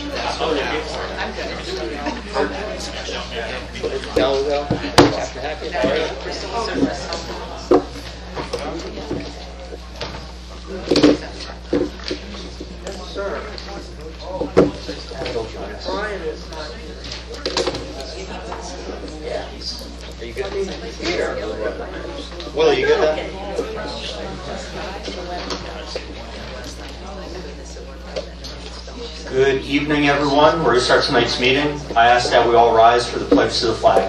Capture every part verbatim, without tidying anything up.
No, no. After happy. Yes, sir. Oh, Brian is not here. Yeah. Are you good? I mean, he's here. Will, you good then? Good evening, everyone. We're going to start tonight's meeting. I ask that we all rise for the pledge to the flag.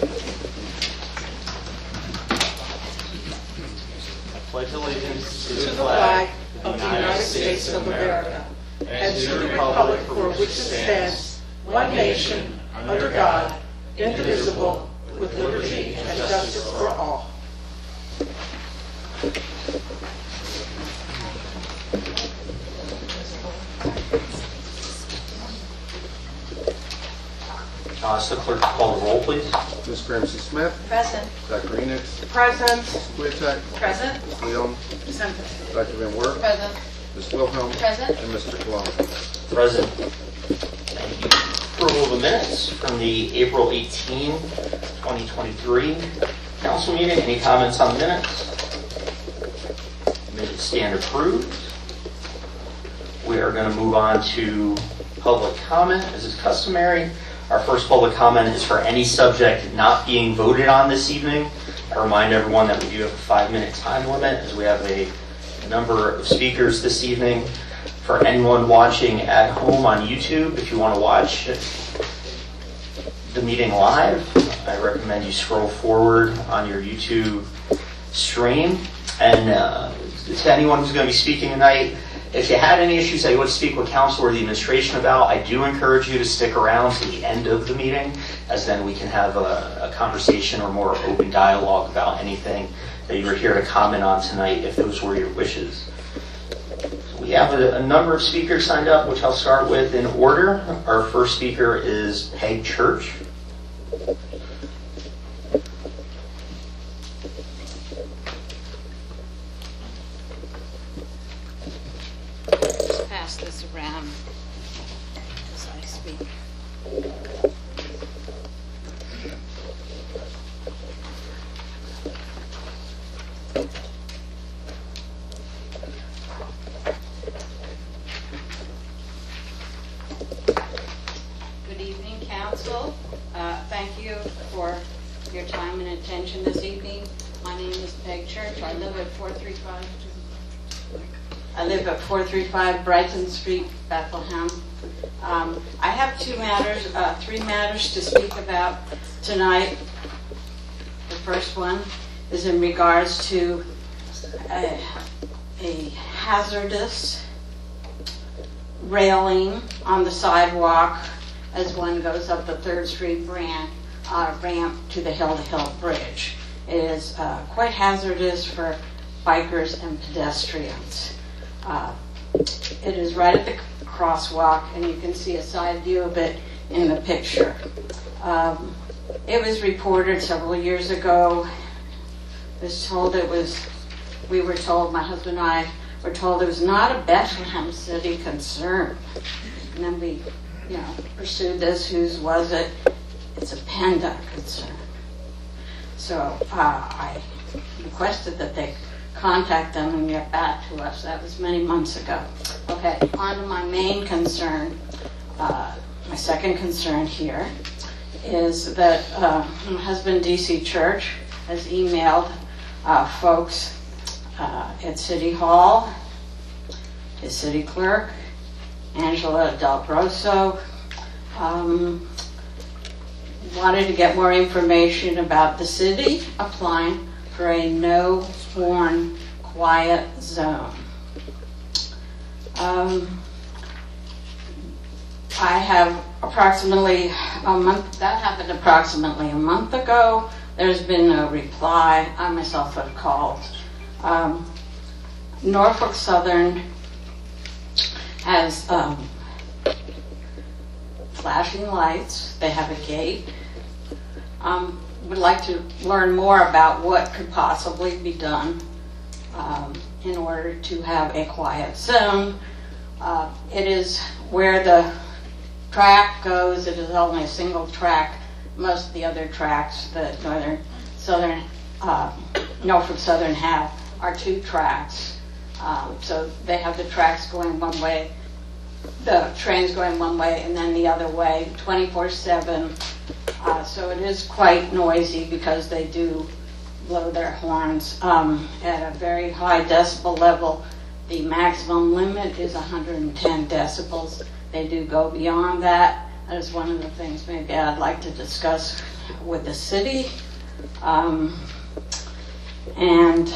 I pledge allegiance to the flag of the United States of America and to the republic for which it stands, one nation, under God, indivisible, with liberty and justice for all. Uh, so clerk, call the roll, please. Miz Ramsey Smith. Present. Doctor Enix. Present. Miz Swiatek. Present. Miz Leon. Present. Doctor Van Wert. Present. Miz Wilhelm. Present. And Mister Colon. Present. Thank you. Approval of the minutes from the April eighteenth, twenty twenty-three council meeting. Any comments on the minutes? Minutes stand approved. We are going to move on to public comment, as is customary. Our first public comment is for any subject not being voted on this evening. I remind everyone that we do have a five-minute time limit, as we have a number of speakers this evening. For anyone watching at home on YouTube, if you want to watch the meeting live, I recommend you scroll forward on your YouTube stream. And uh, to anyone who's going to be speaking tonight, if you had any issues that you want to speak with council or the administration about, I do encourage you to stick around to the end of the meeting, as then we can have a, a conversation or more open dialogue about anything that you were here to comment on tonight, if those were your wishes. We have a, a number of speakers signed up, which I'll start with in order. Our first speaker is Peg Church. Just pass this around as I speak. Good evening, Council. Uh, thank you for your time and attention this evening. My name is Peg Church. I live at four three five. I live at four three five Brighton Street, Bethlehem. Um, I have two matters, uh, three matters to speak about tonight. The first one is in regards to a, a hazardous railing on the sidewalk as one goes up the third Street ramp, uh, ramp to the Hill to Hill Bridge. It is uh, quite hazardous for bikers and pedestrians. Uh, it is right at the crosswalk, and you can see a side view of it in the picture. Um, it was reported several years ago. It was told it was, we were told, my husband and I were told it was not a Bethlehem City concern. And then we, you know, pursued this. Whose was it? It's a PennDOT concern. So uh, I requested that they contact them and get back to us. That was many months ago. Okay, on to my main concern. Uh, my second concern here is that uh, my husband, D C Church, has emailed uh, folks uh, at City Hall, his city clerk, Angela Del Grosso, um, wanted to get more information about the city applying for a no horn quiet zone. Um, I have approximately a month, that happened approximately a month ago. There's been no reply. I myself have called. Um, Norfolk Southern has um, flashing lights. They have a gate. Um, would like to learn more about what could possibly be done um, in order to have a quiet zone. Uh, it is where the track goes, it is only a single track. Most of the other tracks that Northern, Southern, uh, Norfolk Southern have are two tracks. Um, so they have the tracks going one way, the trains going one way, and then the other way, twenty-four seven. Uh, so it is quite noisy because they do blow their horns um, at a very high decibel level. The maximum limit is one hundred ten decibels. They do go beyond that. That is one of the things maybe I'd like to discuss with the city. Um, and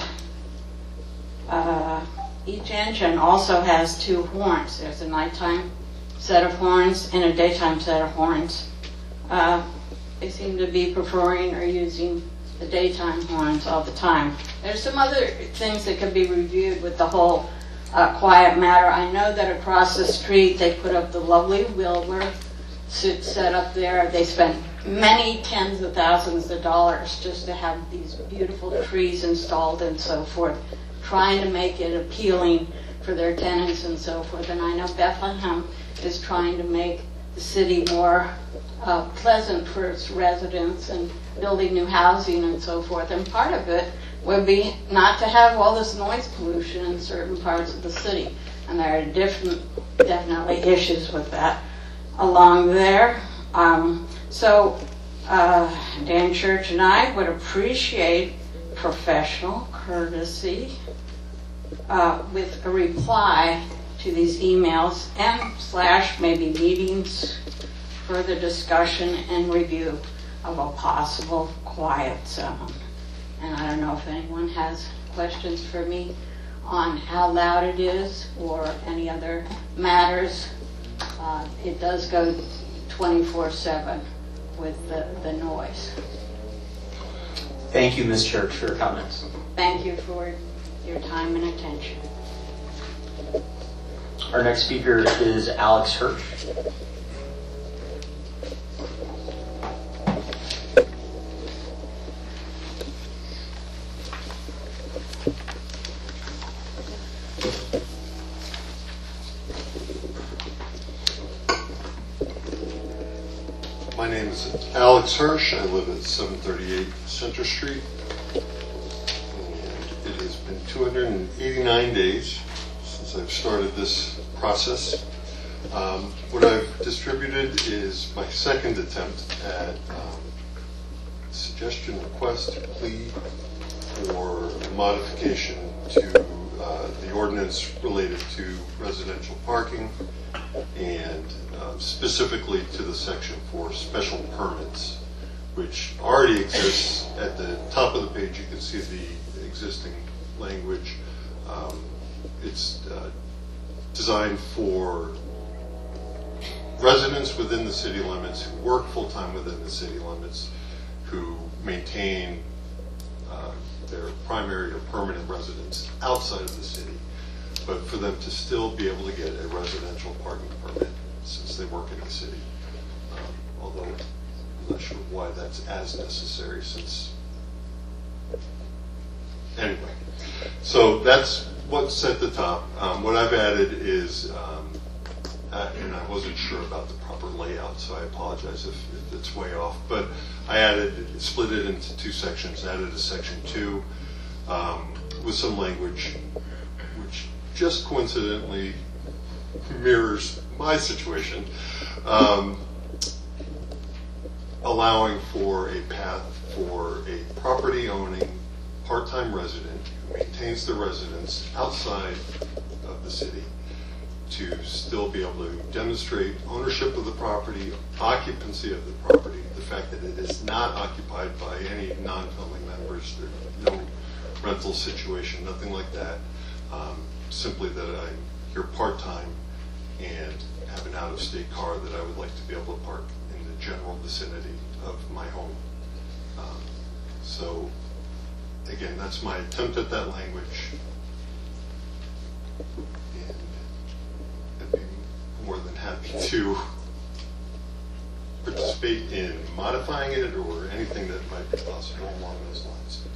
uh, each engine also has two horns. There's a nighttime set of horns and a daytime set of horns. Uh, they seem to be preferring or using the daytime horns all the time. There's some other things that could be reviewed with the whole uh, quiet matter. I know that across the street they put up the lovely Wilbur set up there. They spent many tens of thousands of dollars just to have these beautiful trees installed and so forth, trying to make it appealing for their tenants and so forth. And I know Bethlehem is trying to make the city more uh, pleasant for its residents and building new housing and so forth. And part of it would be not to have all this noise pollution in certain parts of the city. And there are different, definitely issues with that along there. Um, so uh, Dan Church and I would appreciate professional courtesy uh, with a reply to these emails and slash maybe meetings, further discussion and review of a possible quiet zone. And I don't know if anyone has questions for me on how loud it is or any other matters. Uh, it does go twenty-four seven with the, the noise. Thank you, Miz Church, for your comments. Thank you for your time and attention. Our next speaker is Alex Hirsch. My name is Alex Hirsch. I live at seven thirty-eight Center Street. And it has been two hundred eighty-nine days since I've started this process. Um, what I've distributed is my second attempt at um, suggestion, request, plea for modification to uh, the ordinance related to residential parking, and um, specifically to the section for special permits, which already exists. At the top of the page you can see the existing language. Um, it's uh, designed for residents within the city limits who work full-time within the city limits, who maintain uh, their primary or permanent residence outside of the city, but for them to still be able to get a residential parking permit since they work in the city. Um, although I'm not sure why that's as necessary, since anyway. So that's what's at the top. Um, what I've added is, um, uh, and I wasn't sure about the proper layout, so I apologize if, if it's way off, but I added, split it into two sections, added a section two um, with some language which just coincidentally mirrors my situation, um, allowing for a path for a property owning part-time resident who maintains the residence outside of the city to still be able to demonstrate ownership of the property, occupancy of the property, the fact that it is not occupied by any non-family members, there's no rental situation, nothing like that. Um, simply that I'm here part-time and have an out-of-state car that I would like to be able to park in the general vicinity of my home. Um, so, again, that's my attempt at that language. And I'd be more than happy to participate in modifying it or anything that might be possible along those lines.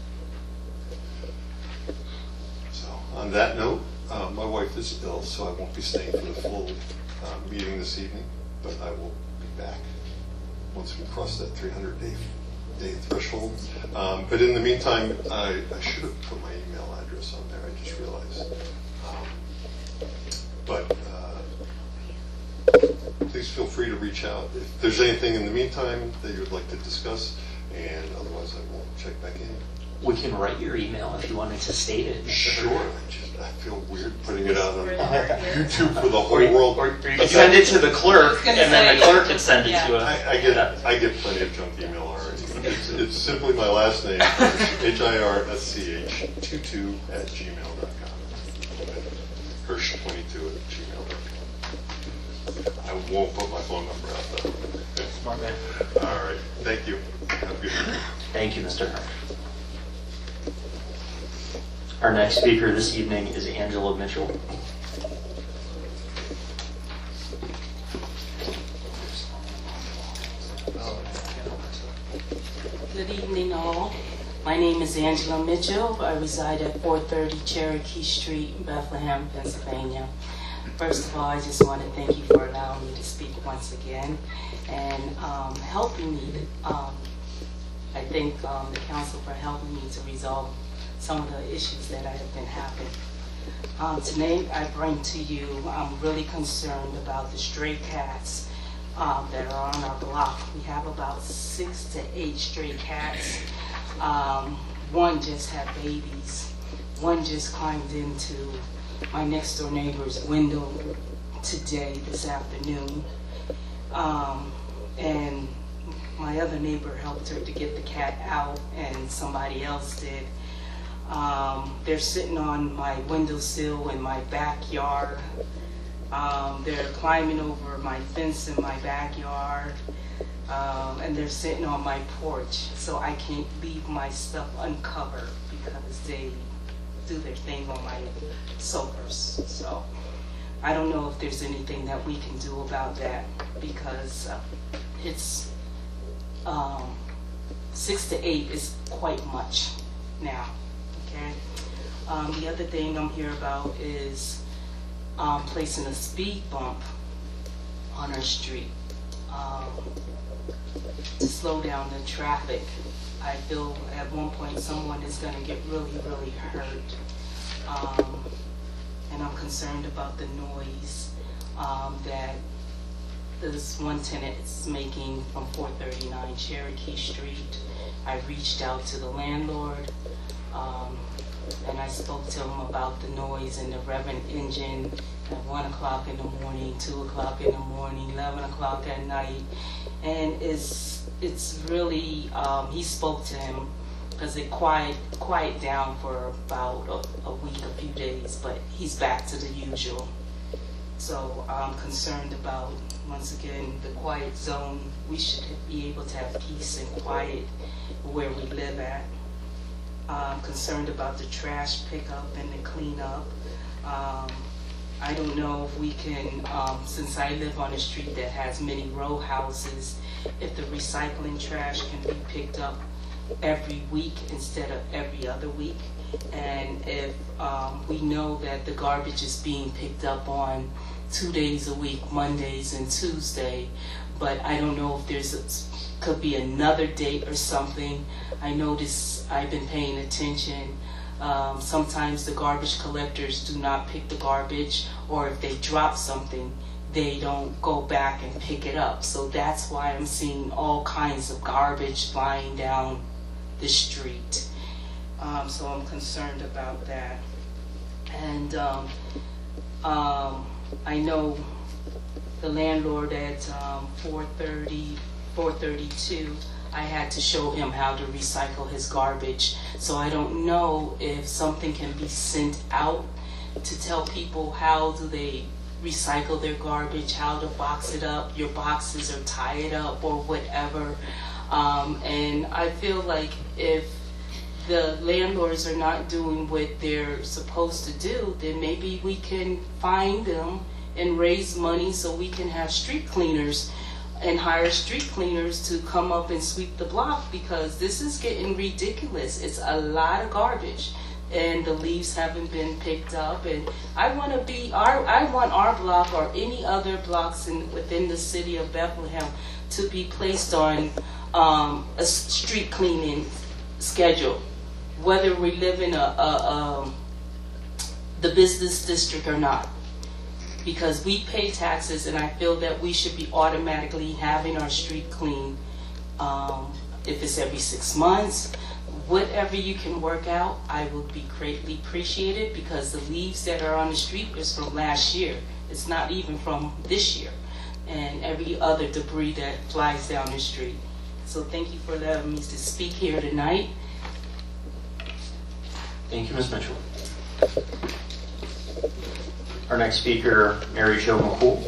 So, on that note, Uh, my wife is ill, so I won't be staying for the full uh, meeting this evening. but I will be back once we cross that three hundred day, day threshold. Um, but in the meantime, I, I should have put my email address on there. I just realized. Um, but uh, please feel free to reach out if there's anything in the meantime that you would like to discuss, and otherwise I will check back in. We can write your email if you wanted to state it. Sure. I just I feel weird putting it out on Really hard here. YouTube for the whole Or you, world. or, or you can send it to the clerk, I was gonna and then the say, clerk can send it yeah. to us. I, I get I get plenty of junk email already. It's, it's simply my last name, H I R S C H two two at gmail dot com. Hirsch twenty-two at gmail dot com. I won't put my phone number out though. Smart man. All right. Thank you. Have a good evening. Thank you, Mister Hirsch. Our next speaker this evening is Angela Mitchell. Good evening, all. My name is Angela Mitchell. I reside at four thirty Cherokee Street, Bethlehem, Pennsylvania. First of all, I just want to thank you for allowing me to speak once again and um, helping me. Um, I thank um, the council for helping me to resolve some of the issues that I have been having. Um, tonight, I bring to you, I'm really concerned about the stray cats um, that are on our block. We have about six to eight stray cats. Um, one just had babies. One just climbed into my next door neighbor's window today, this afternoon. Um, and my other neighbor helped her to get the cat out, and somebody else did. Um, they're sitting on my windowsill in my backyard. Um, they're climbing over my fence in my backyard. Um, and they're sitting on my porch, so I can't leave my stuff uncovered because they do their thing on my sofas. So I don't know if there's anything that we can do about that, because uh, it's um, six to eight is quite much now. Okay. Um, the other thing I'm here about is um, placing a speed bump on our street um, to slow down the traffic. I feel at one point someone is going to get really, really hurt. Um, and I'm concerned about the noise um, that this one tenant is making from four thirty-nine Cherokee Street. I reached out to the landlord. Um, and I spoke to him about the noise and the revving engine at one o'clock in the morning, two o'clock in the morning, eleven o'clock at night. And it's, it's really, um, he spoke to him because it quiet, quiet down for about a, a week, a few days, but he's back to the usual. So I'm concerned about, once again, the quiet zone. We should be able to have peace and quiet where we live at. I'm concerned about the trash pickup and the cleanup. Um, I don't know if we can, um, since I live on a street that has many row houses, if the recycling trash can be picked up every week instead of every other week. And if um, we know that the garbage is being picked up on two days a week, Mondays and Tuesday, but I don't know if there's a, could be another date or something. I notice I've been paying attention. Um, sometimes the garbage collectors do not pick the garbage, or if they drop something, they don't go back and pick it up. So that's why I'm seeing all kinds of garbage flying down the street. Um, so I'm concerned about that. And um, um, I know the landlord at um, four thirty, four thirty-two, I had to show him how to recycle his garbage. So I don't know if something can be sent out to tell people how do they recycle their garbage, how to box it up, your boxes or tie it up or whatever. Um, and I feel like if the landlords are not doing what they're supposed to do, then maybe we can fine them and raise money so we can have street cleaners and hire street cleaners to come up and sweep the block, because this is getting ridiculous. It's a lot of garbage and the leaves haven't been picked up. And I want to be our, I want our block or any other blocks in within the city of Bethlehem to be placed on um, a street cleaning schedule, whether we live in a, a um, the business district or not, because we pay taxes, and I feel that we should be automatically having our street clean. Um, if it's every six months. Whatever you can work out, I will be greatly appreciated, because the leaves that are on the street is from last year. It's not even from this year. And every other debris that flies down the street. So thank you for letting me to speak here tonight. Thank you, Miz Mitchell. Our next speaker, Mary Jo McCool.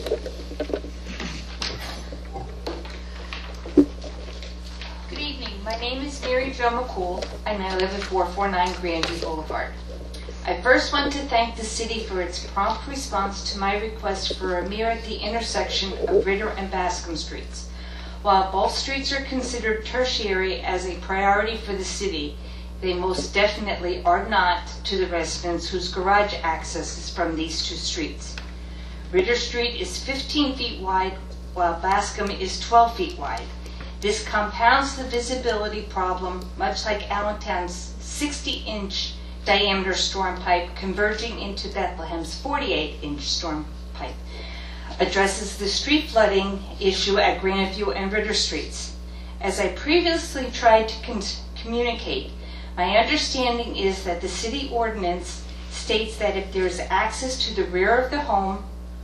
My name is Mary Jo McCool, and I live at four forty-nine Grandview Boulevard. I first want to thank the city for its prompt response to my request for a mirror at the intersection of Ritter and Bascom Streets. While both streets are considered tertiary as a priority for the city, they most definitely are not to the residents whose garage access is from these two streets. Ritter Street is fifteen feet wide, while Bascom is twelve feet wide. This compounds the visibility problem, much like Allentown's sixty inch diameter storm pipe converging into Bethlehem's forty-eight inch storm pipe. Addresses the street flooding issue at Grandview and Ritter Streets. As I previously tried to con- communicate, my understanding is that the city ordinance states that if there is access to the rear of the home,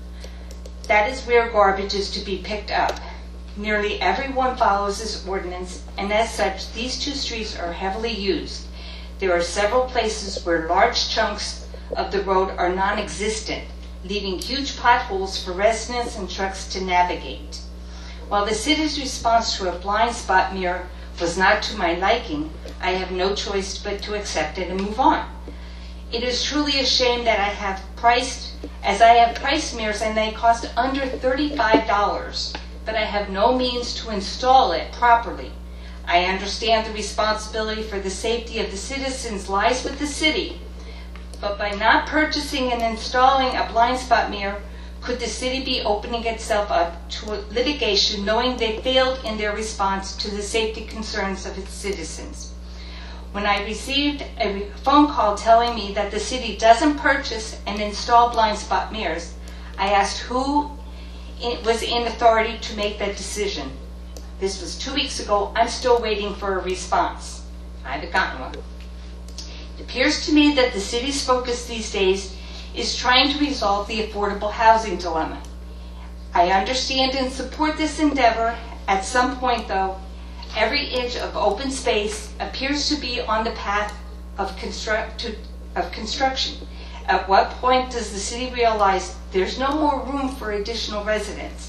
that is where garbage is to be picked up. Nearly everyone follows this ordinance, and as such, these two streets are heavily used. There are several places where large chunks of the road are non-existent, leaving huge potholes for residents and trucks to navigate. While the city's response to a blind spot mirror was not to my liking, I have no choice but to accept it and move on. It is truly a shame that I have priced, as I have priced mirrors and they cost under thirty-five dollars. But I have no means to install it properly. I understand the responsibility for the safety of the citizens lies with the city, but by not purchasing and installing a blind spot mirror, could the city be opening itself up to litigation knowing they failed in their response to the safety concerns of its citizens? When I received a phone call telling me that the city doesn't purchase and install blind spot mirrors, I asked who it was in authority to make that decision. This was two weeks ago. I'm still waiting for a response. I haven't gotten one. It appears to me that the city's focus these days is trying to resolve the affordable housing dilemma. I understand and support this endeavor. At some point, though, every inch of open space appears to be on the path of, construct to, of construction. At what point does the city realize there's no more room for additional residents?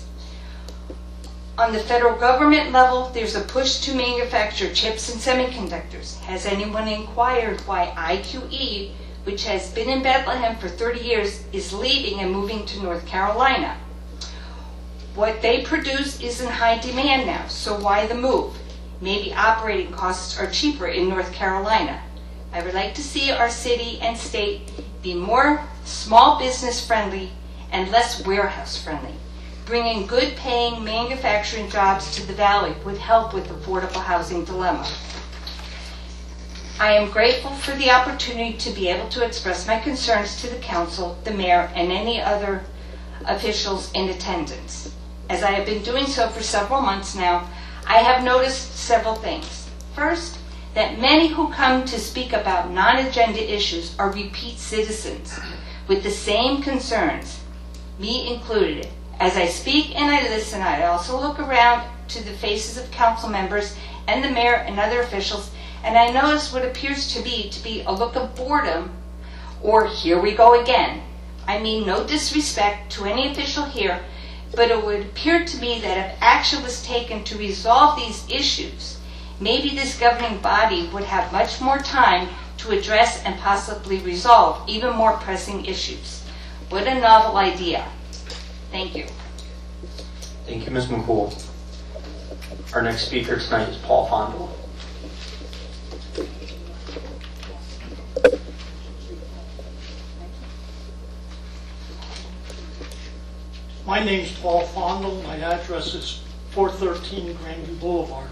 On the federal government level, there's a push to manufacture chips and semiconductors. Has anyone inquired why I Q E, which has been in Bethlehem for thirty years, is leaving and moving to North Carolina? What they produce is in high demand now, so why the move? Maybe operating costs are cheaper in North Carolina. I would like to see our city and state be more small business friendly and less warehouse friendly. Bringing good paying manufacturing jobs to the valley would help with the affordable housing dilemma. I am grateful for the opportunity to be able to express my concerns to the council, the mayor, and any other officials in attendance. As I have been doing so for several months now, I have noticed several things. First, that many who come to speak about non-agenda issues are repeat citizens with the same concerns, me included. As I speak and I listen, I also look around to the faces of council members and the mayor and other officials, and I notice what appears to be to be a look of boredom or here we go again. I mean no disrespect to any official here, but it would appear to me that if action was taken to resolve these issues, maybe this governing body would have much more time to address and possibly resolve even more pressing issues. What a novel idea. Thank you. Thank you, Miz McCool. Our next speaker tonight is Paul Fondel. My name's Paul Fondle. My address is four thirteen Grandview Boulevard.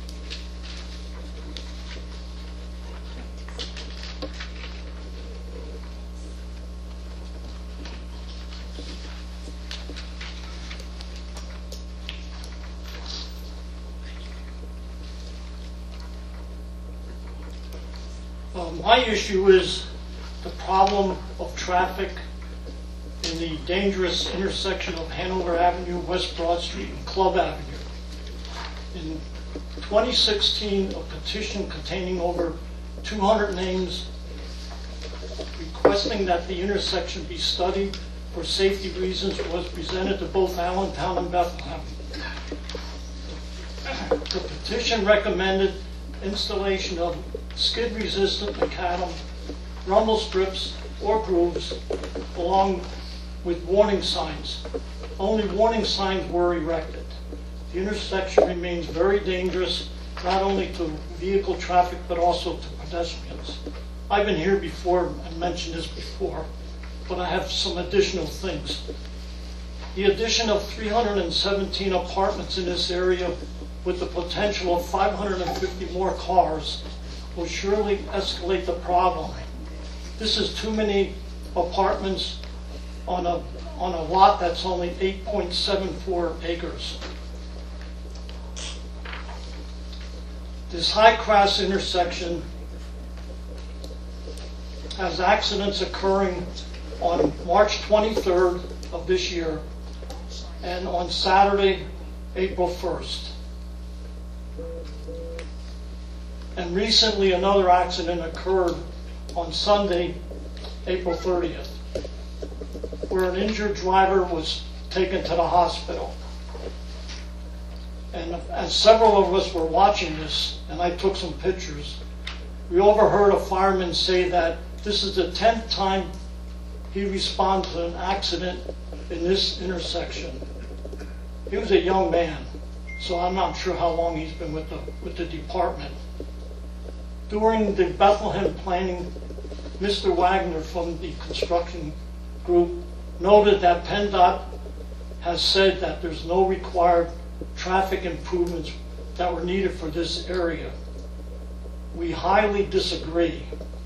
Uh, my issue is the problem of traffic in the dangerous intersection of Hanover Avenue, West Broad Street, and Club Avenue. In twenty sixteen, a petition containing over two hundred names requesting that the intersection be studied for safety reasons was presented to both Allentown and Bethlehem. The petition recommended installation of skid-resistant macadam rumble strips or grooves along with warning signs. Only warning signs were erected. The intersection remains very dangerous, not only to vehicle traffic but also to pedestrians. I've been here before and mentioned this before, but I have some additional things. The addition of three hundred seventeen apartments in this area with the potential of five hundred fifty more cars will surely escalate the problem. This is too many apartments on a, on a lot that's only eight point seven four acres. This high-class intersection has accidents occurring on March twenty-third of this year and on Saturday, April first. And recently another accident occurred on Sunday, April thirtieth, where an injured driver was taken to the hospital. And as several of us were watching this, and I took some pictures, we overheard a fireman say that this is the tenth time he responded to an accident in this intersection. He was a young man, so I'm not sure how long he's been with the, with the department. During the Bethlehem planning, Mister Wagner from the construction group noted that PennDOT has said that there's no required traffic improvements that were needed for this area. We highly disagree.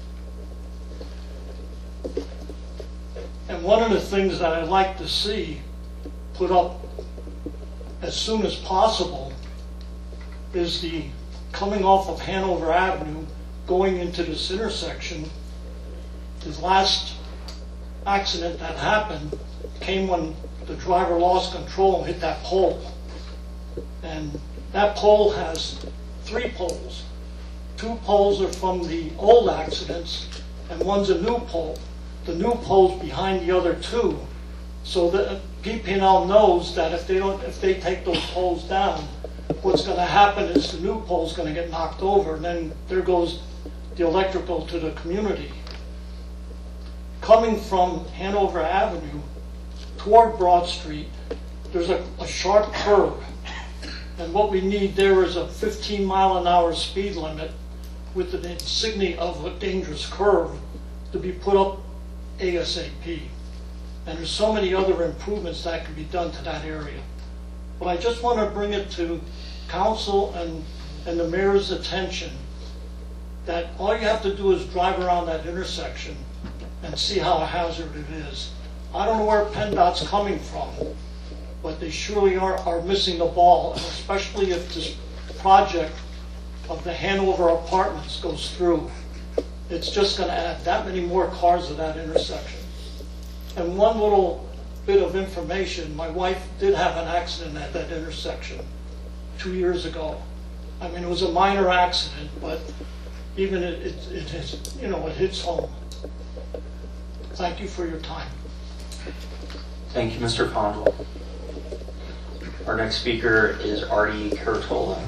And one of the things that I'd like to see put up as soon as possible is the coming off of Hanover Avenue, going into this intersection. The last accident that happened came when the driver lost control and hit that pole. And that pole has three poles. Two poles are from the old accidents, and one's a new pole. The new pole's behind the other two, so that P P and L knows that if they don't, if they take those poles down, what's going to happen is the new pole's going to get knocked over, and then there goes the electrical to the community. Coming from Hanover Avenue toward Broad Street, there's a, a sharp curve, and what we need there is a fifteen mile an hour speed limit with an insignia of a dangerous curve to be put up ASAP. And there's so many other improvements that can be done to that area. But I just want to bring it to council and, and the mayor's attention that all you have to do is drive around that intersection and see how a hazard it is. I don't know where PennDOT's coming from, but they surely are, are missing the ball, and especially if this project of the Hanover apartments goes through. It's just going to add that many more cars to that intersection. And one little bit of information, my wife did have an accident at that intersection two years ago. I mean, it was a minor accident, but even it, it, it hits, you know, it hits home. Thank you for your time. Thank you, Mister Fondle. Our next speaker is Artie Curtola.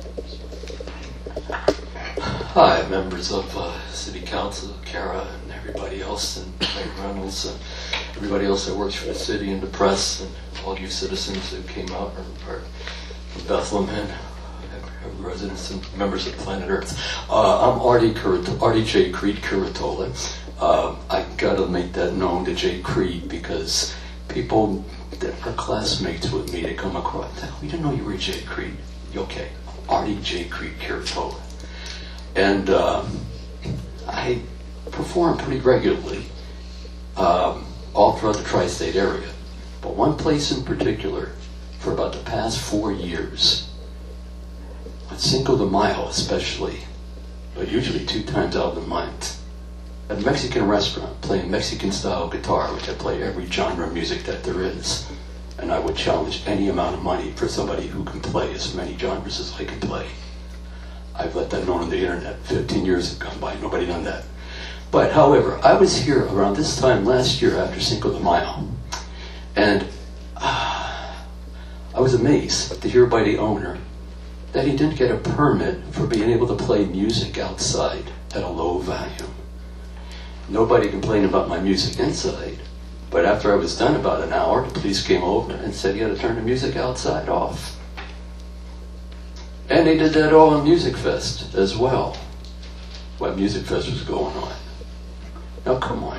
Hi, members of uh, City Council, Kara, and everybody else, and Mike Reynolds, and everybody else that works for the city and the press, and all you citizens who came out and are from Bethlehem, and residents and members of Planet Earth. Uh, I'm Artie Curat- Artie J. Creed Curatola. Uh, I gotta make that known to Jay Creed because people that are classmates with me, they come across, we didn't know you were J. Creed. Okay, Artie J. Creed Caratola. And um, I perform pretty regularly um, all throughout the tri-state area. But one place in particular, for about the past four years, on Cinco de Mayo especially, but usually two times out of the month, at a Mexican restaurant, playing Mexican-style guitar, which I play every genre of music that there is. And I would challenge any amount of money for somebody who can play as many genres as I can play. I've let that known on the internet. fifteen years have gone by, nobody done that. But however, I was here around this time last year after Cinco de Mayo, and uh, I was amazed to hear by the owner that he didn't get a permit for being able to play music outside at a low volume. Nobody complained about my music inside, but after I was done about an hour, the police came over and said you had to turn the music outside off. And they did that all on Music Fest as well, when Music Fest was going on. Now come on.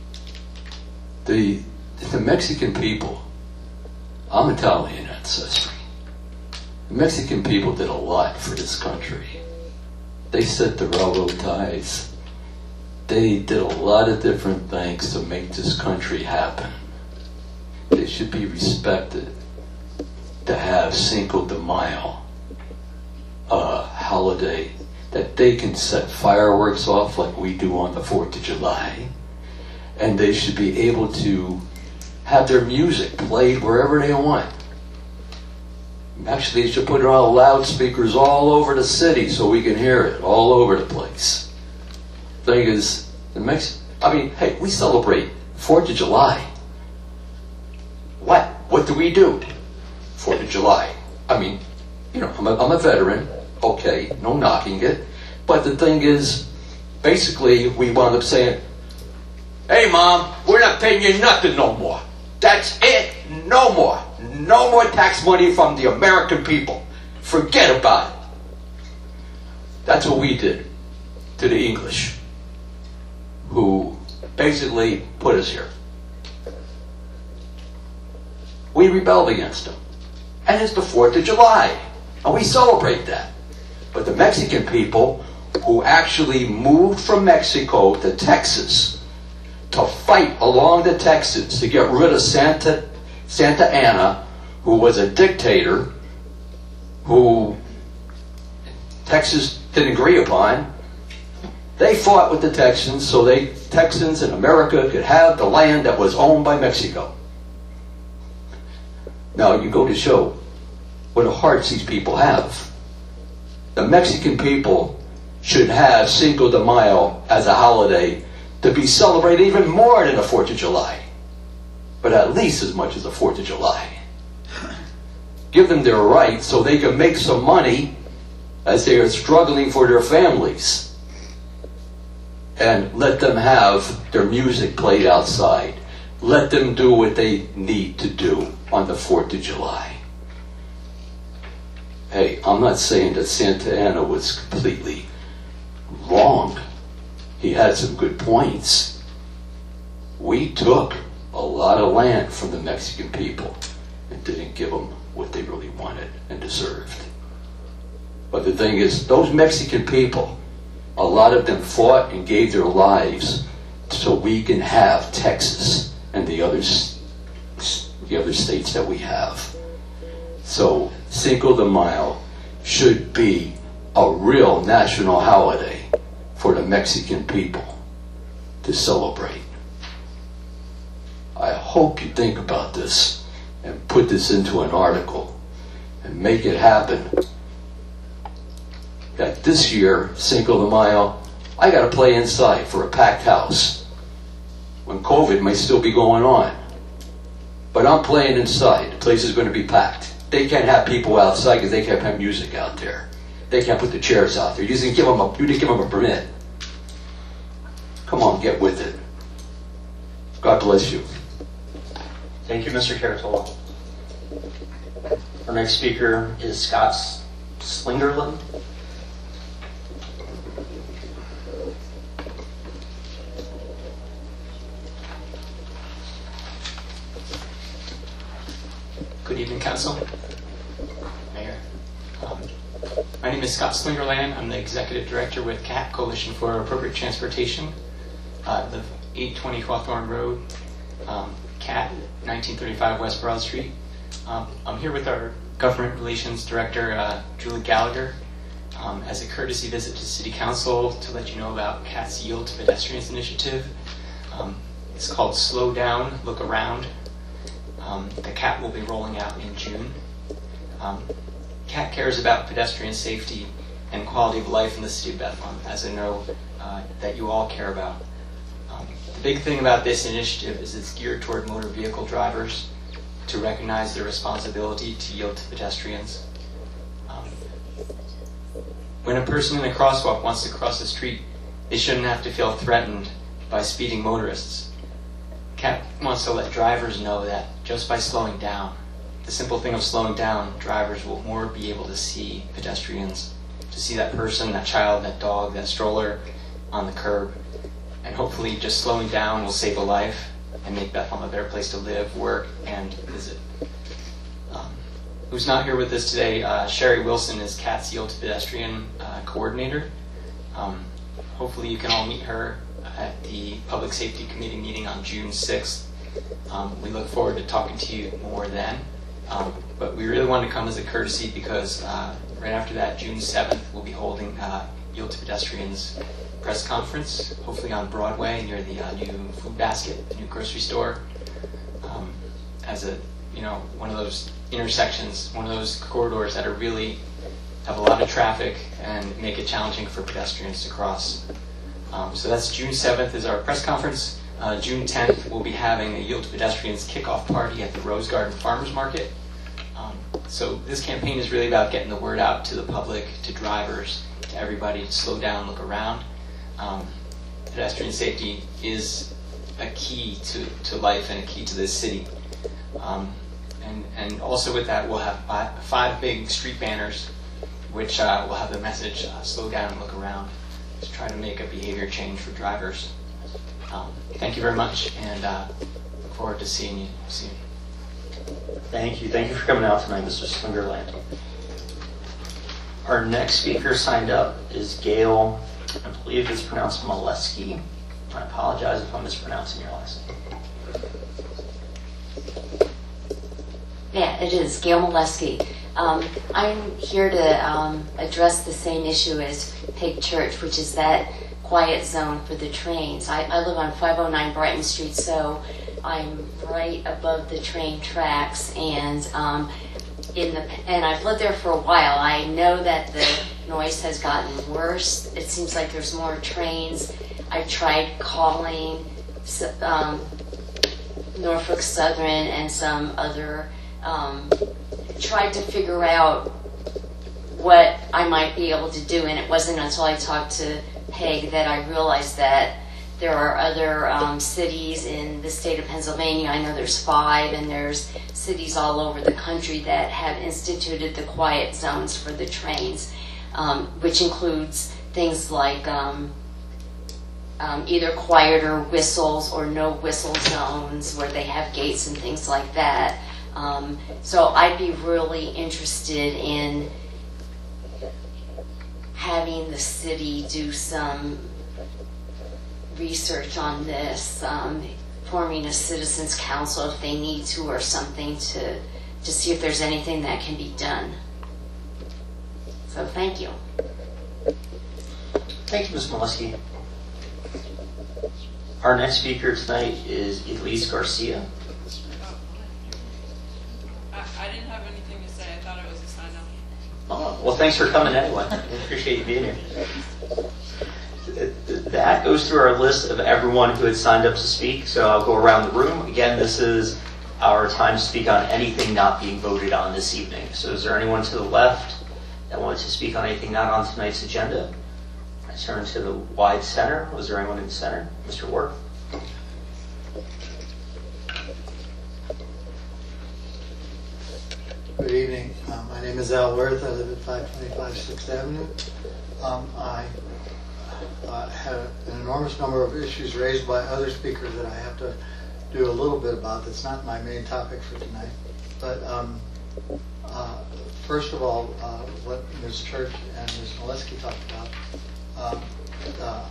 The, the Mexican people, I'm Italian ancestry. The Mexican people did a lot for this country. They set the railroad ties. They did a lot of different things to make this country happen. They should be respected. To have Cinco de Mayo, a holiday that they can set fireworks off like we do on the fourth of July, and they should be able to have their music played wherever they want. Actually, they should put it on loudspeakers all over the city so we can hear it all over the place. Thing is, the Mex- I mean, hey, we celebrate fourth of July. What? What do we do? fourth of July. I mean, you know, I'm a, I'm a veteran. Okay, no knocking it. But the thing is, basically, we wound up saying, hey, Mom, we're not paying you nothing no more. That's it. No more. No more tax money from the American people. Forget about it. That's what we did to the English, who basically put us here. We rebelled against them. And it's the fourth of July. And we celebrate that. But the Mexican people who actually moved from Mexico to Texas to fight along the Texas to get rid of Santa, Santa Anna, who was a dictator, who Texas didn't agree upon, they fought with the Texans so they Texans in America could have the land that was owned by Mexico. Now you go to show what a hearts these people have. The Mexican people should have Cinco de Mayo as a holiday to be celebrated even more than the fourth of July, but at least as much as the fourth of July. Give them their rights so they can make some money as they are struggling for their families, and let them have their music played outside. Let them do what they need to do on the fourth of July. Hey, I'm not saying that Santa Anna was completely wrong. He had some good points. We took a lot of land from the Mexican people and didn't give them what they really wanted and deserved. But the thing is, those Mexican people, a lot of them fought and gave their lives so we can have Texas and the others, the other states that we have. So Cinco de Mayo should be a real national holiday for the Mexican people to celebrate. I hope you think about this and put this into an article and make it happen. That this year, Cinco de Mayo, I got to play inside for a packed house when COVID may still be going on. But I'm playing inside. The place is going to be packed. They can't have people outside because they can't have music out there. They can't put the chairs out there. You didn't give them a, you didn't give them a permit. Come on, get with it. God bless you. Thank you, Mister Caratola. Our next speaker is Scott Slingerland. Good evening, Council, Mayor. Um, my name is Scott Slingerland. I'm the Executive Director with C A T, Coalition for Appropriate Transportation. Uh, the eight twenty Hawthorne Road, um, C A T, nineteen thirty-five West Broad Street. Um, I'm here with our Government Relations Director, uh, Julie Gallagher, um, as a courtesy visit to City Council to let you know about C A T's Yield to Pedestrians initiative. Um, it's called Slow Down, Look Around. Um, the C A T will be rolling out in June. Um, C A T cares about pedestrian safety and quality of life in the city of Bethlehem, as I know uh, that you all care about. Um, the big thing about this initiative is it's geared toward motor vehicle drivers to recognize their responsibility to yield to pedestrians. Um, when a person in a crosswalk wants to cross the street, they shouldn't have to feel threatened by speeding motorists. C A T wants to let drivers know that just by slowing down, the simple thing of slowing down, drivers will more be able to see pedestrians, to see that person, that child, that dog, that stroller on the curb. And hopefully just slowing down will save a life and make Bethlehem a better place to live, work, and visit. Um, who's not here with us today, uh, Sherry Wilson is C A T's Yield to Pedestrian uh, Coordinator. Um, hopefully you can all meet her at the Public Safety Committee meeting on June sixth. Um, we look forward to talking to you more then. Um, but we really wanted to come as a courtesy because uh, right after that, June seventh, we'll be holding uh, Yield to Pedestrians press conference, hopefully on Broadway near the uh, new Food Basket, the new grocery store, um, as a, you know, one of those intersections, one of those corridors that are really have a lot of traffic and make it challenging for pedestrians to cross. Um, so that's June seventh is our press conference. Uh, June tenth, we'll be having a Yield to Pedestrians kickoff party at the Rose Garden Farmers Market. Um, so this campaign is really about getting the word out to the public, to drivers, to everybody to slow down, look around. Um, pedestrian safety is a key to, to life and a key to this city. Um, and, and also with that, we'll have five, five big street banners which uh, will have the message, uh, slow down and look around, to try to make a behavior change for drivers. Um, thank you very much, and uh, look forward to seeing you soon. Thank you. Thank you for coming out tonight, Mister Slingerland. Our next speaker signed up is Gail, I believe it's pronounced Molesky. I apologize if I'm mispronouncing your last name. Yeah, it is, Gail Molesky. Um, I'm here to um, address the same issue as Pig Church, which is that quiet zone for the trains. I, I live on five oh nine Brighton Street, so I'm right above the train tracks, and um, in the and I've lived there for a while. I know that the noise has gotten worse. It seems like there's more trains. I tried calling um, Norfolk Southern and some other, um, tried to figure out what I might be able to do, and it wasn't until I talked to Peg that I realized that there are other um, cities in the state of Pennsylvania. I know there's five, and there's cities all over the country that have instituted the quiet zones for the trains, um, which includes things like um, um, either quieter whistles or no whistle zones where they have gates and things like that. Um, so I'd be really interested in having the city do some research on this, um, forming a citizens council if they need to or something to, to see if there's anything that can be done. So thank you. Thank you, Miz Molesky. Our next speaker tonight is Elise Garcia. I, I didn't have anything to say. I thought it was a sign up. Oh, well, thanks for coming anyway. We appreciate you being here. That goes through our list of everyone who had signed up to speak, so I'll go around the room. Again, this is our time to speak on anything not being voted on this evening. So is there anyone to the left that wanted to speak on anything not on tonight's agenda? I turn to the wide center. Was there anyone in the center? Mister Worth? Good evening. Uh, my name is Al Worth. I live at five twenty-five sixth Avenue. Um, I uh, had an enormous number of issues raised by other speakers that I have to do a little bit about. That's not my main topic for tonight. But um, uh, first of all, uh, what Miz Church and Miz Molesky talked about, um, uh,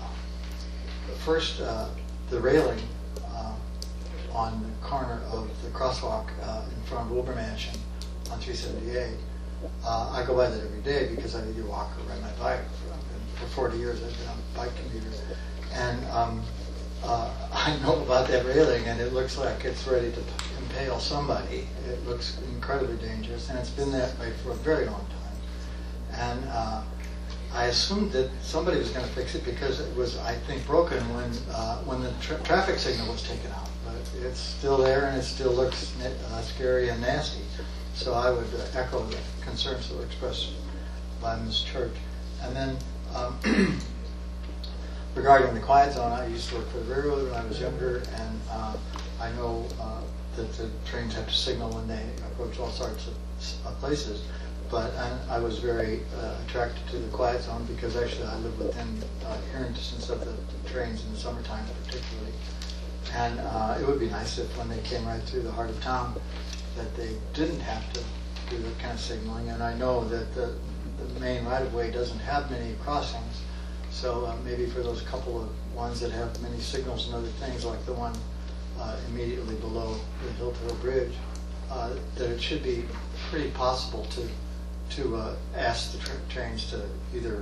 first, uh, the railing uh, on the corner of the crosswalk uh, in front of Wilbur Mansion on three seventy-eight. Uh, I go by that every day because I either walk or ride my bike. For forty years I've been a bike commuter. And um, uh, I know about that railing, and it looks like it's ready to impale somebody. It looks incredibly dangerous, and it's been that way for a very long time. And uh, I assumed that somebody was going to fix it because it was, I think, broken when uh, when the tra- traffic signal was taken out. But it's still there, and it still looks uh, scary and nasty. So I would uh, echo the concerns that were expressed by Miz Church. And then um, regarding the quiet zone, I used to work for the railroad when I was younger, and uh, I know uh, that the trains have to signal when they approach all sorts of uh, places. But I, I was very uh, attracted to the quiet zone because actually I live within uh, hearing distance of the, the trains in the summertime particularly. And uh, it would be nice if when they came right through the heart of town that they didn't have to do that kind of signaling. And I know that the, the main right-of-way doesn't have many crossings, so uh, maybe for those couple of ones that have many signals and other things, like the one uh, immediately below the Hill to Hill Bridge, uh, that it should be pretty possible to to uh, ask the tra- trains to either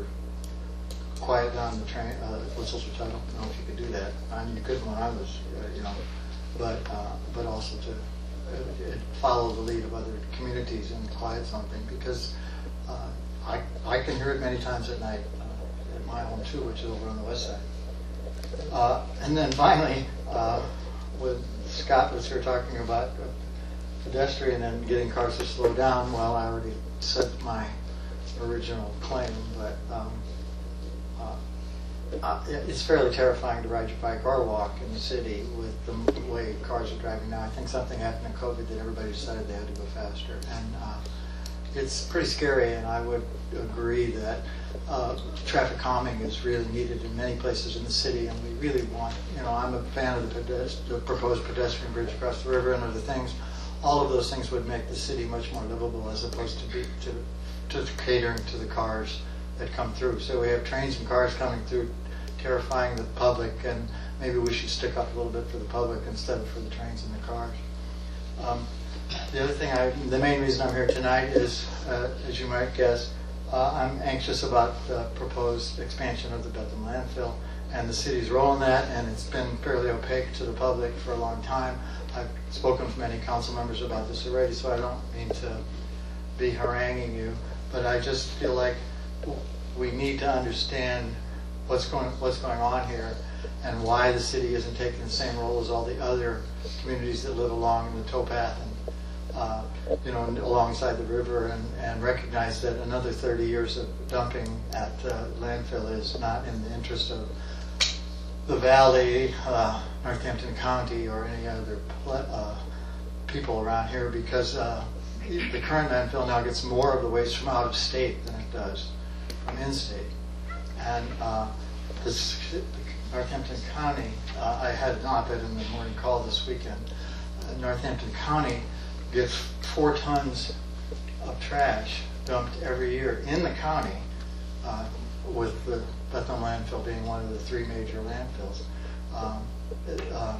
quiet down the train uh, whistles, which I don't know if you could do that. I mean, you couldn't when I was, uh, you know, but uh, but also to uh, follow the lead of other communities and quiet something, because uh, I I can hear it many times at night uh, at my home too, which is over on the west side. Uh, and then finally, uh, when Scott was here talking about pedestrian and getting cars to slow down, well, I already said my original claim, but um, uh, uh, it's fairly terrifying to ride your bike or walk in the city with the way cars are driving now. I think something happened in COVID that everybody decided they had to go faster, and uh, it's pretty scary. And I would agree that uh, traffic calming is really needed in many places in the city, and we really want, you know, I'm a fan of the, pedest- the proposed pedestrian bridge across the river and other things. All of those things would make the city much more livable as opposed to be, to, to catering to the cars that come through. So we have trains and cars coming through, terrifying the public, and maybe we should stick up a little bit for the public instead of for the trains and the cars. Um, the other thing, I, the main reason I'm here tonight is, uh, as you might guess, uh, I'm anxious about the proposed expansion of the Bethlehem landfill and the city's role in that, and it's been fairly opaque to the public for a long time. I've spoken with many council members about this already, so I don't mean to be haranguing you, but I just feel like we need to understand what's going what's going on here and why the city isn't taking the same role as all the other communities that live along the towpath and uh, you know alongside the river, and, and recognize that another thirty years of dumping at uh, landfill is not in the interest of the valley, uh, Northampton County, or any other pl- uh, people around here, because uh, the current landfill now gets more of the waste from out of state than it does from in-state. And uh, this Northampton County, uh, I had an op-ed in the morning call this weekend. Uh, Northampton County gets four tons of trash dumped every year in the county, uh, with the Bethlehem landfill being one of the three major landfills. Um, uh,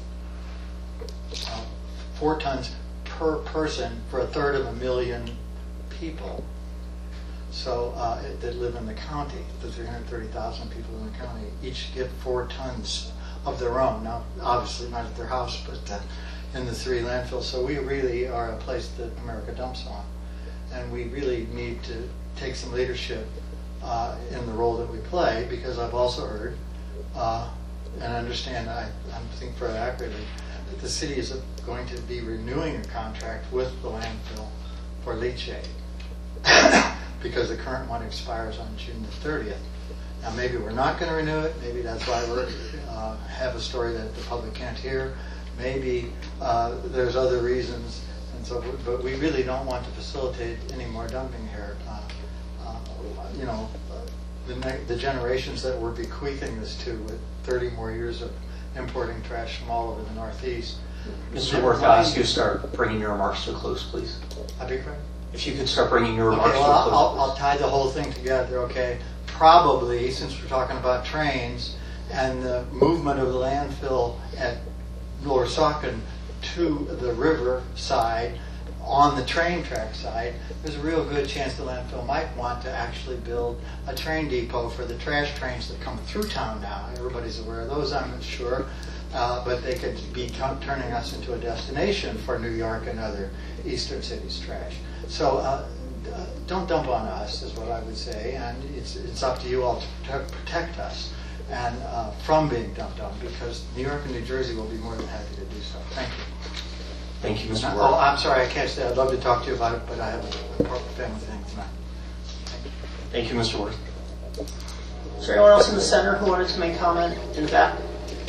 uh, four tons per person for a third of a million people. So uh, it, that live in the county, the three hundred thirty thousand people in the county, each get four tons of their own. Now, obviously not at their house, but uh, in the three landfills. So we really are a place that America dumps on, and we really need to take some leadership Uh, in the role that we play, because I've also heard uh, and understand, I, I think very accurately, that the city is going to be renewing a contract with the landfill for leachate because the current one expires on June the thirtieth. Now maybe we're not going to renew it, maybe that's why we uh, have a story that the public can't hear, maybe uh, there's other reasons, and so, but we really don't want to facilitate any more dumping here. Uh, you know, the, ne- the generations that we're bequeathing this to, with thirty more years of importing trash from all over the Northeast, Mister Worth, I'll ask you to start bringing your remarks to a close, please. I beg your pardon? If you could start bringing your Okay, remarks well, to a I'll, close, I'll- I'll please. tie the whole thing together, okay? Probably, since we're talking about trains and the movement of the landfill at Lower Saucon to the river side, on the train track side, there's a real good chance the landfill might want to actually build a train depot for the trash trains that come through town now. Everybody's aware of those, I'm not sure. Uh, but they could be t- turning us into a destination for New York and other eastern cities' trash. So uh, d- uh, don't dump on us, is what I would say, and it's it's up to you all to protect, protect us and uh, from being dumped on, because New York and New Jersey will be more than happy to do so. Thank you. Thank you, Mister Oh, Worth. I'm sorry, I can't say. I'd love to talk to you about it, but I have a important family thing tonight. Thank you, Mister Worth. Is there anyone else in the center who wanted to make comment in the back?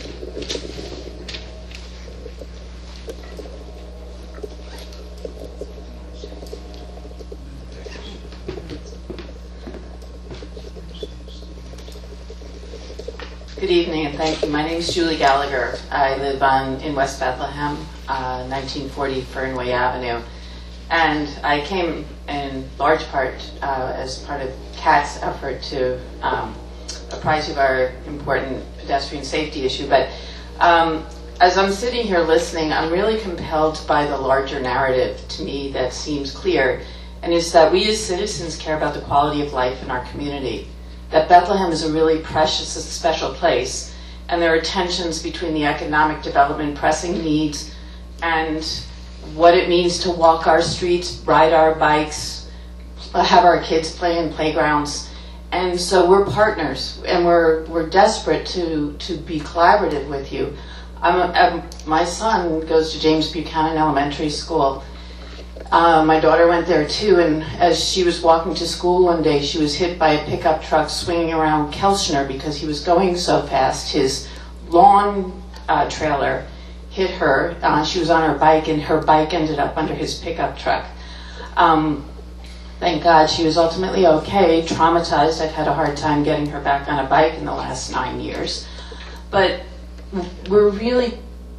Good evening and thank you. My name is Julie Gallagher. I live on in West Bethlehem, uh, nineteen forty Fernway Avenue. And I came in large part uh, as part of C A T's effort to um, apprise you of our important pedestrian safety issue. But um, as I'm sitting here listening, I'm really compelled by the larger narrative to me that seems clear, and it's that we as citizens care about the quality of life in our community. That Bethlehem is a really precious and special place, and there are tensions between the economic development pressing needs and what it means to walk our streets, ride our bikes, have our kids play in playgrounds. And so we're partners, and we're we're desperate to, to be collaborative with you. I'm, a, I'm my son goes to James Buchanan Elementary School. Uh, my daughter went there too, and as she was walking to school one day, she was hit by a pickup truck swinging around Kelchner because he was going so fast. His lawn uh, trailer hit her. Uh, she was on her bike, and her bike ended up under his pickup truck. Um, thank God she was ultimately okay, traumatized. I've had a hard time getting her back on a bike in the last nine years. But we're really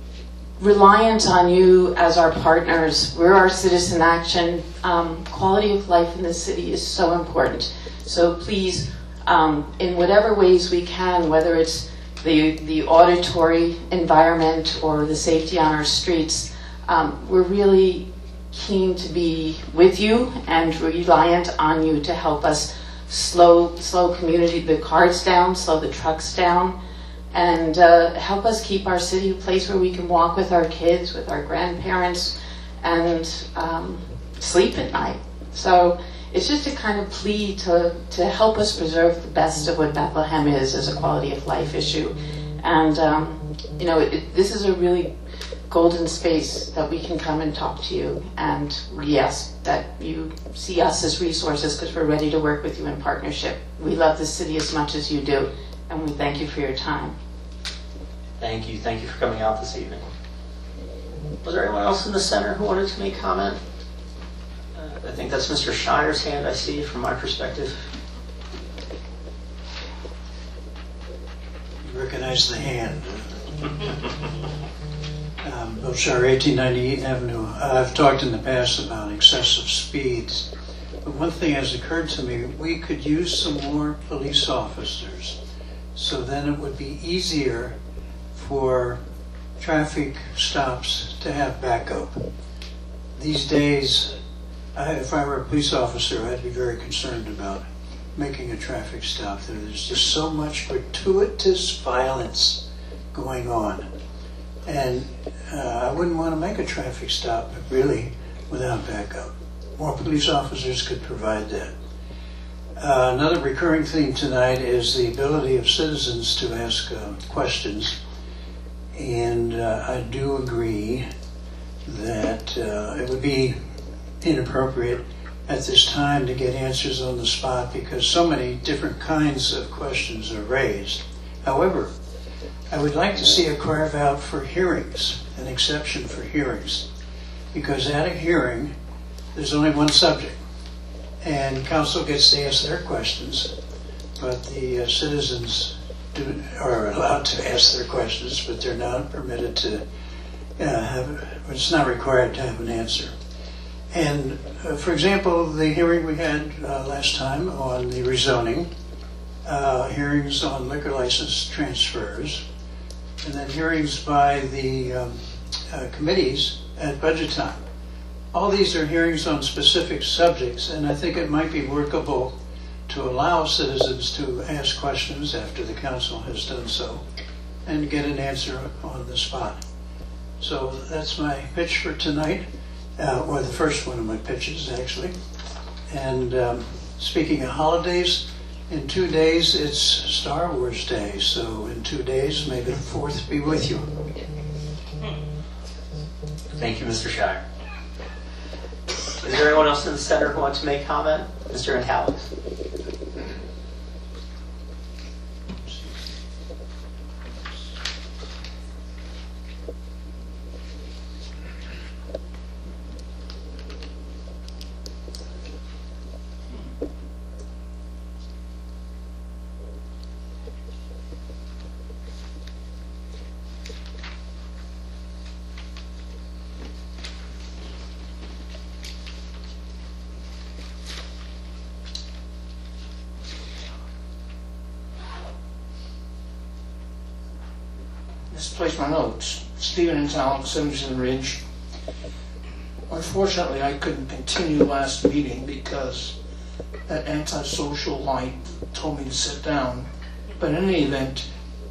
reliant on you as our partners. We're our citizen action. Um, quality of life in this city is so important. So please, um, in whatever ways we can, whether it's the, the auditory environment or the safety on our streets, um, we're really keen to be with you and reliant on you to help us slow, slow community, the cars down, slow the trucks down, and uh, help us keep our city a place where we can walk with our kids, with our grandparents, and um, sleep at night. So it's just a kind of plea to, to help us preserve the best of what Bethlehem is as a quality of life issue. And, um, you know, it, this is a really golden space that we can come and talk to you. And we ask that you see us as resources because we're ready to work with you in partnership. We love this city as much as you do, and we thank you for your time. Thank you. Thank you for coming out this evening. Was there anyone else in the center who wanted to make comment? Uh, I think that's Mister Shiner's hand I see from my perspective. You recognize the hand. um, Bill Shire, eighteen ninety-eighth Avenue. Uh, I've talked in the past about excessive speeds. But one thing has occurred to me, we could use some more police officers. So then it would be easier for traffic stops to have backup. These days, I, if I were a police officer, I'd be very concerned about making a traffic stop. There's just so much gratuitous violence going on. And uh, I wouldn't want to make a traffic stop, really, without backup. More police officers could provide that. Uh, another recurring theme tonight is the ability of citizens to ask uh, questions. And uh, I do agree that uh, it would be inappropriate at this time to get answers on the spot because so many different kinds of questions are raised. However, I would like to see a carve out for hearings, an exception for hearings, because at a hearing, there's only one subject, and council gets to ask their questions, but the uh, citizens do, are allowed to ask their questions, but they're not permitted to uh, have, it's not required to have an answer. And uh, for example, the hearing we had uh, last time on the rezoning, uh, hearings on liquor license transfers, and then hearings by the um, uh, committees at budget time. All these are hearings on specific subjects, and I think it might be workable to allow citizens to ask questions after the council has done so and get an answer on the spot. So that's my pitch for tonight, uh, or the first one of my pitches, actually. And um, speaking of holidays, in two days it's Star Wars Day, so in two days, may the fourth be with you. Thank you, Mister Shire. Is there anyone else in the center who wants to make comment? Mister Intalik. Misplaced my notes. Stephen and Talent, Simpson Ridge. Unfortunately, I couldn't continue last meeting because that antisocial light told me to sit down. But in any event,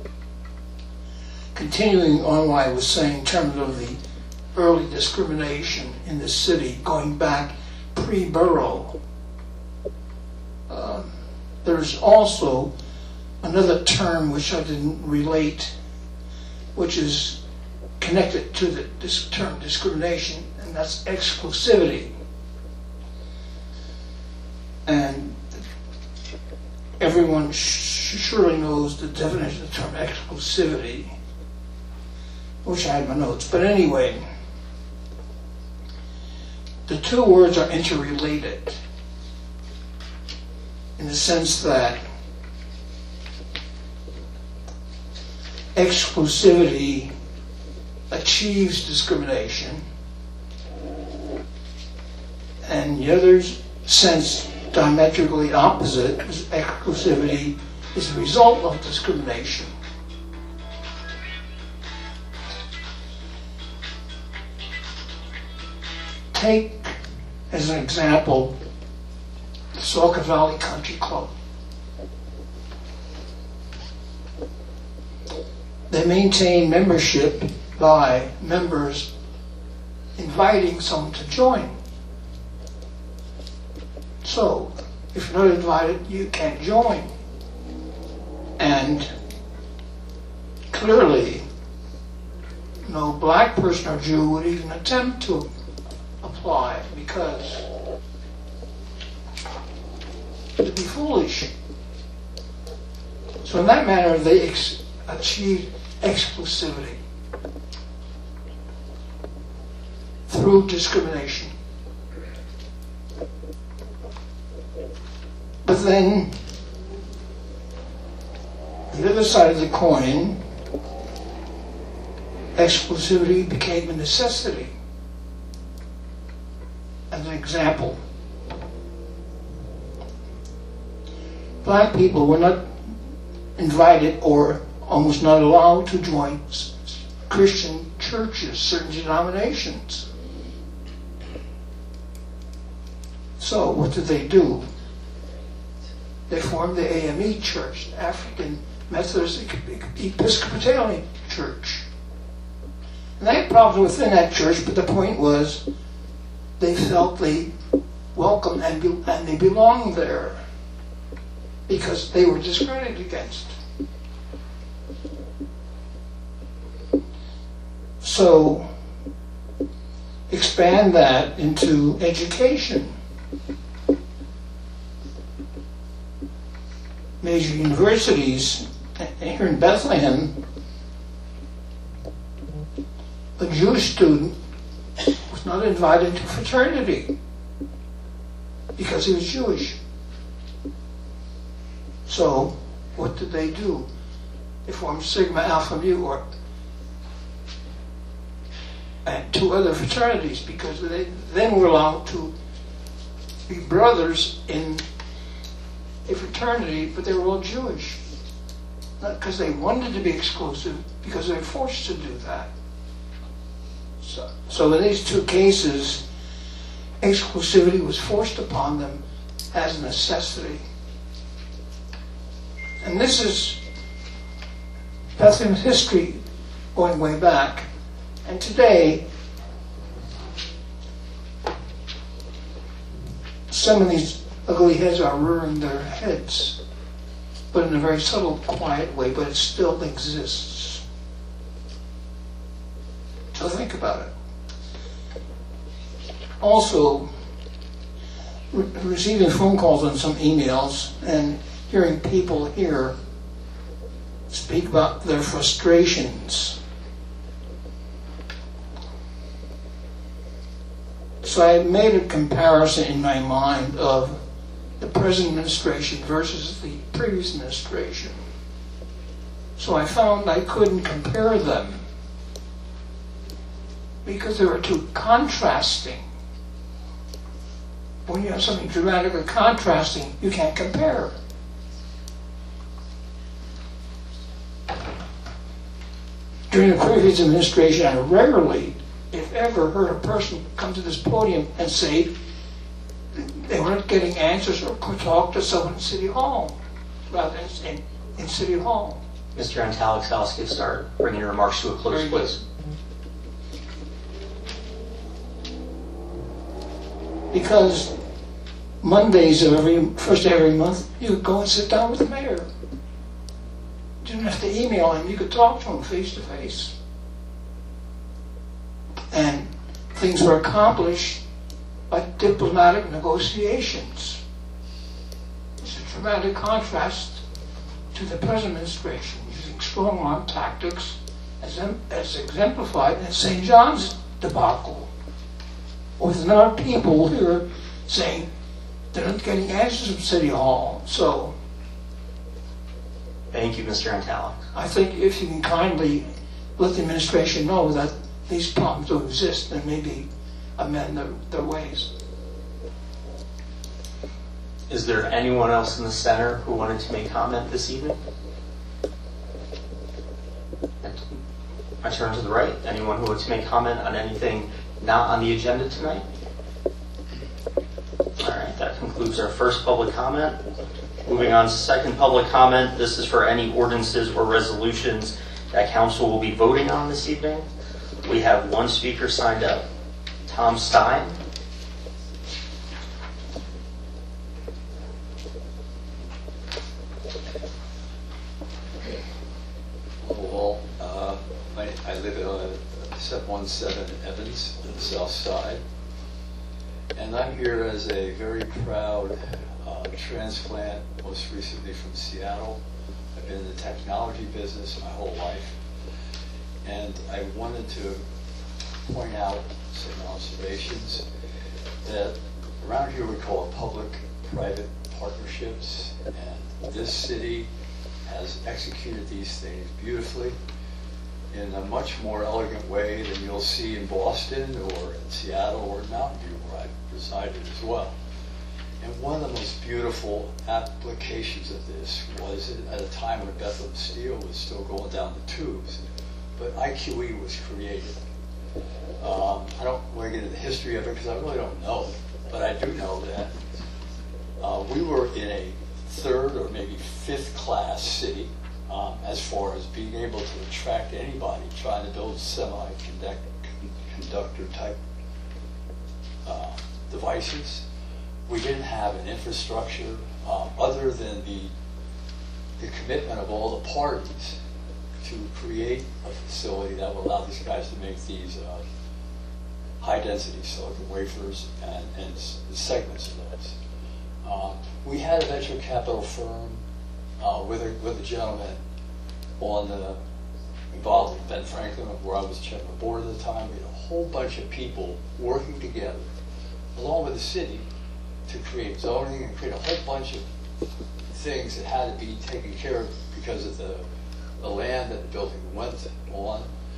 continuing on what I was saying in terms of the early discrimination in the city, going back pre-borough, uh, there's also another term which I didn't relate, which is connected to the this term discrimination, and that's exclusivity. And everyone sh- surely knows the definition of the term exclusivity, which I had in my notes. But anyway, the two words are interrelated in the sense that exclusivity achieves discrimination, and the other sense, diametrically opposite, is exclusivity is a result of discrimination. Take as an example the Saukar Valley Country Club. They maintain membership by members inviting someone to join. So, if you're not invited, you can't join. And clearly, no black person or Jew would even attempt to apply because it'd be foolish. So in that manner, they ex- achieve exclusivity through discrimination. But then, the other side of the coin, exclusivity became a necessity. As an example, black people were not invited or almost not allowed to join Christian churches, certain denominations. So what did they do? They formed the A M E Church, African Methodist Episcopalian Church. And they had problems within that church, but the point was they felt they welcomed and, be, and they belonged there because they were discriminated against. So, expand that into education. Major universities here in Bethlehem, a Jewish student was not invited to fraternity because he was Jewish. So, what did they do? They formed Sigma Alpha Mu, or and two other fraternities, because they then were allowed to be brothers in a fraternity, but they were all Jewish. Not because they wanted to be exclusive, because they were forced to do that. So, so in these two cases, exclusivity was forced upon them as a necessity. And this is Bethlehem's history going way back. And today, some of these ugly heads are rearing their heads, but in a very subtle, quiet way, but it still exists. So think about it. Also, re- receiving phone calls and some emails and hearing people here speak about their frustrations. So I made a comparison in my mind of the present administration versus the previous administration. So I found I couldn't compare them because they were too contrasting. When you have something dramatically contrasting, you can't compare. During the previous administration, I rarely, if ever, heard a person come to this podium and say they weren't getting answers or could talk to someone in City Hall, rather than in, in City Hall. Mister Antalix, I'll get start bringing your remarks to a close, please. Because Mondays of every first day of every month, you could go and sit down with the mayor. You didn't have to email him, you could talk to him face to face. And things were accomplished by diplomatic negotiations. It's a dramatic contrast to the present administration using strong-arm tactics as, as exemplified in Saint John's debacle, with our people here saying they're not getting answers from City Hall. So, thank you, Mister Antalix. I think if you can kindly let the administration know that these problems do exist and maybe amend their, their ways. Is there anyone else in the center who wanted to make comment this evening? I turn to the right. Anyone who wants to make comment on anything not on the agenda tonight? All right, that concludes our first public comment. Moving on to second public comment. This is for any ordinances or resolutions that council will be voting on this evening. We have one speaker signed up, Tom Stein. Hello, uh, I, I live at uh, seven seventeen Evans on the south side, and I'm here as a very proud uh, transplant, most recently from Seattle. I've been in the technology business my whole life, and I wanted to point out some observations that around here we call it public-private partnerships, and this city has executed these things beautifully in a much more elegant way than you'll see in Boston or in Seattle or in Mountain View, where I resided as well. And one of the most beautiful applications of this was at a time when Bethlehem Steel was still going down the tubes, but I Q E was created. Um, I don't want to get into the history of it because I really don't know it, but I do know that uh, we were in a third or maybe fifth class city um, as far as being able to attract anybody trying to build semiconductor type uh, devices. We didn't have an infrastructure um, other than the, the commitment of all the parties to create a facility that will allow these guys to make these uh, high-density silicon wafers and, and segments of those. Uh, we had a venture capital firm uh, with, a, with a gentleman on the, involved in Ben Franklin, where I was chairman of the board at the time. We had a whole bunch of people working together, along with the city, to create zoning and create a whole bunch of things that had to be taken care of because of the, the land that the building went on.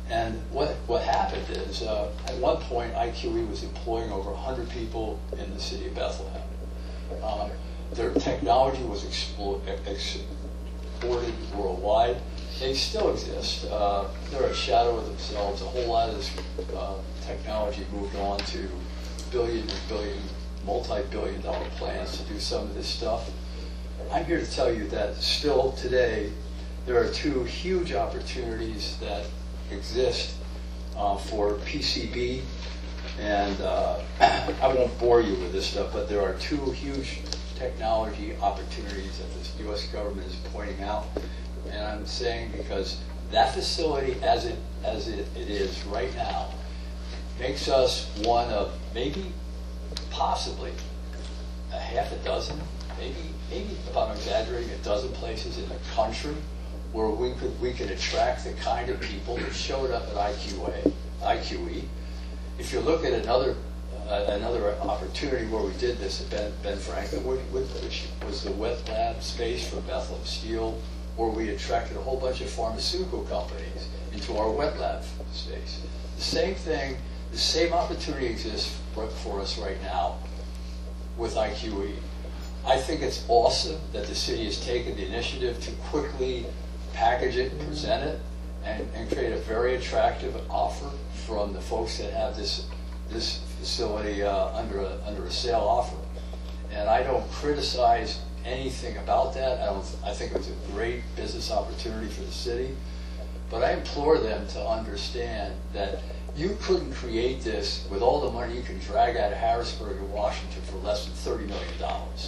And what what happened is, uh, at one point, I Q E was employing over one hundred people in the city of Bethlehem. Um, their technology was explo- exported worldwide. They still exist. Uh, they're a shadow of themselves. A whole lot of this uh, technology moved on to billion and billion, multi-billion dollar plans to do some of this stuff. I'm here to tell you that still today, there are two huge opportunities that exist uh, for P C B, and uh, I won't bore you with this stuff, but there are two huge technology opportunities that the U S government is pointing out. And I'm saying because that facility, as it as it, it is right now, makes us one of maybe, possibly, a half a dozen, maybe, maybe if I'm exaggerating, a dozen places in the country where we could we could attract the kind of people that showed up at I Q A, I Q E. If you look at another uh, another opportunity where we did this at Ben, Ben Franklin, which was the wet lab space for Bethlehem Steel, where we attracted a whole bunch of pharmaceutical companies into our wet lab space. The same thing, the same opportunity exists for, for us right now with I Q E. I think it's awesome that the city has taken the initiative to quickly package it, present it, and, and create a very attractive offer from the folks that have this this facility uh, under a under a sale offer. And I don't criticize anything about that. I don't. I think it was a great business opportunity for the city, but I implore them to understand that you couldn't create this with all the money you can drag out of Harrisburg and Washington for less than thirty million dollars.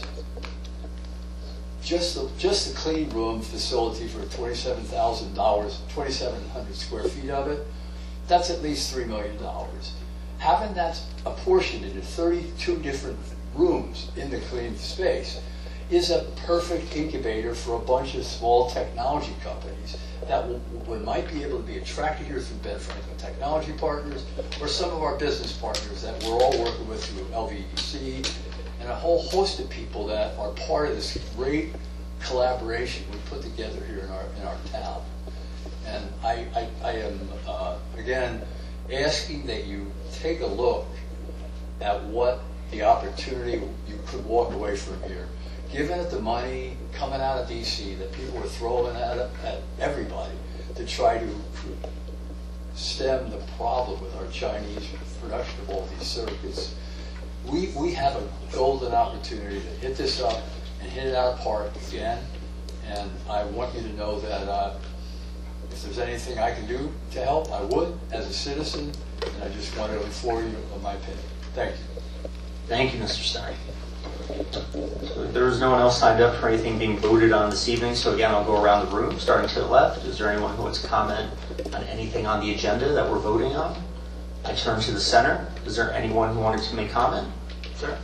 Just the just the clean room facility for twenty-seven thousand dollars, twenty-seven hundred square feet of it, that's at least three million dollars. Having that apportioned into thirty-two different rooms in the clean space is a perfect incubator for a bunch of small technology companies that will, will, might be able to be attracted here through Ben Franklin Technology Partners, or some of our business partners that we're all working with through L V E C, and a whole host of people that are part of this great collaboration we put together here in our in our town. And I, I, I am, uh, again, asking that you take a look at what the opportunity you could walk away from here. Given it the money coming out of D C that people are throwing at, at everybody to try to stem the problem with our Chinese production of all these circuits, we, we have a golden opportunity to hit this up and hit it out of the park again. And I want you to know that uh, if there's anything I can do to help, I would as a citizen, and I just want to inform you of my opinion. Thank you. Thank you, Mister Stein. So there is no one else signed up for anything being voted on this evening, so again, I'll go around the room, starting to the left. Is there anyone who wants to comment on anything on the agenda that we're voting on? I turn to the center. Is there anyone who wanted to make comment? Sir?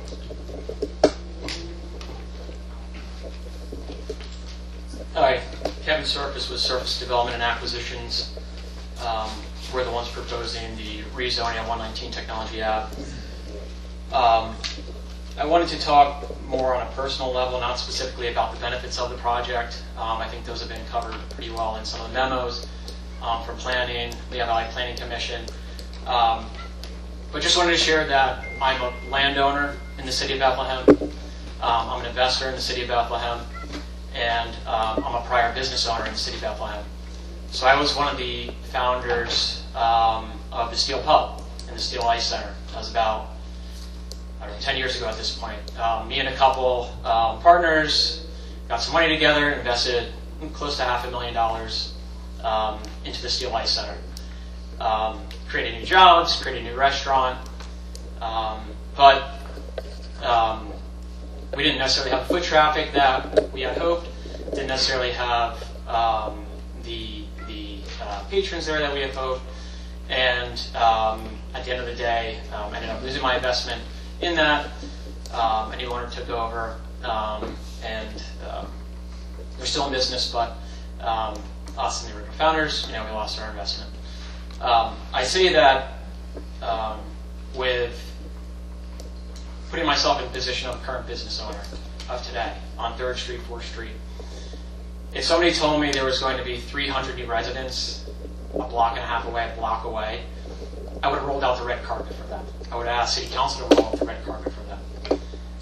Hi, Kevin Surface with Surface Development and Acquisitions. Um, we're the ones proposing the rezoning on one nineteen Technology Ave. Um, I wanted to talk more on a personal level, not specifically about the benefits of the project. Um, I think those have been covered pretty well in some of the memos um, from planning, Lehigh Valley Planning Commission. Um, but just wanted to share that I'm a landowner in the city of Bethlehem. Um, I'm an investor in the city of Bethlehem, and um, I'm a prior business owner in the city of Bethlehem. So I was one of the founders um, of the Steel Pub and the Steel Ice Center. That was about I don't know, ten years ago at this point. Um, me and a couple um, partners got some money together, invested close to half a million dollars um, into the Steel Ice Center. Um, created new jobs, created a new restaurant, um, but um, we didn't necessarily have the foot traffic that we had hoped, didn't necessarily have um, the, the uh, patrons there that we had hoped, and um, at the end of the day, um, I ended up losing my investment in that. Um, a new owner took over, um, and um, they're still in business, but um, us and the original founders, you know, we lost our investment. Um, I say that um, with putting myself in the position of a current business owner of today on third Street, fourth Street. If somebody told me there was going to be three hundred new residents a block and a half away, a block away, I would have rolled out the red carpet for them. I would have asked City Council to roll out the red carpet for them.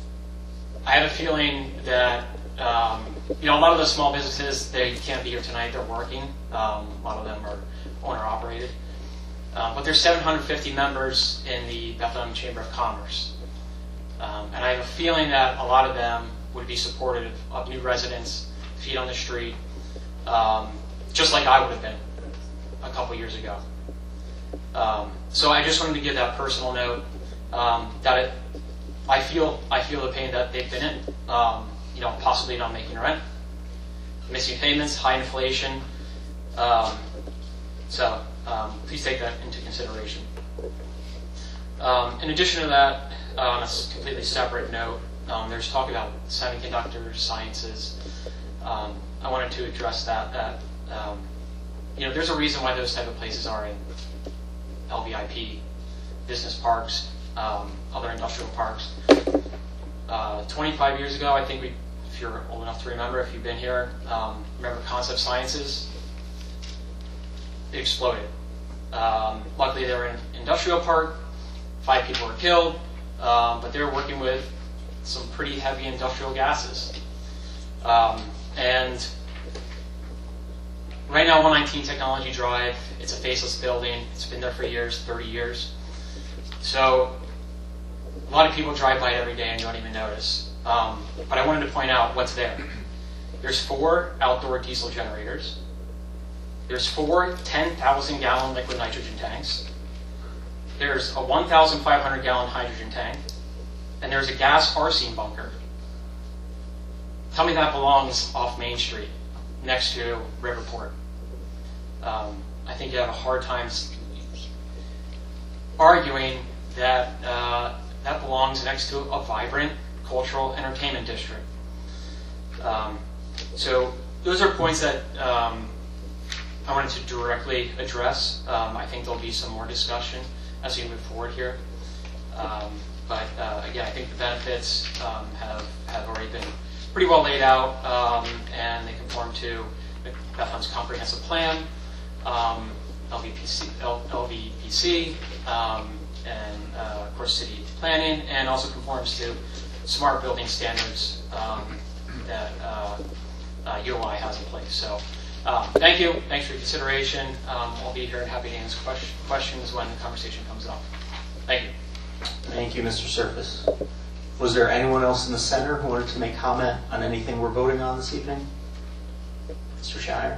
I have a feeling that, um, you know, a lot of those small businesses, they can't be here tonight, they're working. Um, a lot of them are owner-operated. Um, but there's seven hundred fifty members in the Bethlehem Chamber of Commerce. Um, and I have a feeling that a lot of them would be supportive of new residents, feet on the street, um, just like I would have been a couple years ago. Um, so I just wanted to give that personal note um, that it, I feel I feel the pain that they've been in. Um, you know, possibly not making rent, missing payments, high inflation. Um, so um, please take that into consideration. Um, in addition to that, uh, on a completely separate note, um, there's talk about semiconductor sciences. Um, I wanted to address that. That um, you know, there's a reason why those type of places are in L V I P, business parks, um, other industrial parks. Uh, twenty-five years ago, I think we, if you're old enough to remember, if you've been here, um, remember Concept Sciences? It exploded. Um, luckily, they were in industrial park. Five people were killed, um, but they were working with some pretty heavy industrial gases. Um, and right now, one nineteen Technology Drive, it's a faceless building. It's been there for years, thirty years. So a lot of people drive by it every day and don't even notice. Um, but I wanted to point out what's there. There's four outdoor diesel generators. There's four ten thousand gallon liquid nitrogen tanks. There's a one thousand five hundred gallon hydrogen tank. And there's a gas arsine bunker. Tell me that belongs off Main Street, next to Riverport. Um, I think you have a hard time arguing that uh, that belongs next to a vibrant cultural entertainment district. Um, so those are points that um, I wanted to directly address. Um, I think there'll be some more discussion as we move forward here. Um, but uh, again, I think the benefits um, have, have already been pretty well laid out, um, and they conform to Bethlehem's comprehensive plan, um, L V P C, L, LVPC, um, and uh, of course city planning, and also conforms to smart building standards um, that uh, uh, U O I has in place. So um, thank you, thanks for your consideration. Um, I'll be here and happy to answer question, questions when the conversation comes up. Thank you. Thank you, Mister Surface. Was there anyone else in the center who wanted to make comment on anything we're voting on this evening? Mister Shire?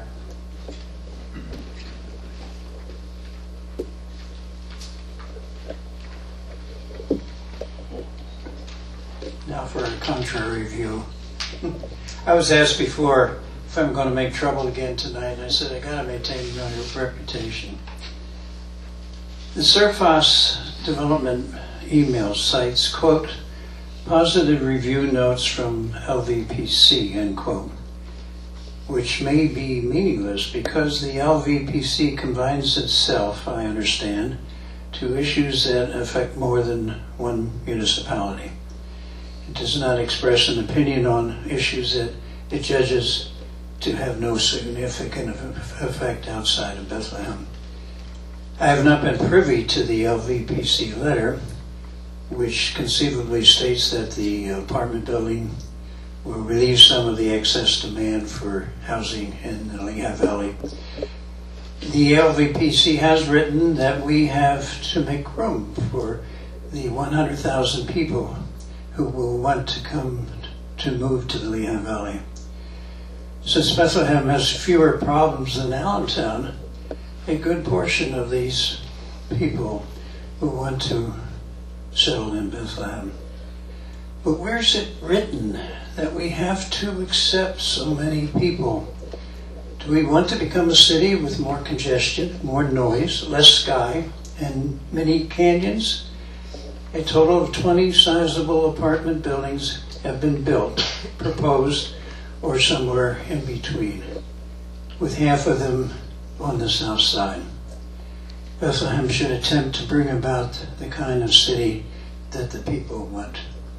Now for a contrary view. I was asked before if I'm going to make trouble again tonight, and I said I got to maintain my reputation. The Surface Development email cites, quote, positive review notes from L V P C, end quote, which may be meaningless because the L V P C combines itself, I understand, to issues that affect more than one municipality. It does not express an opinion on issues that it judges to have no significant effect outside of Bethlehem. I have not been privy to the L V P C letter, which conceivably states that the apartment building will relieve some of the excess demand for housing in the Lehigh Valley. The L V P C has written that we have to make room for the one hundred thousand people who will want to come to move to the Lehigh Valley. Since Bethlehem has fewer problems than Allentown, a good portion of these people who want to settle in Bethlehem. But where's it written that we have to accept so many people? Do we want to become a city with more congestion, more noise, less sky, and many canyons? A total of twenty sizable apartment buildings have been built, proposed, or somewhere in between, with half of them on the south side. Bethlehem should attempt to bring about the kind of city that the people want.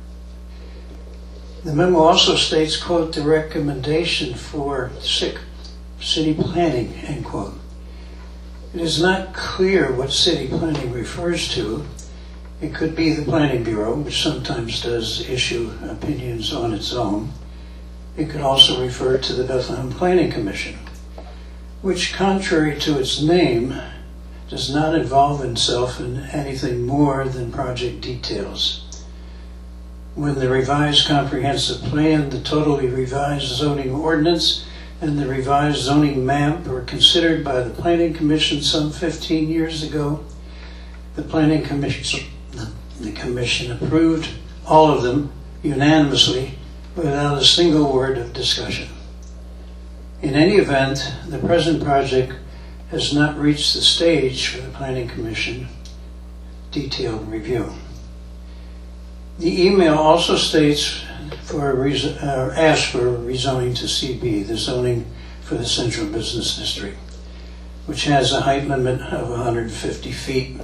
The memo also states, quote, the recommendation for sick city planning, end quote. It is not clear what city planning refers to. It could be the Planning Bureau, which sometimes does issue opinions on its own. It could also refer to the Bethlehem Planning Commission, which, contrary to its name, does not involve itself in anything more than project details. When the revised comprehensive plan, the totally revised zoning ordinance, and the revised zoning map were considered by the Planning Commission some fifteen years ago, the Planning Commission, the Commission approved all of them unanimously without a single word of discussion. In any event, the present project has not reached the stage for the Planning Commission detailed review. The email also states for a reason, uh, ask for rezoning to C B, the zoning for the Central Business District, which has a height limit of one hundred fifty feet.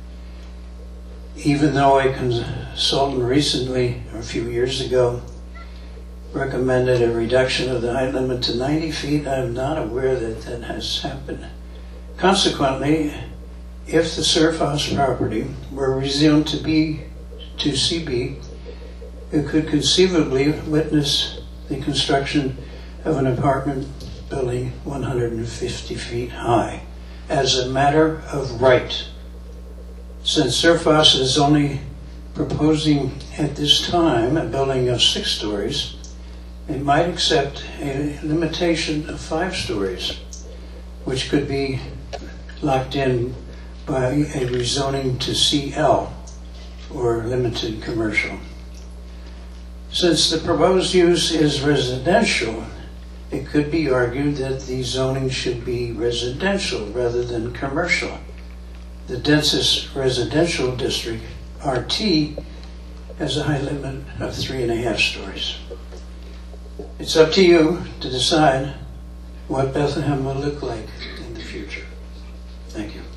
Even though a consultant recently, or a few years ago, recommended a reduction of the height limit to ninety feet, I am not aware that that has happened. Consequently, if the Surf House property were rezoned to be to C B, it could conceivably witness the construction of an apartment building one hundred fifty feet high as a matter of right. Since Surf House is only proposing at this time a building of six stories, it might accept a limitation of five stories, which could be locked in by a rezoning to C L, or limited commercial. Since the proposed use is residential, it could be argued that the zoning should be residential rather than commercial. The densest residential district, R T, has a height limit of three and a half stories. It's up to you to decide what Bethlehem will look like in the future. Thank you.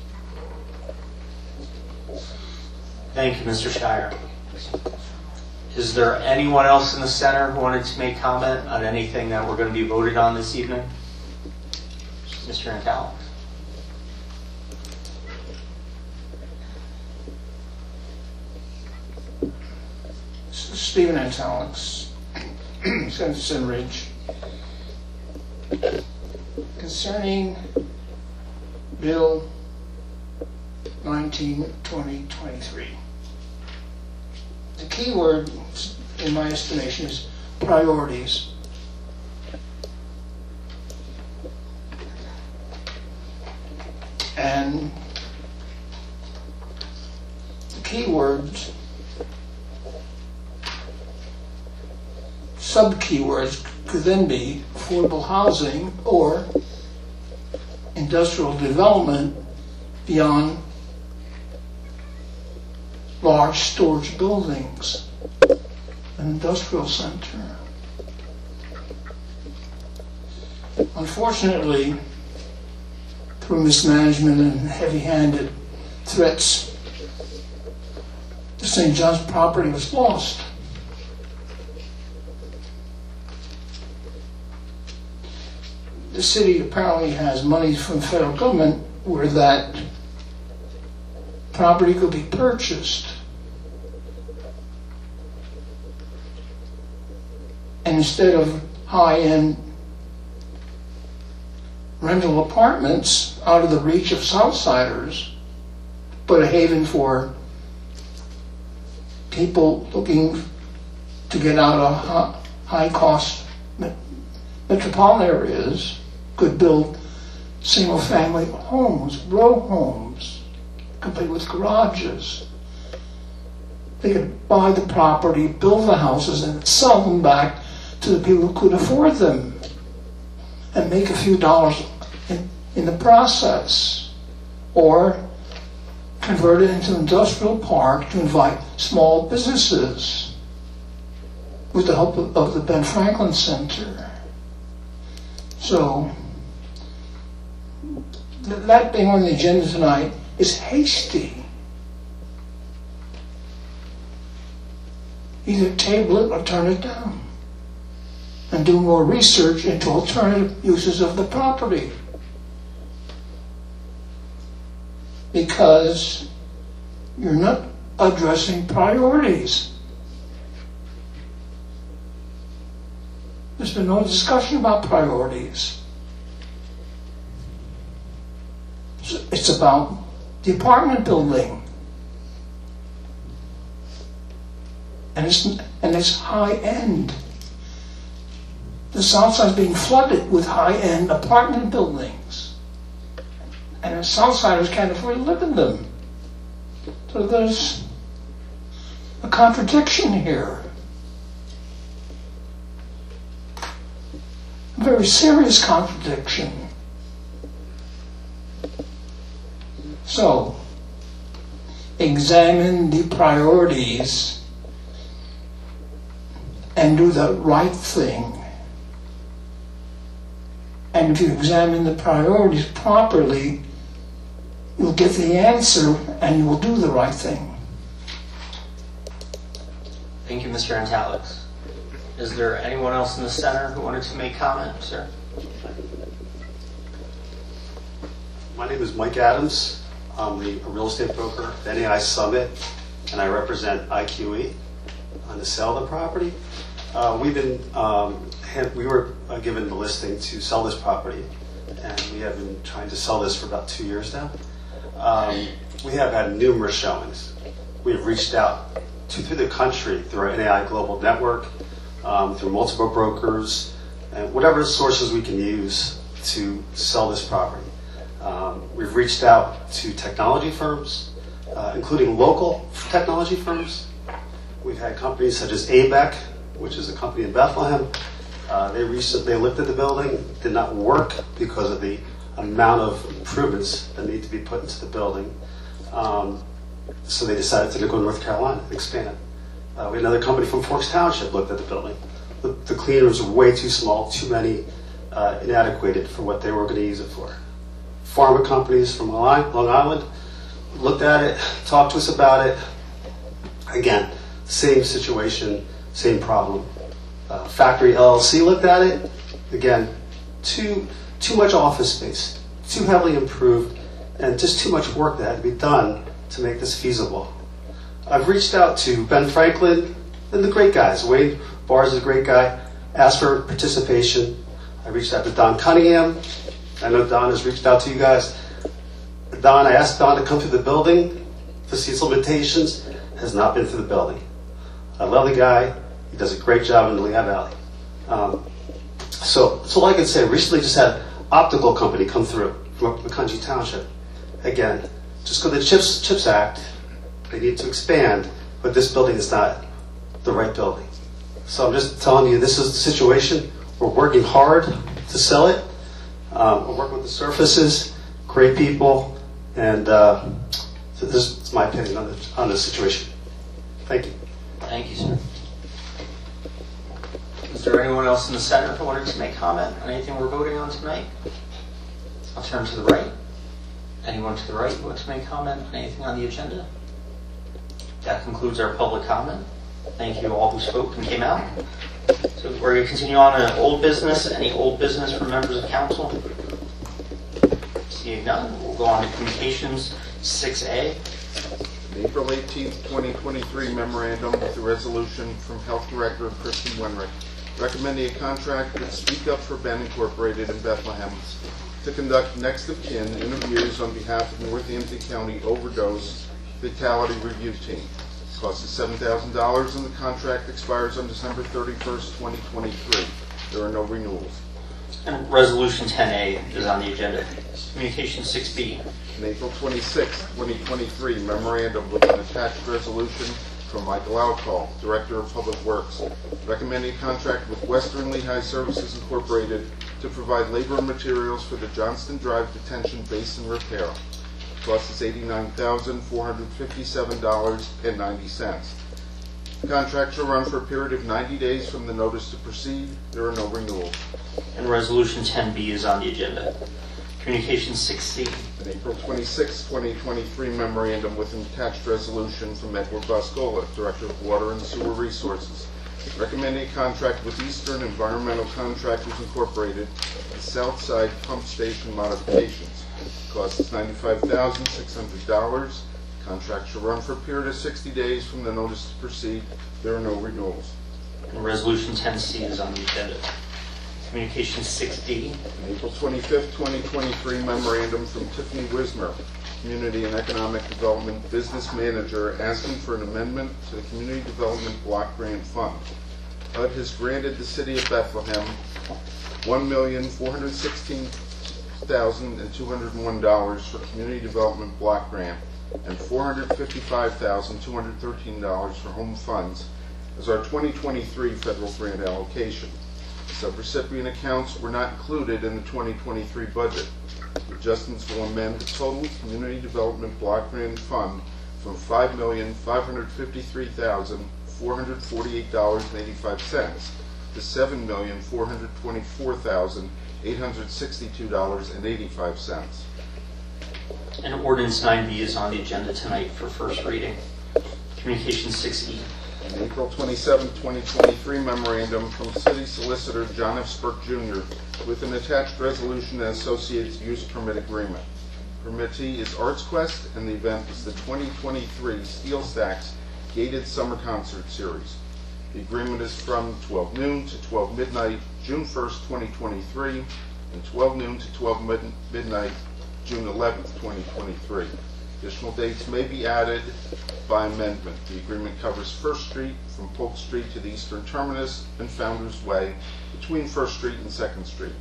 Thank you, Mister Shire. Is there anyone else in the center who wanted to make comment on anything that we're going to be voted on this evening? Mister Antale. Stephen Antalix, Simpson Ridge. Concerning Bill nineteen twenty twenty-three. The key word, in my estimation, is priorities. And the key words, sub-keywords, could then be affordable housing or industrial development beyond large storage buildings, an industrial center. Unfortunately, through mismanagement and heavy-handed threats, the Saint John's property was lost. The city apparently has money from the federal government where that property could be purchased. And instead of high-end rental apartments out of the reach of Southsiders, but a haven for people looking to get out of high-cost metropolitan areas, could build single-family homes, row homes, complete with garages. They could buy the property, build the houses, and sell them back to the people who could afford them and make a few dollars in, in the process. Or convert it into an industrial park to invite small businesses with the help of, of the Ben Franklin Center. So, th- that being on the agenda tonight is hasty. Either table it or turn it down and do more research into alternative uses of the property. because you're not addressing priorities. There's been no discussion about priorities. It's about the apartment building. And it's, and it's high end. The South Side is being flooded with high end apartment buildings. And the South Siders can't afford to live in them. So there's a contradiction here. A very serious contradiction. So, examine the priorities and do the right thing. And if you examine the priorities properly, you'll get the answer and you will do the right thing. Thank you, Mister Antalix. Is there anyone else in the center who wanted to make comment, sir? My name is Mike Adams. I'm the real estate broker at N A I Summit, and I represent I Q E on the sale of the property. Uh, we've been, um, had, we were uh, given the listing to sell this property, and we have been trying to sell this for about two years now. Um, we have had numerous showings. We have reached out to through the country through our N A I Global Network, um, through multiple brokers, and whatever sources we can use to sell this property. Um, we've reached out to technology firms, uh, including local technology firms. We've had companies such as A B E C, which is a company in Bethlehem. Uh, they recently looked at the building, did not work because of the amount of improvements that need to be put into the building. Um, so they decided to go to North Carolina and expand. Uh, we had another company from Forks Township looked at the building. The, the clean rooms were way too small, too many, uh, inadequate for what they were going to use it for. Pharma companies from Long Island looked at it, talked to us about it. Again, same situation, same problem. Uh, Factory L L C looked at it. Again, too too much office space, too heavily improved, and just too much work that had to be done to make this feasible. I've reached out to Ben Franklin and the great guys. Wade Bars is a great guy. Asked for participation. I reached out to Don Cunningham. I know Don has reached out to you guys. Don, I asked Don to come through the building to see its limitations. Has not been through the building. I love the guy. He does a great job in the Lehigh Valley. Um, so, that's all I can say. Recently just had an optical company come through from McCungie Township. Again, just go to the CHIPS, CHIPS Act. They need to expand, but this building is not the right building. So I'm just telling you, this is the situation. We're working hard to sell it. Um, we're working with the surfaces, great people, and uh, so this is my opinion on the, on the situation. Thank you. Thank you, sir. Is there anyone else in the center who wanted to make comment on anything we're voting on tonight? I'll turn to the right. Anyone to the right who wants to make comment on anything on the agenda? That concludes our public comment. Thank you all who spoke and came out. So we're going to continue on to old business. Any old business from members of council? Seeing none, we'll go on to communications six A. April eighteenth, twenty twenty-three memorandum with a resolution from Health Director Kristen Wenrick recommending a contract with Speak Up for Ben Incorporated in Bethlehem to conduct next of kin interviews on behalf of Northampton County Overdose Fatality Review Team. Cost is seven thousand dollars and the contract expires on December thirty-first, twenty twenty-three. There are no renewals. And resolution ten A is on the agenda. Communication six B. On April twenty-sixth, twenty twenty-three, memorandum with an attached resolution from Michael Alcall, Director of Public Works, recommending a contract with Western Lehigh Services Incorporated to provide labor and materials for the Johnston Drive Detention Basin repair. Cost is eighty-nine thousand four hundred fifty-seven dollars and ninety cents. The contract shall run for a period of ninety days from the notice to proceed. There are no renewals. And resolution ten B is on the agenda. Communication six C. An April twenty-sixth, twenty twenty-three memorandum with an attached resolution from Edward Boscola, Director of Water and Sewer Resources, recommending a contract with Eastern Environmental Contractors Incorporated for Southside Pump Station modifications. Cost is ninety-five thousand six hundred dollars. Contract shall run for a period of sixty days from the notice to proceed. There are no renewals. And Resolution ten C is on the agenda. Communication six D. An April twenty-fifth, twenty twenty-three memorandum from Tiffany Wismer, Community and Economic Development Business Manager, asking for an amendment to the Community Development Block Grant Fund. H U D has granted the City of Bethlehem one million four hundred sixteen thousand two hundred one dollars for Community Development Block Grant and four hundred fifty-five thousand two hundred thirteen dollars for home funds as our twenty twenty-three federal grant allocation. Subrecipient accounts were not included in the twenty twenty-three budget. Adjustments will amend the total Community Development Block Grant Fund from five million five hundred fifty-three thousand four hundred forty-eight dollars and eighty-five cents to seven million four hundred twenty-four thousand eight hundred sixty-two dollars and eighty-five cents. And Ordinance nine B is on the agenda tonight for first reading. Communication six E. An April twenty-seventh, twenty twenty-three memorandum from City Solicitor John F. Spurk Junior with an attached resolution and associated use permit agreement. Permittee is Arts Quest, and the event is the twenty twenty-three Steel Stacks Gated Summer Concert Series. The agreement is from twelve noon to twelve midnight, June first, twenty twenty-three, and twelve noon to twelve mid midnight, June eleventh, twenty twenty-three. Additional dates may be added by amendment. The agreement covers First Street from Polk Street to the eastern terminus and Founders Way between First Street and Second Street.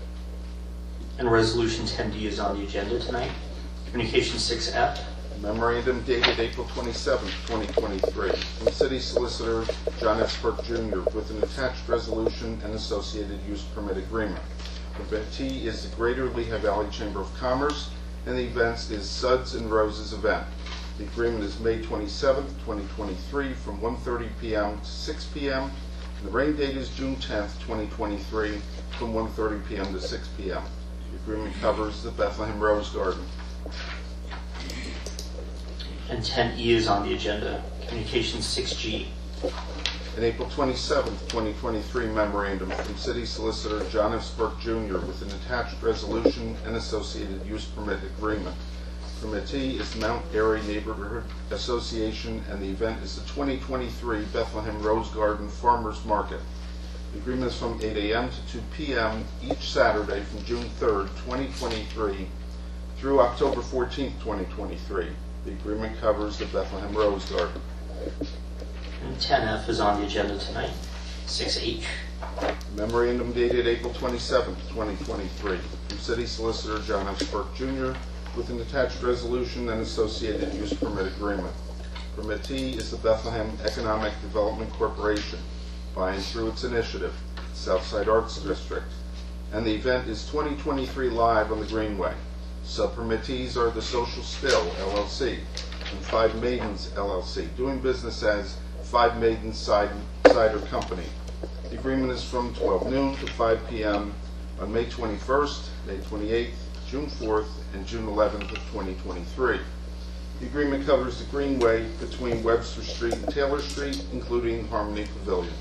And Resolution ten D is on the agenda tonight. Communication six F. A memorandum dated April twenty-seventh, twenty twenty-three from City Solicitor John F. Spurk Junior with an attached resolution and associated use permit agreement. The permittee is the Greater Lehigh Valley Chamber of Commerce, and the event is Suds and Roses event. The agreement is May twenty-seventh, twenty twenty-three from one thirty p m to six p m and the rain date is June tenth, twenty twenty-three from one thirty p m to six p m The agreement covers the Bethlehem Rose Garden. And ten E is on the agenda. Communication six G. An April twenty-seventh, twenty twenty-three memorandum from City Solicitor John F. Spurk Junior with an attached resolution and associated use permit agreement. Permittee is Mount Airy Neighborhood Association, and the event is the twenty twenty-three Bethlehem Rose Garden Farmers Market. The agreement is from eight a m to two p m each Saturday from June third, twenty twenty-three through October fourteenth, twenty twenty-three. The agreement covers the Bethlehem Rose Garden. And ten F is on the agenda tonight. six H. Memorandum dated April twenty-seventh, twenty twenty-three from City Solicitor John F. Spurk Junior with an attached resolution and associated use permit agreement. Permittee is the Bethlehem Economic Development Corporation, by and through its initiative, Southside Arts District, and the event is twenty twenty-three Live on the Greenway. Sub-permittees are the Social Still, L L C, and Five Maidens, L L C, doing business as Five Maidens Cider, Cider Company. The agreement is from twelve noon to five p m on May twenty-first, May twenty-eighth, June fourth, and June eleventh of twenty twenty-three. The agreement covers the Greenway between Webster Street and Taylor Street, including Harmony Pavilion.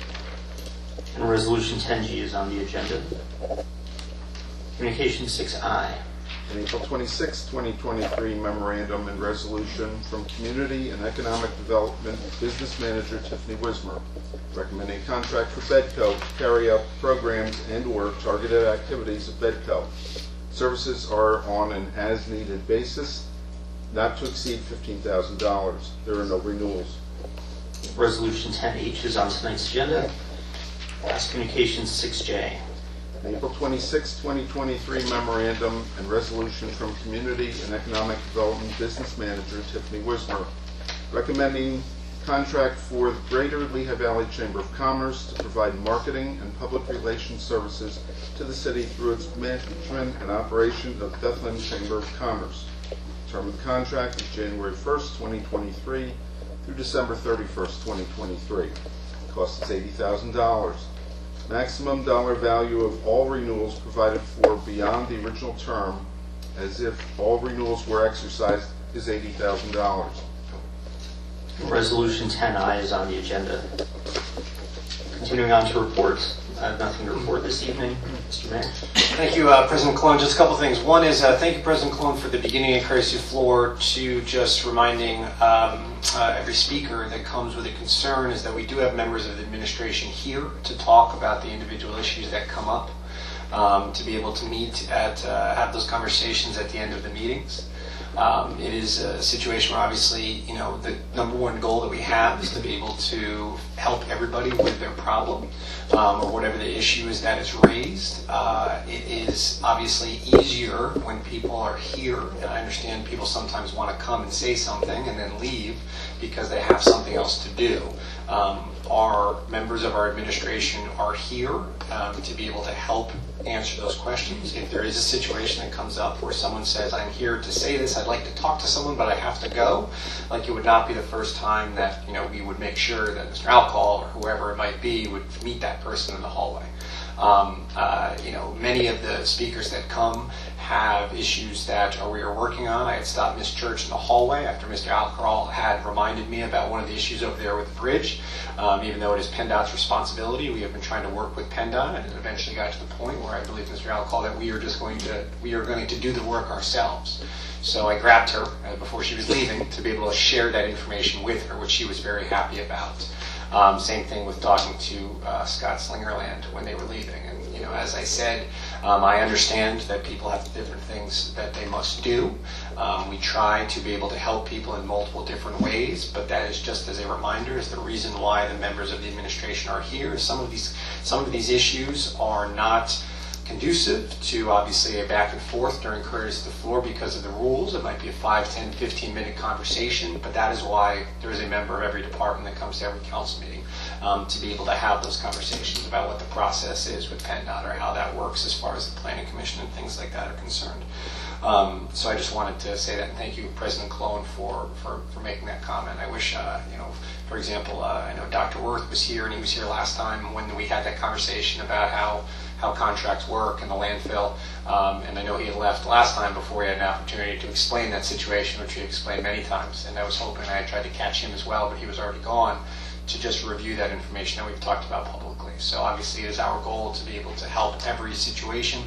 And Resolution ten G is on the agenda. Communication six I. An April twenty-sixth, twenty twenty-three memorandum and resolution from Community and Economic Development Business Manager Tiffany Wismer, recommending a contract for Bedco to carry out programs and/or targeted activities of Bedco. Services are on an as-needed basis, not to exceed fifteen thousand dollars. There are no renewals. Resolution ten H is on tonight's agenda. Last Communication six J. An April twenty-sixth, twenty twenty-three memorandum and resolution from Community and Economic Development Business Manager Tiffany Wismer, recommending contract for the Greater Lehigh Valley Chamber of Commerce to provide marketing and public relations services to the city through its management and operation of Bethlehem Chamber of Commerce. The term of the contract is January first, twenty twenty-three through December thirty-first, twenty twenty-three. The cost is eighty thousand dollars. Maximum dollar value of all renewals provided for beyond the original term, as if all renewals were exercised, is eighty thousand dollars. Resolution ten I is on the agenda. Continuing on to reports, I have nothing to report this evening. Mister Mayor. Thank you, uh, President Colon. Just a couple things. One is uh, thank you, President Colon, for the beginning of courtesy floor to just reminding um, uh, every speaker that comes with a concern is that we do have members of the administration here to talk about the individual issues that come up, um, to be able to meet at, uh, have those conversations at the end of the meetings. Um, it is a situation where obviously, you know, the number one goal that we have is to be able to help everybody with their problem um, or whatever the issue is that is raised. Uh, it is obviously easier when people are here, and I understand people sometimes want to come and say something and then leave because they have something else to do. Um, our members of our administration are here um, to be able to help answer those questions. If there is a situation that comes up where someone says, I'm here to say this, I'd like to talk to someone, but I have to go, like it would not be the first time that, you know, we would make sure that Mister Alcohol or whoever it might be would meet that person in the hallway. Um, uh, you know, many of the speakers that come have issues that uh, we are working on. I had stopped Miz Church in the hallway after Mister Alcohol had reminded me about one of the issues over there with the bridge. Um, even though it is PennDOT's responsibility, we have been trying to work with PennDOT, and it eventually got to the point where I believe Mister Alcohol that we are just going to we are going to do the work ourselves. So I grabbed her uh, before she was leaving to be able to share that information with her, which she was very happy about. Um, same thing with talking to uh, Scott Slingerland when they were leaving. And, you know, as I said, um, I understand that people have different things that they must do. Um, we try to be able to help people in multiple different ways, but that is just as a reminder, is the reason why the members of the administration are here. Some of these, some of these issues are not conducive to obviously a back and forth during courtesy of the floor because of the rules. It might be a five, ten, fifteen minute conversation, but that is why there is a member of every department that comes to every council meeting um, to be able to have those conversations about what the process is with PennDOT or how that works as far as the Planning Commission and things like that are concerned. Um, so I just wanted to say that, and thank you, President Colon, for, for, for making that comment. I wish, uh, you know, for example, uh, I know Doctor Worth was here, and he was here last time when we had that conversation about how how contracts work in the landfill. Um, and I know he had left last time before we had an opportunity to explain that situation, which he explained many times. And I was hoping I had tried to catch him as well, but he was already gone, to just review that information that we've talked about publicly. So obviously it is our goal to be able to help every situation.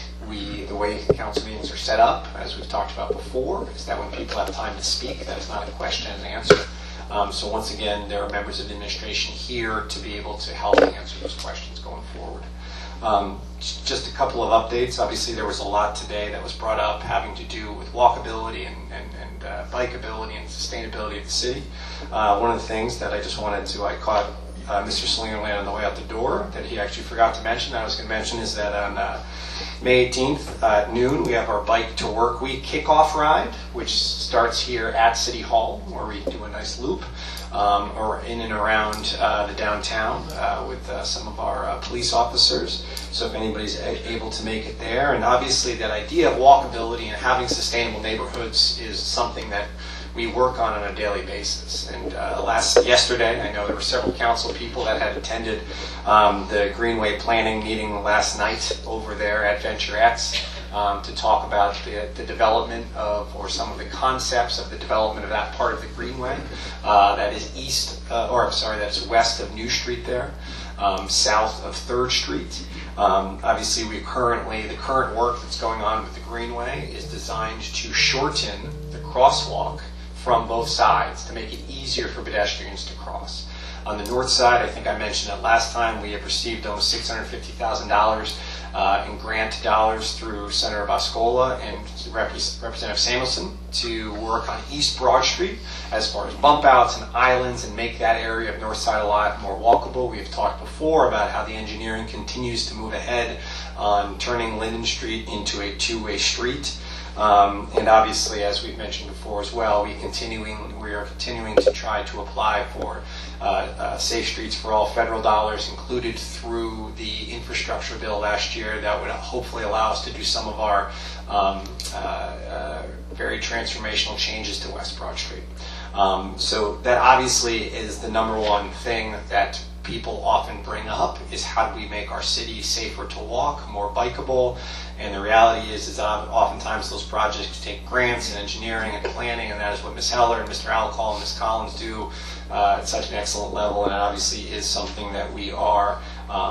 We, the way council meetings are set up, as we've talked about before, is that when people have time to speak, that is not a question and answer. Um, so once again, there are members of the administration here to be able to help answer those questions going forward. Um, just a couple of updates. Obviously, there was a lot today that was brought up having to do with walkability and, and, and uh, bikeability and sustainability of the city. Uh, one of the things that I just wanted to, I caught uh, Mister Slingerland on the way out the door that he actually forgot to mention. I was going to mention is that on uh, May eighteenth uh, at noon, we have our Bike to Work Week kickoff ride, which starts here at City Hall, where we do a nice loop. Um, or in and around uh, the downtown uh, with uh, some of our uh, police officers. So if anybody's a- able to make it there. And obviously that idea of walkability and having sustainable neighborhoods is something that we work on on a daily basis. And uh, last yesterday, I know there were several council people that had attended um, the Greenway Planning meeting last night over there at Venture X. Um, to talk about the, the development of, or some of the concepts of the development of that part of the Greenway. Uh, that is east, uh, or I'm sorry, that is west of New Street there, um, south of third Street. Um, obviously, we currently, the current work that's going on with the Greenway is designed to shorten the crosswalk from both sides to make it easier for pedestrians to cross. On the north side, I think I mentioned it last time, we have received almost six hundred fifty thousand dollars Uh, in grant dollars through Senator Boscola and Rep- Representative Samuelson to work on East Broad Street as far as bump outs and islands and make that area of North Side a lot more walkable. We have talked before about how the engineering continues to move ahead on turning Linden Street into a two-way street. Um, and obviously, as we've mentioned before as well, we continuing we are continuing to try to apply for uh, uh, Safe Streets for All federal dollars included through the infrastructure bill last year that would hopefully allow us to do some of our um, uh, uh, very transformational changes to West Broad Street. Um, so that obviously is the number one thing that people often bring up is how do we make our city safer to walk, more bikeable, and the reality is is that oftentimes those projects take grants and engineering and planning, and that is what Miz Heller and Mister Alcohol and Miz Collins do uh, at such an excellent level, and it obviously is something that we are um,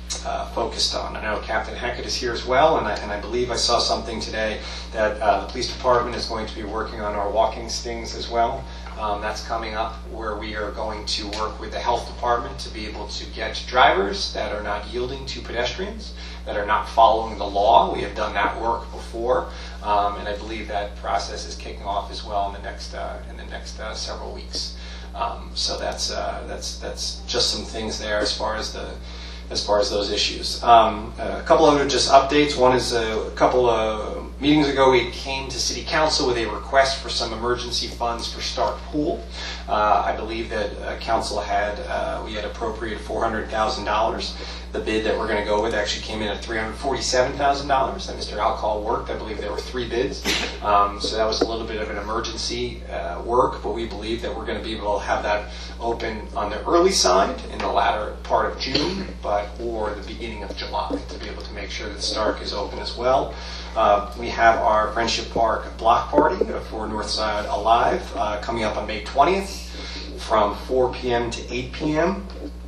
uh, focused on. I know Captain Hackett is here as well, and I, and I believe I saw something today that uh, the police department is going to be working on our walking stings as well. Um, that's coming up, where we are going to work with the health department to be able to get drivers that are not yielding to pedestrians, that are not following the law. We have done that work before, um, and I believe that process is kicking off as well in the next uh, in the next uh, several weeks. Um, so that's uh, that's that's just some things there as far as the as far as those issues. Um, a couple other just updates. One is a, a couple of meetings ago we came to City Council with a request for some emergency funds for Stark Pool. Uh, I believe that uh, Council had, uh, we had appropriated four hundred thousand dollars. The bid that we're going to go with actually came in at three hundred forty-seven thousand dollars that Mister Alcall worked. I believe there were three bids. Um, so that was a little bit of an emergency uh, work, but we believe that we're going to be able to have that open on the early side in the latter part of June, but or the beginning of July, to be able to make sure that Stark is open as well. Uh, we have our Friendship Park block party for Northside Alive uh, coming up on May twentieth from four p.m. to eight p.m.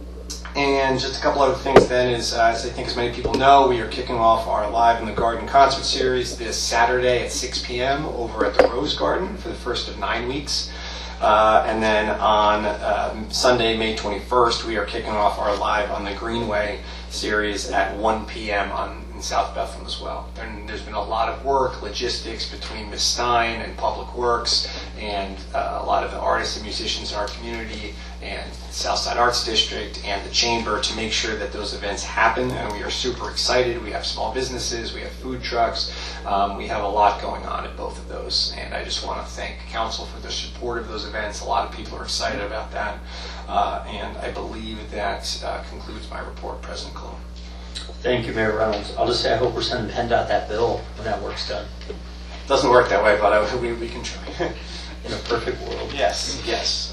And just a couple other things then is, uh, as I think as many people know, we are kicking off our Live in the Garden concert series this Saturday at six p.m. over at the Rose Garden for the first of nine weeks. Uh, and then on um, Sunday, May twenty-first, we are kicking off our Live on the Greenway series at one p.m. on in South Bethlehem as well. And there's been a lot of work, logistics between Miz Stein and Public Works and uh, a lot of the artists and musicians in our community and Southside Arts District and the Chamber to make sure that those events happen, and we are super excited. We have small businesses, we have food trucks, um, we have a lot going on at both of those, and I just want to thank Council for their support of those events. A lot of people are excited about that, uh, and I believe that uh, concludes my report, President Cologne. Thank you, Mayor Reynolds. I'll just say I hope we're sending PennDOT that bill when that work's done. Doesn't work that way, but I, we, we can try. In a perfect world. Yes, yes.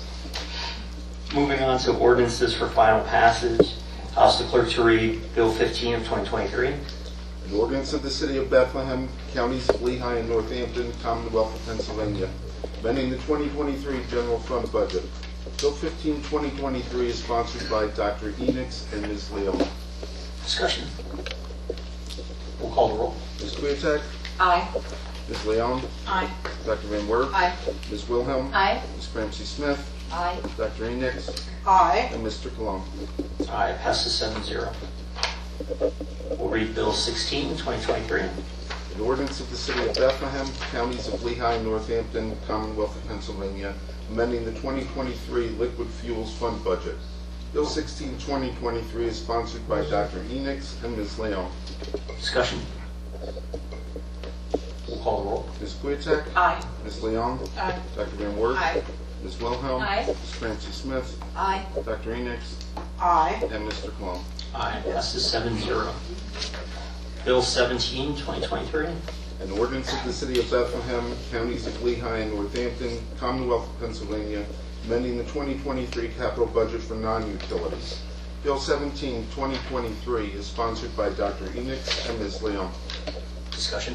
Moving on to ordinances for final passage. Ask the clerk to read Bill fifteen of twenty twenty-three. An ordinance of the City of Bethlehem, Counties of Lehigh and Northampton, Commonwealth of Pennsylvania, amending the twenty twenty-three General Fund budget. Bill fifteen, twenty twenty-three is sponsored by Doctor Enix and Miz Leon. Discussion. We'll call the roll. Miz Kwiatek? Aye. Miz Leon? Aye. Doctor Van Wert? Aye. Miz Wilhelm? Aye. Miz Ramsey Smith? Aye. Doctor Enix? Aye. And Mister Cologne. Aye, passes seven zero. We'll read Bill sixteen, twenty twenty-three. An ordinance of the City of Bethlehem, Counties of Lehigh and Northampton, Commonwealth of Pennsylvania, amending the twenty twenty-three Liquid Fuels Fund budget. Bill sixteen, twenty twenty-three is sponsored by Doctor Enix and Miz Leon. Discussion. We'll call the roll. Miz Kwiatek? Aye. Miz Leon? Aye. Doctor Van Wert? Aye. Miz Wilhelm? Aye. Miz Ramsey Smith? Aye. Doctor Enix? Aye. And Mister Cologne. Aye, passes seven zero. Bill seventeen, twenty twenty-three. An ordinance of the City of Bethlehem, Counties of Lehigh and Northampton, Commonwealth of Pennsylvania, amending the twenty twenty-three capital budget for non-utilities. Bill seventeen, twenty twenty-three is sponsored by Doctor Enix and Miz Leon. Discussion.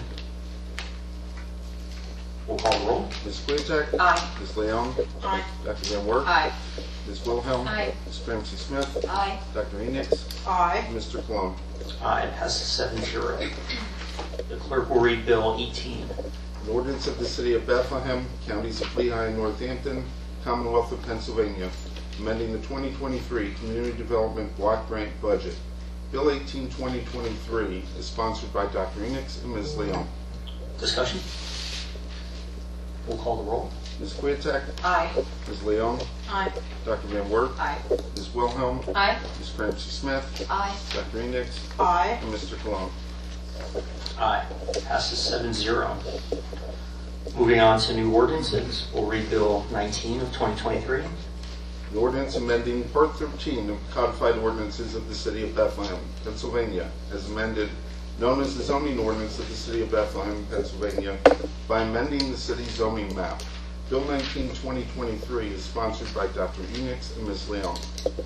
We'll call the roll. Miz Kwiatek? Aye. Miz Leon? Aye. Doctor Van Wert? Aye. Miz Wilhelm? Aye. Miz Ramsey Smith? Aye. Doctor Enix? Aye. And Mister Cologne. Aye, passes seven zero. The clerk will read Bill eighteen. An ordinance of the City of Bethlehem, Counties of Lehigh and Northampton, Commonwealth of Pennsylvania, amending the twenty twenty-three Community Development Block Grant budget. Bill eighteen, twenty twenty-three is sponsored by Doctor Enix and Miz Leon. Discussion. We'll call the roll. Miz Kwiatek? Aye. Miz Leon? Aye. Doctor Van Wert? Aye. Miz Wilhelm? Aye. Miz Ramsey Smith? Aye. Doctor Enix? Aye. And Mister Cologne. Aye, passes seven zero. Moving on to new ordinances, we'll read Bill nineteen of twenty twenty-three. An ordinance amending Part thirteen of codified ordinances of the City of Bethlehem, Pennsylvania, as amended, known as the zoning ordinance of the City of Bethlehem, Pennsylvania, by amending the city zoning map. Bill nineteen, twenty twenty-three is sponsored by Doctor Enix and Miz Leon.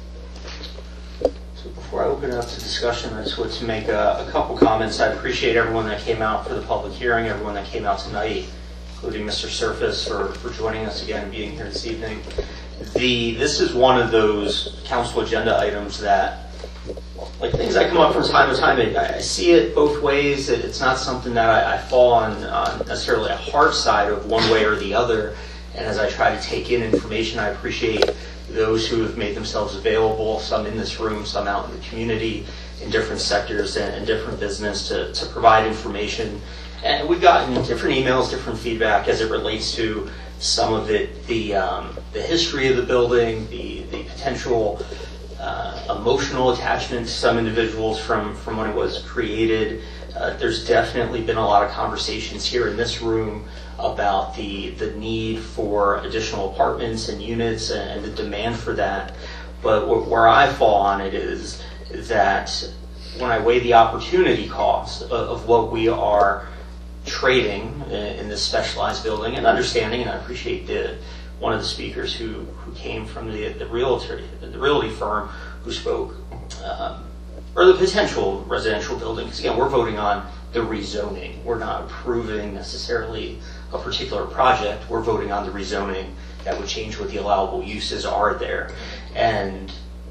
So before I open it up to discussion, I just want to make a, a couple comments. I appreciate everyone that came out for the public hearing, everyone that came out tonight, including Mister Surface for, for joining us again and being here this evening. The, this is one of those council agenda items that like things that come up from time to time, I, I see it both ways. It, it's not something that I, I fall on, on necessarily a hard side of one way or the other. And as I try to take in information, I appreciate those who have made themselves available, some in this room, some out in the community, in different sectors and, and different business to, to provide information. And we've gotten different emails, different feedback as it relates to some of it, the um, the history of the building, the, the potential uh, emotional attachment to some individuals from, from when it was created. Uh, there's definitely been a lot of conversations here in this room about the the need for additional apartments and units and, and the demand for that. But wh- where I fall on it is that when I weigh the opportunity cost of, of what we are trading in, in this specialized building, and understanding, and I appreciate the one of the speakers who, who came from the the realtor the realty firm who spoke, um, or the potential residential building. Because again, we're voting on the rezoning. We're not approving necessarily a particular project. We're voting on the rezoning that would change what the allowable uses are there. And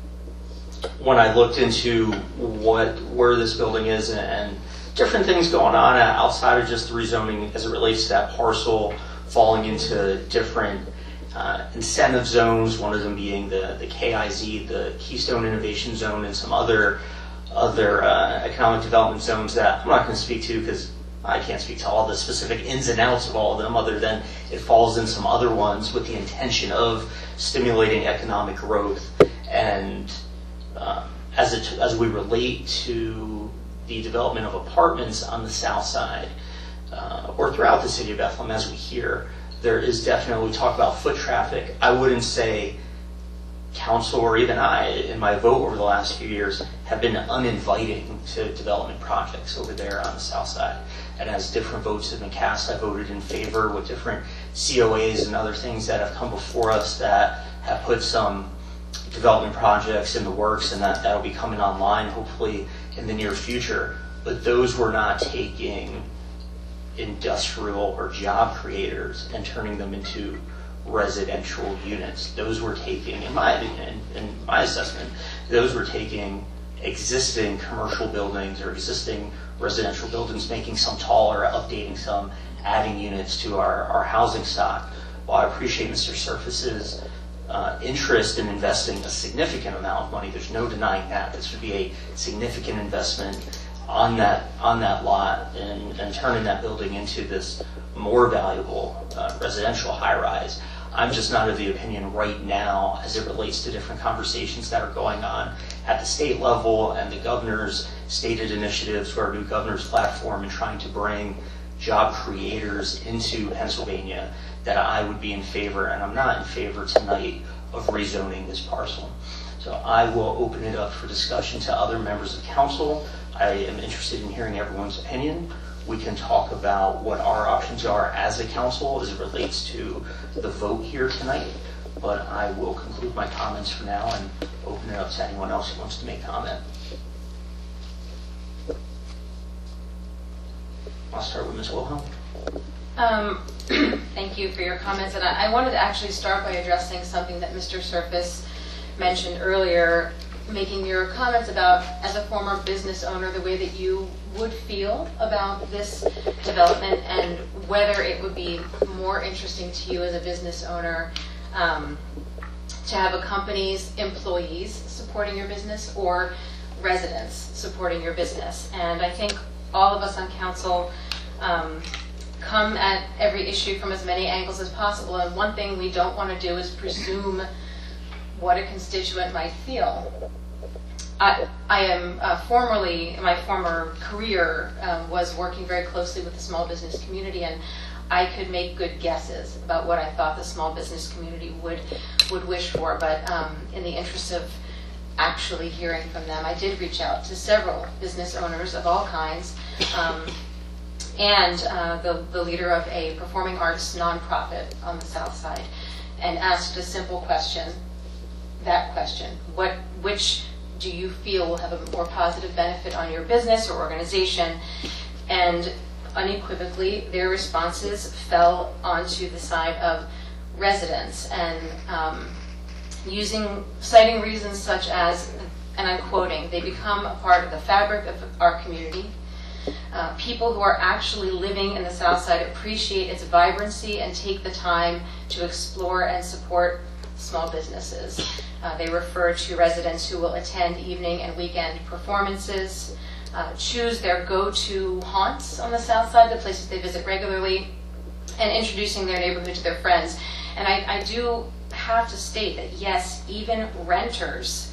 when I looked into what where this building is and, and different things going on outside of just the rezoning as it relates to that parcel falling into different uh, incentive zones, one of them being the, the K I Z, the Keystone Innovation Zone, and some other other uh, economic development zones that I'm not going to speak to because I can't speak to all the specific ins and outs of all of them, other than it falls in some other ones with the intention of stimulating economic growth. And um, as it, as we relate to the development of apartments on the south side uh, or throughout the city of Bethlehem, as we hear, there is definitely, we talk about foot traffic. I wouldn't say council or even I, in my vote over the last few years, have been uninviting to development projects over there on the south side. And as different votes have been cast, I voted in favor with different C O As and other things that have come before us that have put some development projects in the works, and that that'll be coming online hopefully in the near future. But those were not taking industrial or job creators and turning them into residential units. Those were taking, in my opinion, in my assessment, those were taking existing commercial buildings or existing residential buildings, making some taller, updating some, adding units to our, our housing stock. While I appreciate Mister Surface's uh, interest in investing a significant amount of money, there's no denying that. This would be a significant investment on that on that lot and, and turning that building into this more valuable uh, residential high-rise. I'm just not of the opinion right now, as it relates to different conversations that are going on at the state level and the governor's stated initiatives for our new governor's platform and trying to bring job creators into Pennsylvania, that I would be in favor, and I'm not in favor tonight, of rezoning this parcel. So I will open it up for discussion to other members of council. I am interested in hearing everyone's opinion. We can talk about what our options are as a council as it relates to the vote here tonight. But I will conclude my comments for now and open it up to anyone else who wants to make comment. I'll start with Miz Wilhelm. Um, thank you for your comments. And I, I wanted to actually start by addressing something that Mister Surface mentioned earlier, making your comments about, as a former business owner, the way that you would feel about this development and whether it would be more interesting to you as a business owner um, to have a company's employees supporting your business or residents supporting your business. And I think all of us on council um, come at every issue from as many angles as possible. And one thing we don't want to do is presume what a constituent might feel. I, I am uh, formerly, in my former career, um, was working very closely with the small business community, and I could make good guesses about what I thought the small business community would would wish for. But um, in the interest of actually hearing from them, I did reach out to several business owners of all kinds, um, and uh, the, the leader of a performing arts nonprofit on the south side, and asked a simple question, that question, what, which do you feel will have a more positive benefit on your business or organization? And unequivocally, their responses fell onto the side of residents, and um, using citing reasons such as and I'm quoting, they become a part of the fabric of our community. Uh, people who are actually living in the South Side appreciate its vibrancy and take the time to explore and support small businesses. Uh, they refer to residents who will attend evening and weekend performances, uh, choose their go-to haunts on the South Side, the places they visit regularly, and introducing their neighborhood to their friends. And I, I do have to state that yes, even renters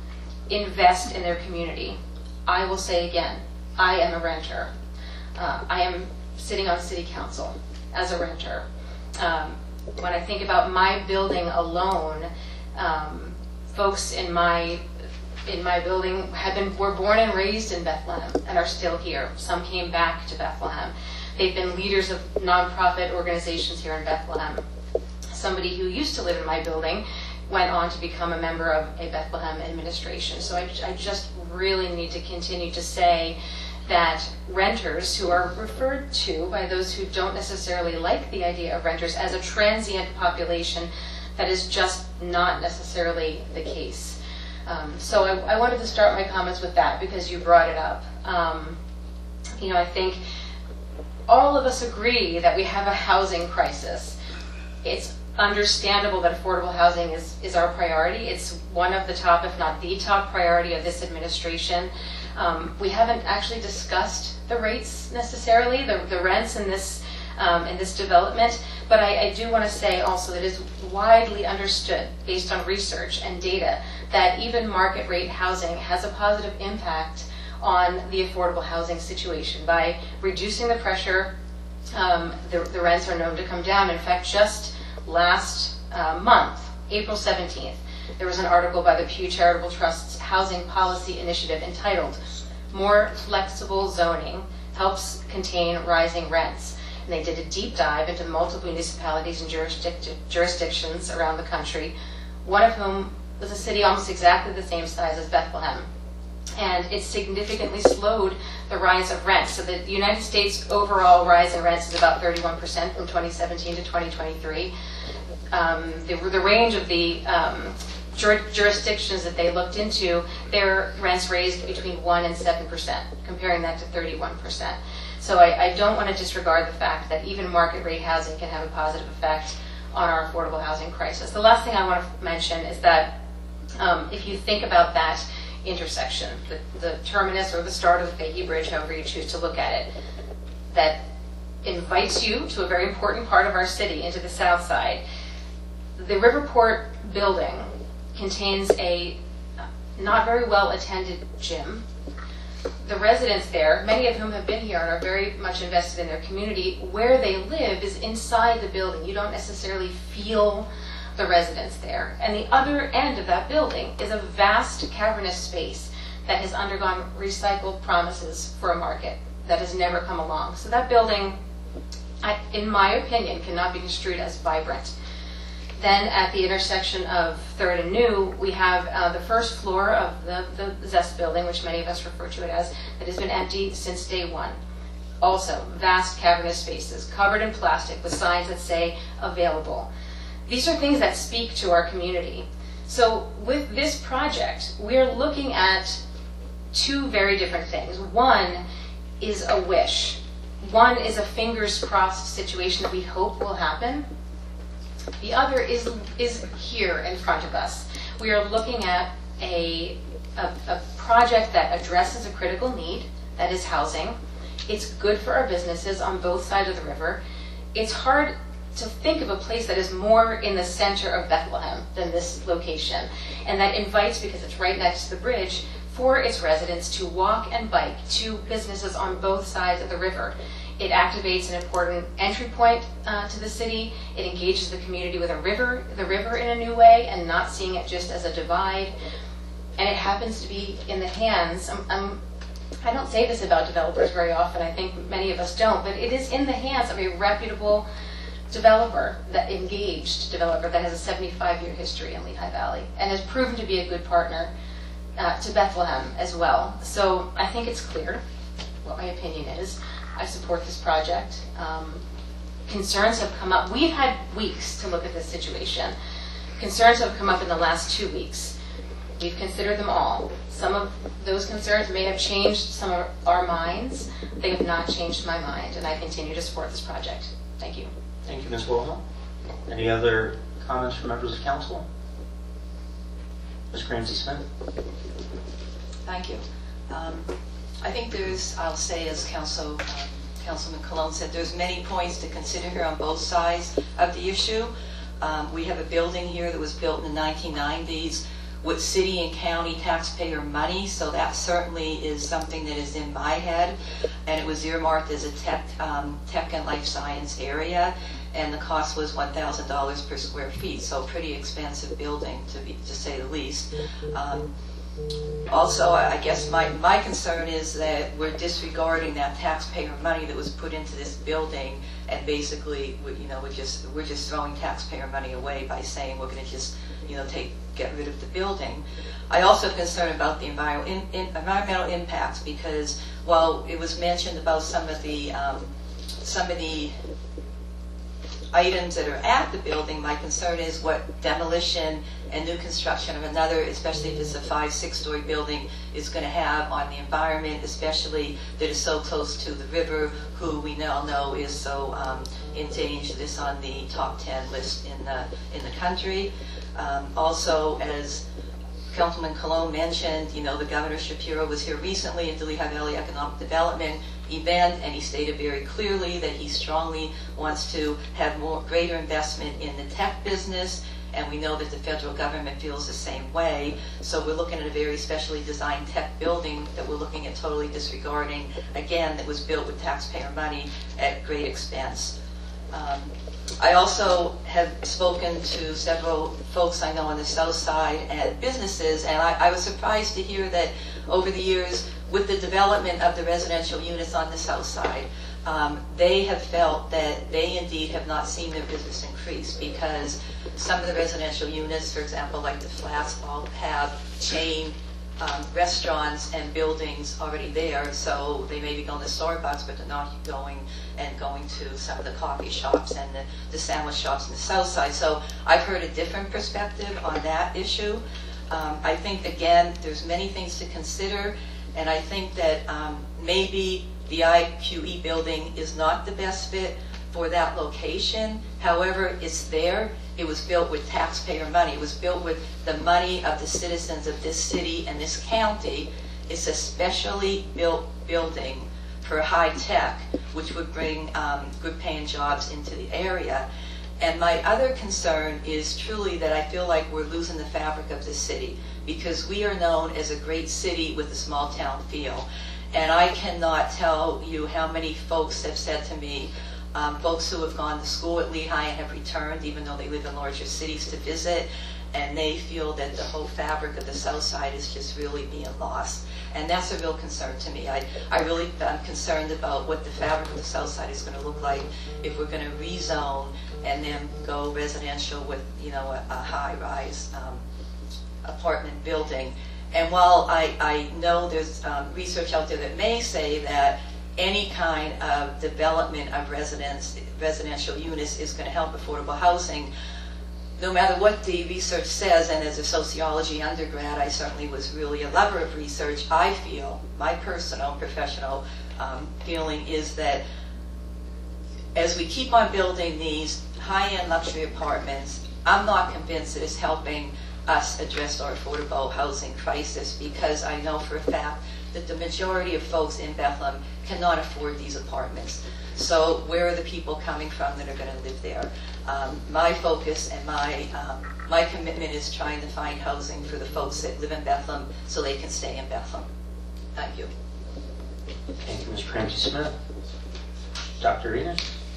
invest in their community. I will say again, I am a renter. Uh, I am sitting on city council as a renter. Um, when I think about my building alone, um, folks in my in my building have been were born and raised in Bethlehem and are still here. Some came back to Bethlehem. They've been leaders of nonprofit organizations here in Bethlehem. Somebody who used to live in my building went on to become a member of a Bethlehem administration. So I, I just really need to continue to say that renters, who are referred to by those who don't necessarily like the idea of renters as a transient population, that is just not necessarily the case. Um, so I, I wanted to start my comments with that because you brought it up. Um, you know, I think all of us agree that we have a housing crisis. It's understandable that affordable housing is, is our priority. It's one of the top, if not the top priority of this administration. Um, we haven't actually discussed the rates necessarily, the, the rents in this um, in this development, but I, I do want to say also that it is widely understood, based on research and data, that even market rate housing has a positive impact on the affordable housing situation by reducing the pressure. Um, the, the rents are known to come down. In fact, just last uh, month, April seventeenth, there was an article by the Pew Charitable Trust's Housing Policy Initiative entitled, "More Flexible Zoning Helps Contain Rising Rents." And they did a deep dive into multiple municipalities and jurisdic- jurisdictions around the country, one of whom was a city almost exactly the same size as Bethlehem. And it significantly slowed the rise of rents. So the United States overall rise in rents is about thirty-one percent from twenty seventeen to twenty twenty-three. Um, the, the range of the um, jur- jurisdictions that they looked into, their rents raised between one and seven percent, comparing that to thirty-one percent. So I, I don't want to disregard the fact that even market rate housing can have a positive effect on our affordable housing crisis. The last thing I want to mention is that um, if you think about that intersection, the, the terminus or the start of the Fahey Bridge, however you choose to look at it, that invites you to a very important part of our city, into the South Side. The Riverport building contains a not very well attended gym. The residents there, many of whom have been here and are very much invested in their community, where they live is inside the building. You don't necessarily feel the residents there. And the other end of that building is a vast cavernous space that has undergone recycled promises for a market that has never come along. So that building, I, in my opinion, cannot be construed as vibrant. Then at the intersection of Third and New, we have uh, the first floor of the, the Zest building, which many of us refer to it as, that has been empty since day one. Also, vast cavernous spaces covered in plastic with signs that say available. These are things that speak to our community. So with this project, we're looking at two very different things. One is a wish. One is a fingers crossed situation that we hope will happen. The other is is here in front of us. We are looking at a, a, a project that addresses a critical need, that is housing. It's good for our businesses on both sides of the river. It's hard to think of a place that is more in the center of Bethlehem than this location, and that invites, because it's right next to the bridge, for its residents to walk and bike to businesses on both sides of the river. It activates an important entry point uh, to the city. It engages the community with a river, the river in a new way, and not seeing it just as a divide. And it happens to be in the hands, I'm, I'm, I don't say this about developers very often, I think many of us don't, but it is in the hands of a reputable developer, that engaged developer that has a seventy-five year history in Lehigh Valley and has proven to be a good partner uh, to Bethlehem as well. So I think it's clear what my opinion is. I support this project. Um, concerns have come up. We've had weeks to look at this situation. Concerns have come up in the last two weeks. We've considered them all. Some of those concerns may have changed some of our minds. They have not changed my mind, and I continue to support this project. Thank you. Thank you, Miz Wilhelm. Any other comments from members of council? Miz Ramsey Smith. Thank you. Um, I think there's, I'll say as Council, um, Councilman Cologne said, there's many points to consider here on both sides of the issue. Um, we have a building here that was built in the nineteen nineties with city and county taxpayer money, so that certainly is something that is in my head. And it was earmarked as a tech, um, tech and life science area, and the cost was one thousand dollars per square feet, so pretty expensive building to be, to say the least. Um, Also, I guess my, my concern is that we're disregarding that taxpayer money that was put into this building, and basically, we, you know, we're just we're just throwing taxpayer money away by saying we're going to just, you know, take get rid of the building. I also am concerned about the enviro in, in, environmental impacts, because while it was mentioned about some of the um, some of the items that are at the building, my concern is what demolition and new construction of another, especially if it's a five, six-story building, is going to have on the environment, especially that is so close to the river, who we now know is so um, endangered. This on the top ten list in the in the country. Um, also, as Councilman Cologne mentioned, you know, the Governor Shapiro was here recently at the Lehigh Valley Economic Development event, and he stated very clearly that he strongly wants to have more greater investment in the tech business, and we know that the federal government feels the same way. So we're looking at a very specially designed tech building that we're looking at totally disregarding, again, that was built with taxpayer money at great expense. Um, I also have spoken to several folks I know on the south side and businesses, and I, I was surprised to hear that over the years, with the development of the residential units on the south side, um, they have felt that they indeed have not seen their business increase, because some of the residential units, for example, like the flats, all have chain um, restaurants and buildings already there, so they may be going to Starbucks, but they're not going and going to some of the coffee shops and the, the sandwich shops on the south side. So I've heard a different perspective on that issue. Um, I think, again, there's many things to consider, and I think that um, maybe the I Q E building is not the best fit for that location. However, it's there. It was built with taxpayer money. It was built with the money of the citizens of this city and this county. It's a specially built building for high tech, which would bring um, good paying jobs into the area. And my other concern is truly that I feel like we're losing the fabric of the city, because we are known as a great city with a small town feel. And I cannot tell you how many folks have said to me, um, folks who have gone to school at Lehigh and have returned, even though they live in larger cities, to visit, and they feel that the whole fabric of the south side is just really being lost. And that's a real concern to me. I, I really am concerned about what the fabric of the south side is going to look like if we're going to rezone and then go residential with, you know, a, a high-rise um, apartment building. And while I, I know there's um, research out there that may say that any kind of development of residence, residential units is going to help affordable housing, no matter what the research says, and as a sociology undergrad, I certainly was really a lover of research, I feel, my personal, professional um, feeling is that as we keep on building these high-end luxury apartments, I'm not convinced that it's helping us address our affordable housing crisis, because I know for a fact that the majority of folks in Bethlehem cannot afford these apartments. So where are the people coming from that are going to live there? Um, my focus and my um, my commitment is trying to find housing for the folks that live in Bethlehem so they can stay in Bethlehem. Thank you. Thank you, Miz Ramsey Smith. Doctor Enos?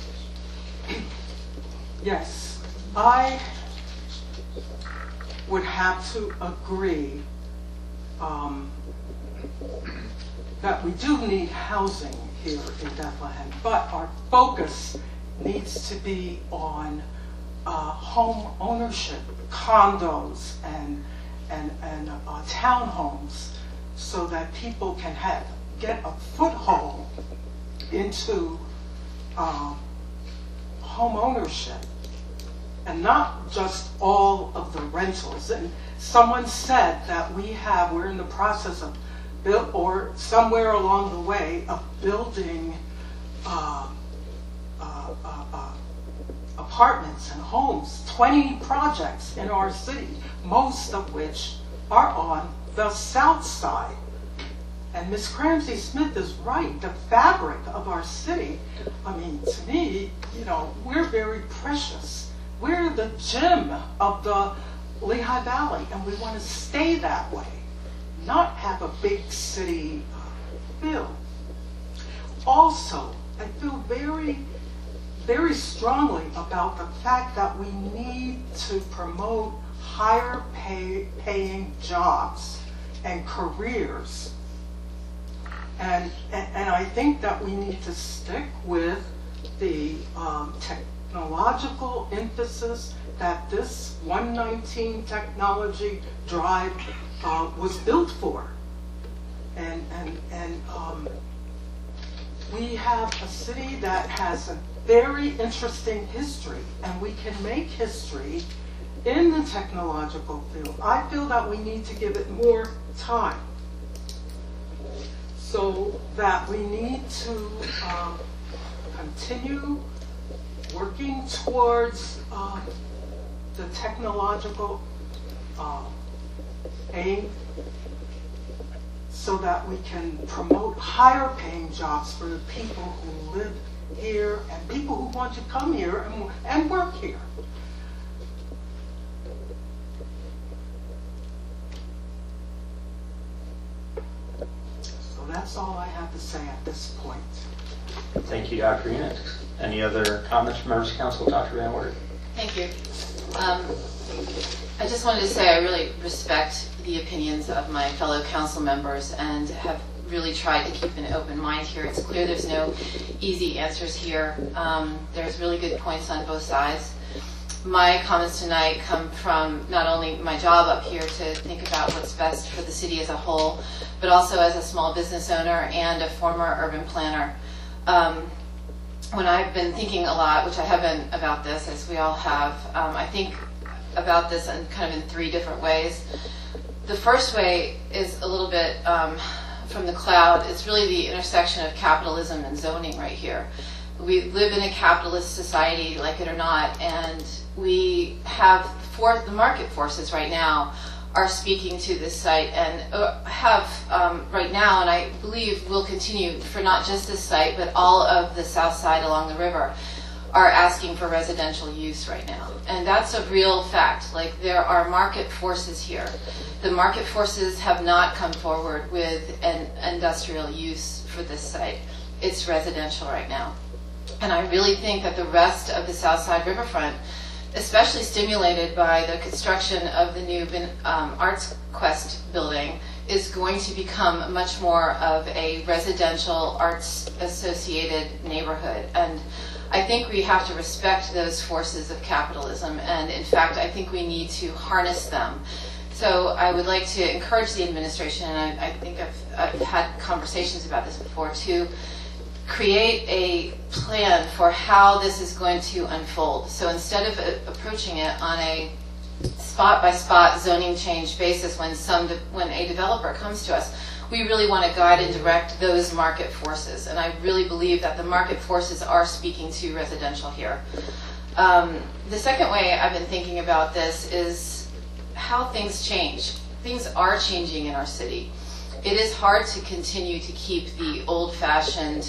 Yes, I would have to agree um, that we do need housing here in Bethlehem, but our focus needs to be on uh, home ownership, condos and and and uh, townhomes, so that people can have get a foothold into uh, home ownership. and not just all of the rentals. And someone said that we have, we're in the process of build, or somewhere along the way of building uh, uh, uh, uh, apartments and homes, twenty projects in our city, most of which are on the south side. And Miz Cramsey Smith is right, the fabric of our city, I mean, to me, you know, we're very precious. We're the gem of the Lehigh Valley, and we want to stay that way, not have a big city uh, feel. Also, I feel very, very strongly about the fact that we need to promote higher pay, paying jobs and careers. And, and, and I think that we need to stick with the um, technological emphasis that this one nineteen technology drive uh, was built for. And, and, and um, we have a city that has a very interesting history, and we can make history in the technological field. I feel that we need to give it more time. So that we need to um, continue working towards um, the technological uh, aim, so that we can promote higher paying jobs for the people who live here and people who want to come here and, and work here. That's all I have to say at this point. Thank you, Doctor Enoch. Any other comments from members of council? Doctor Van Wert. Thank you. Um, I just wanted to say I really respect the opinions of my fellow council members and have really tried to keep an open mind here. It's clear there's no easy answers here. Um, there's really good points on both sides. My comments tonight come from not only my job up here to think about what's best for the city as a whole, but also as a small business owner and a former urban planner. Um, when I've been thinking a lot, which I have been about this, as we all have, um, I think about this in kind of in three different ways. The first way is a little bit um, from the cloud. It's really the intersection of capitalism and zoning right here. We live in a capitalist society, like it or not, and we have for the market forces right now are speaking to this site and uh, have um, right now, and I believe will continue for not just this site, but all of the south side along the river, are asking for residential use right now. And that's a real fact. Like, there are market forces here. The market forces have not come forward with an industrial use for this site. It's residential right now. And I really think that the rest of the south side riverfront, especially stimulated by the construction of the new um, Arts Quest building, is going to become much more of a residential arts associated neighborhood. And I think we have to respect those forces of capitalism, and in fact I think we need to harness them. So I would like to encourage the administration, and I, I think I've, I've had conversations about this before, to create a plan for how this is going to unfold. So instead of uh, approaching it on a spot-by-spot zoning change basis when some de- when a developer comes to us, we really want to guide and direct those market forces. And I really believe that the market forces are speaking to residential here. Um, the second way I've been thinking about this is how things change. Things are changing in our city. It is hard to continue to keep the old-fashioned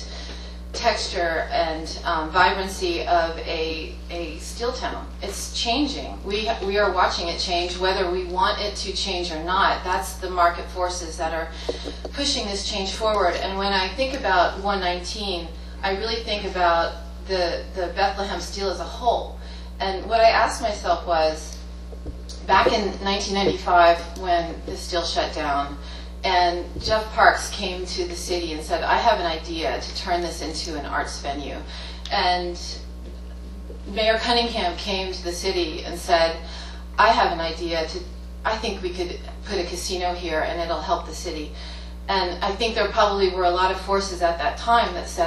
texture and um, vibrancy of a, a steel town. It's changing. We, we are watching it change, whether we want it to change or not. That's the market forces that are pushing this change forward. And when I think about one nineteen, I really think about the, the Bethlehem Steel as a whole. And what I asked myself was, back in nineteen ninety-five when the steel shut down, and Jeff Parks came to the city and said, I have an idea to turn this into an arts venue. And Mayor Cunningham came to the city and said, I have an idea to, I think we could put a casino here and it'll help the city. And I think there probably were a lot of forces at that time that said,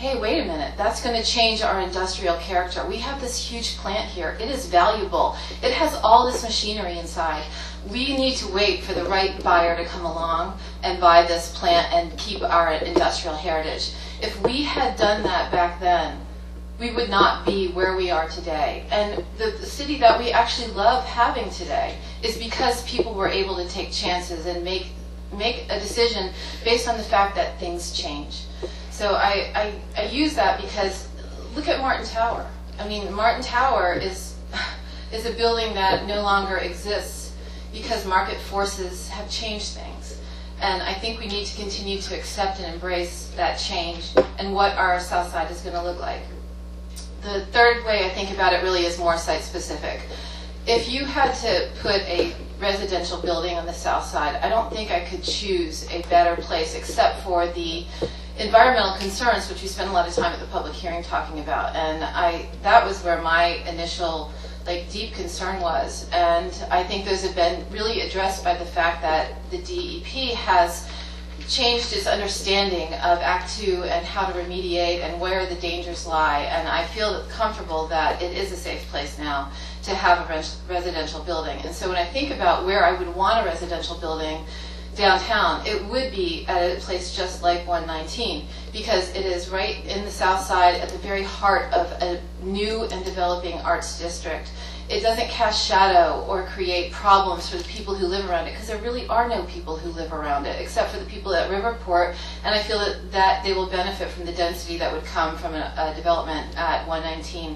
hey, wait a minute, that's going to change our industrial character. We have this huge plant here. It is valuable. It has all this machinery inside. We need to wait for the right buyer to come along and buy this plant and keep our industrial heritage. If we had done that back then, we would not be where we are today. And the, the city that we actually love having today is because people were able to take chances and make make a decision based on the fact that things change. So I, I, I use that because look at Martin Tower. I mean, Martin Tower is, is a building that no longer exists because market forces have changed things. And I think we need to continue to accept and embrace that change and what our South Side is going to look like. The third way I think about it really is more site-specific. If you had to put a residential building on the South Side, I don't think I could choose a better place except for the environmental concerns, which we spent a lot of time at the public hearing talking about. And I that was where my initial like deep concern was. And I think those have been really addressed by the fact that the D E P has changed its understanding of Act Two and how to remediate and where the dangers lie. And I feel comfortable that it is a safe place now to have a res residential building. And so when I think about where I would want a residential building downtown, it would be at a place just like one nineteen, because it is right in the South Side at the very heart of a new and developing arts district. It doesn't cast shadow or create problems for the people who live around it, because there really are no people who live around it except for the people at Riverport, and I feel that, that they will benefit from the density that would come from a, a development at one nineteen.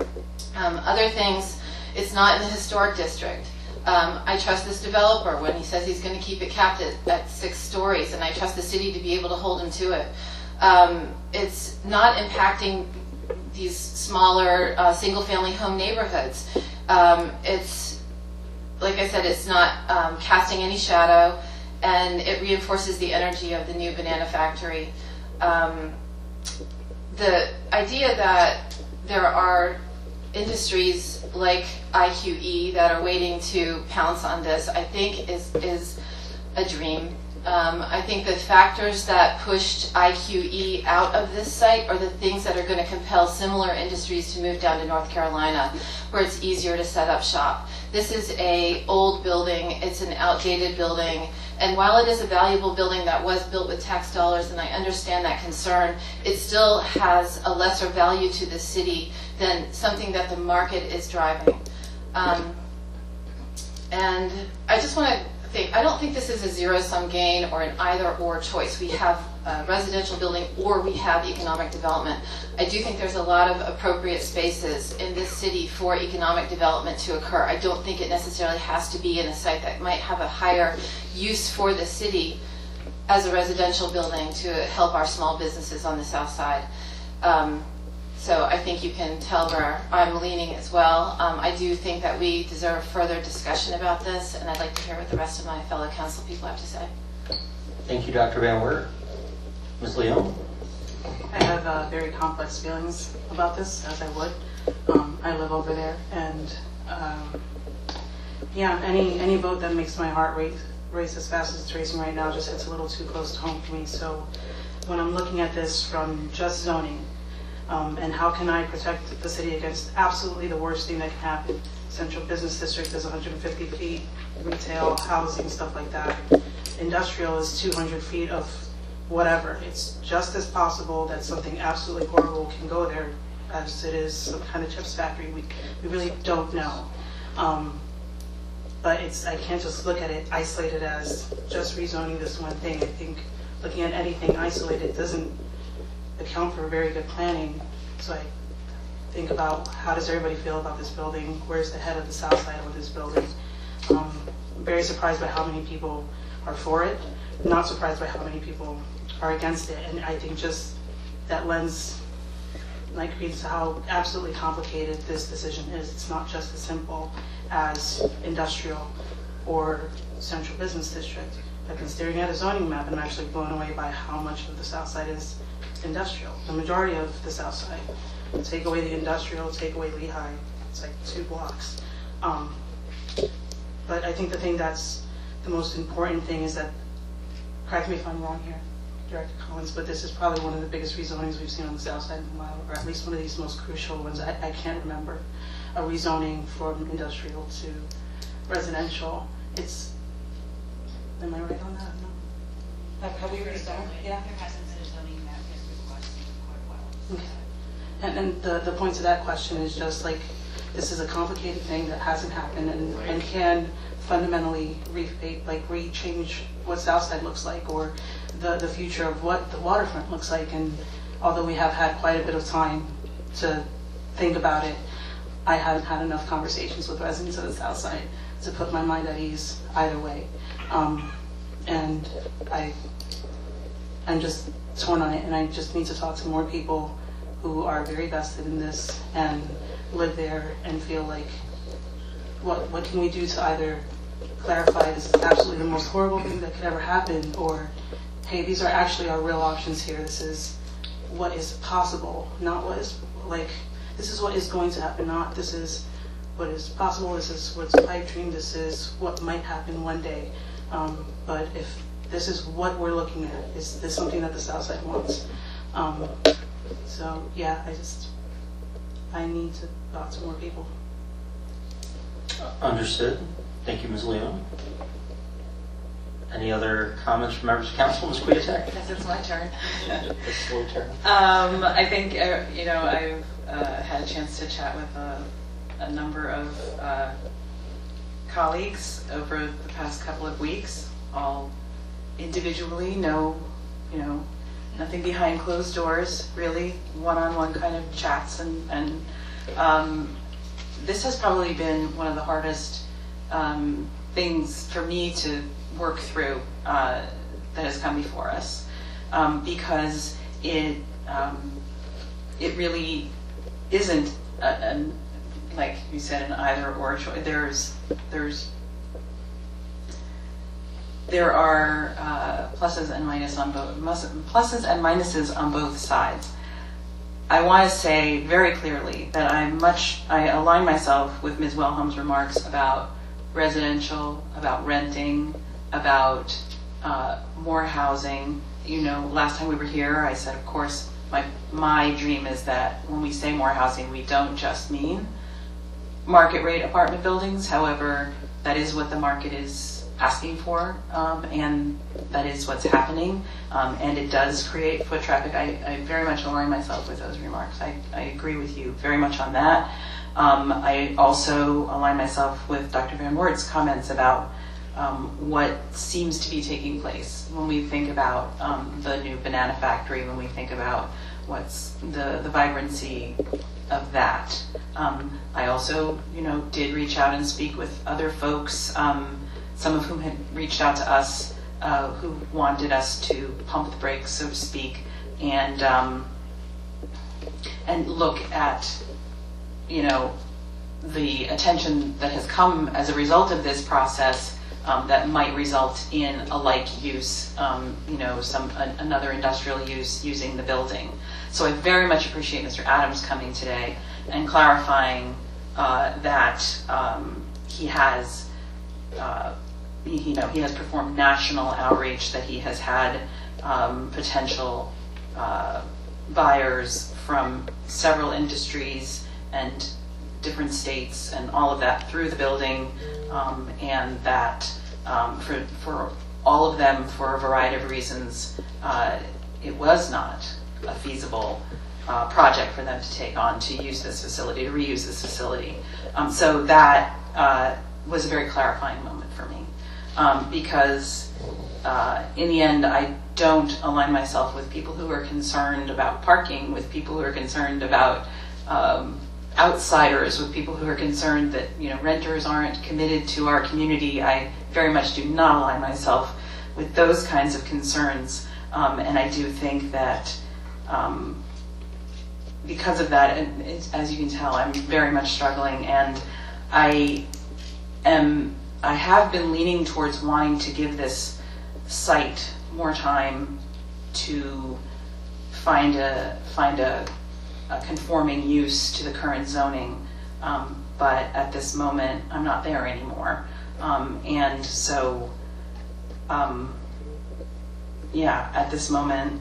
Um, other things, it's not in the historic district. Um, I trust this developer when he says he's going to keep it capped at, at six stories, and I trust the city to be able to hold him to it. Um, it's not impacting these smaller uh, single-family home neighborhoods. Um, it's, like I said, it's not um, casting any shadow, and it reinforces the energy of the new banana factory. Um, the idea that there are industries like I Q E that are waiting to pounce on this, I think is is a dream. Um, I think the factors that pushed I Q E out of this site are the things that are going to compel similar industries to move down to North Carolina, where it's easier to set up shop. This is a old building, it's an outdated building, and while it is a valuable building that was built with tax dollars, and I understand that concern, it still has a lesser value to the city than something that the market is driving. Um, and I just want to think, I don't think this is a zero-sum gain or an either-or choice. We have a residential building or we have economic development. I do think there's a lot of appropriate spaces in this city for economic development to occur. I don't think it necessarily has to be in a site that might have a higher use for the city as a residential building to help our small businesses on the South Side. Um, So I think you can tell where I'm leaning as well. Um, I do think that we deserve further discussion about this, and I'd like to hear what the rest of my fellow council people have to say. Thank you, Doctor Van Wert. Miz Leon? I have uh, very complex feelings about this, as I would. Um, I live over there, and um, yeah, any any vote that makes my heart race, race as fast as it's racing right now just hits a little too close to home for me. So when I'm looking at this from just zoning, Um, and how can I protect the city against absolutely the worst thing that can happen? Central Business District is one hundred fifty feet, retail, housing, stuff like that. Industrial is two hundred feet of whatever. It's just as possible that something absolutely horrible can go there as it is some kind of chips factory. We, we really don't know. Um, but it's I can't just look at it isolated as just rezoning this one thing. I think looking at anything isolated doesn't account for very good planning. So I think about how does everybody feel about this building? Where's the head of the South Side of this building? Um, I'm very surprised by how many people are for it. Not surprised by how many people are against it. And I think just that lens like reads how absolutely complicated this decision is. It's not just as simple as industrial or central business district. I've been staring at a zoning map and I'm actually blown away by how much of the South Side is industrial. The majority of the South Side. Take away the industrial, take away Lehigh. It's like two blocks. Um, but I think the thing that's the most important thing is that, correct me if I'm wrong here, Director Collins, but this is probably one of the biggest rezonings we've seen on the south side in a while, or at least one of these most crucial ones. I, I can't remember a rezoning from industrial to residential. It's, am I right on that? No. Have, have we rezoned? Yeah. There hasn't been a zoning map request in quite a while. Okay. And, and the, the point to that question is just like, this is a complicated thing that hasn't happened and, and can fundamentally re, like re-change what Southside looks like, or the, the future of what the waterfront looks like. And although we have had quite a bit of time to think about it, I haven't had enough conversations with residents of the Southside to put my mind at ease either way. Um, and I, I'm just torn on it, and I just need to talk to more people who are very vested in this and live there and feel like, what what can we do to either clarify this is absolutely the most horrible thing that could ever happen, or hey, these are actually our real options here. This is what is possible, not what is, like, this is what is going to happen, not this is what is possible, this is what's a pipe dream, this is what might happen one day. Um, but if this is what we're looking at, is this something that the Southside wants? Um, so yeah, I just, I need to talk to more people. Understood. Thank you, Miz Leon. Any other comments from members of council? Miz Kwiatek? Yes, it's my turn. It's slow turn. Um, I think, uh, you know, I've uh, had a chance to chat with a, a number of uh, colleagues over the past couple of weeks, all individually, no, you know, nothing behind closed doors, really one-on-one kind of chats. And, and um, this has probably been one of the hardest um, things for me to work through uh, that has come before us, um, because it um, it really isn't a, a, like you said, an either or choice. There's there's there are uh, pluses and minuses on both pluses and minuses on both sides. I want to say very clearly that I much I align myself with Miz Wellham's remarks about residential, about renting, about uh, more housing. You know, last time we were here, I said, of course, my my dream is that when we say more housing, we don't just mean market rate apartment buildings. However, that is what the market is asking for, um, and that is what's happening, um, and it does create foot traffic. I, I very much align myself with those remarks. I, I agree with you very much on that. Um, I also align myself with Doctor Van Woert's comments about um, what seems to be taking place when we think about um, the new banana factory, when we think about what's the, the vibrancy of that. Um, I also, you know, did reach out and speak with other folks, um, some of whom had reached out to us, uh, who wanted us to pump the brakes, so to speak, and um, and look at, you know, the attention that has come as a result of this process, um, that might result in a like use, um, you know, some an, another industrial use using the building. So I very much appreciate Mister Adams coming today and clarifying uh, that um, he has. Uh, you know, he has performed national outreach, that he has had um, potential uh, buyers from several industries and different states and all of that through the building, um, and that um, for, for all of them, for a variety of reasons, uh, it was not a feasible uh, project for them to take on, to use this facility, to reuse this facility. Um, so that uh, was a very clarifying moment for me. Um, because uh, in the end, I don't align myself with people who are concerned about parking, with people who are concerned about um, outsiders, with people who are concerned that, you know, renters aren't committed to our community. I very much do not align myself with those kinds of concerns, um, and I do think that um, because of that, and it's, as you can tell, I'm very much struggling, and I am. I have been leaning towards wanting to give this site more time to find a find a, a conforming use to the current zoning, um, but at this moment I'm not there anymore, um, and so um, yeah, at this moment,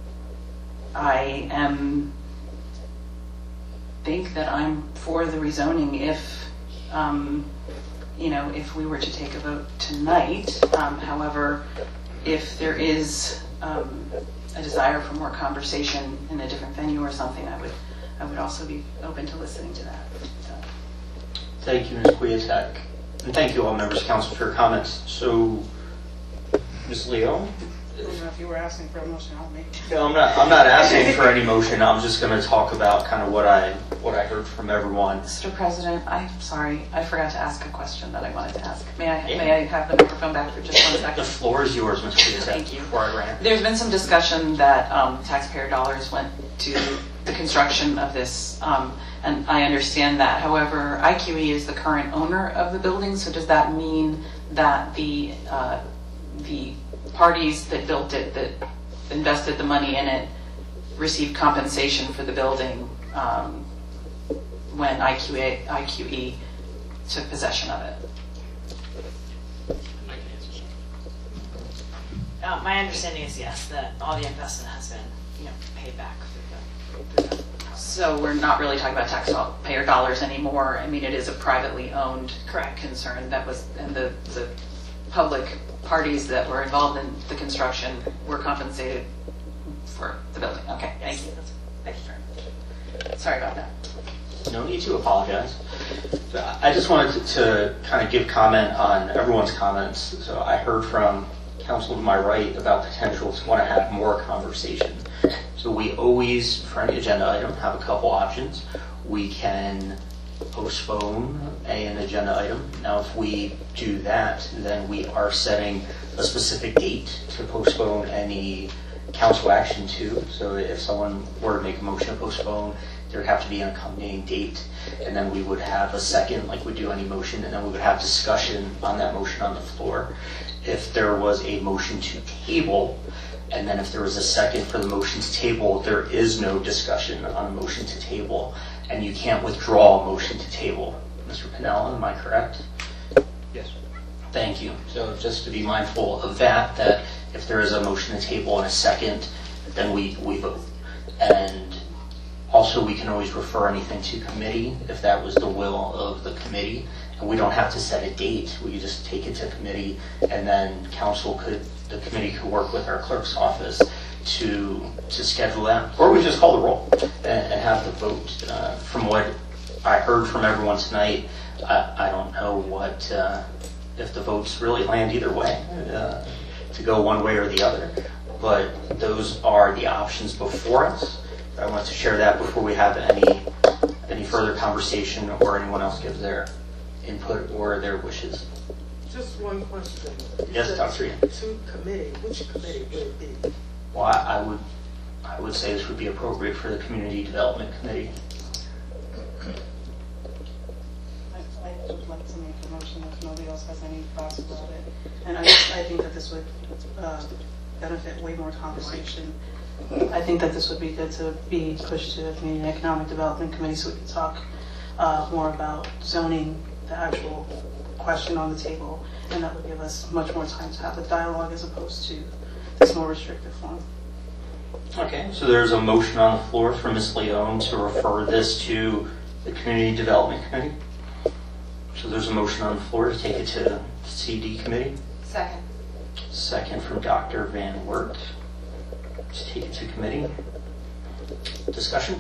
I am, think that I'm for the rezoning if, um, you know, if we were to take a vote tonight. Um, however, if there is um, a desire for more conversation in a different venue or something, I would, I would also be open to listening to that. So. Thank you, Miz Kwiatek. And thank you all members of council for your comments. So, Miz Leo? I don't know if you were asking for a motion, I'll make it. No, I'm not, I'm not asking for any motion. I'm just going to talk about kind of what I, what I heard from everyone. Mister President, I'm sorry, I forgot to ask a question that I wanted to ask. May I, may I have the microphone back for just one second? The floor is yours, Miz Kwiatek. Thank you. Before I ran. There's been some discussion that um, taxpayer dollars went to the construction of this, um, and I understand that. However, I Q E is the current owner of the building, so does that mean that the uh, the parties that built it, that invested the money in it, received compensation for the building um, when I Q E, I Q E took possession of it? Uh, my understanding is yes, that all the investment has been, you know, paid back through the, through the So we're not really talking about taxpayer dollars anymore. I mean, it is a privately owned correct concern that was, and the, the public parties that were involved in the construction were compensated for the building. Okay, thank you. Thank you very much. Sorry about that. No need to apologize. I just wanted to, to kind of give comment on everyone's comments. So I heard from counsel to my right about potential to want to have more conversation. So we always, for any agenda item, have a couple options. We can postpone a, an agenda item. Now, if we do that, then we are setting a specific date to postpone any council action to. So if someone were to make a motion to postpone, there would have to be an accompanying date, and then we would have a second, like we do any motion, and then we would have discussion on that motion on the floor. If there was a motion to table, and then if there was a second for the motion to table, there is no discussion on a motion to table, and you can't withdraw a motion to table. Mister Pennell, am I correct? Yes. Thank you. So just to be mindful of that, that if there is a motion to table and a second, then we, we vote. And also, we can always refer anything to committee if that was the will of the committee. And we don't have to set a date. We could just take it to committee, and then council could, the committee could work with our clerk's office to to schedule that. Or we just call the roll and, and have the vote. Uh, from what I heard from everyone tonight, I, I don't know what uh, if the votes really land either way, uh, to go one way or the other. But those are the options before us. I want to share that before we have any any further conversation or anyone else gives their input or their wishes. Just one question. Yes, Doctor Ian. To committee, which committee would it be? Well, I, I would I would say this would be appropriate for the Community Development Committee. I, I would like to make a motion if nobody else has any thoughts about it. And I, I think that this would uh, benefit way more conversation. I think that this would be good to be pushed to the Community and Economic Development Committee so we can talk uh, more about zoning, the actual question on the table, and that would give us much more time to have a dialogue as opposed to this more restrictive form. Okay, so there's a motion on the floor from Miz Leone to refer this to the Community Development Committee. So there's a motion on the floor to take it to the C D Committee. Second. Second from Doctor Van Wert. To take it to committee. Discussion?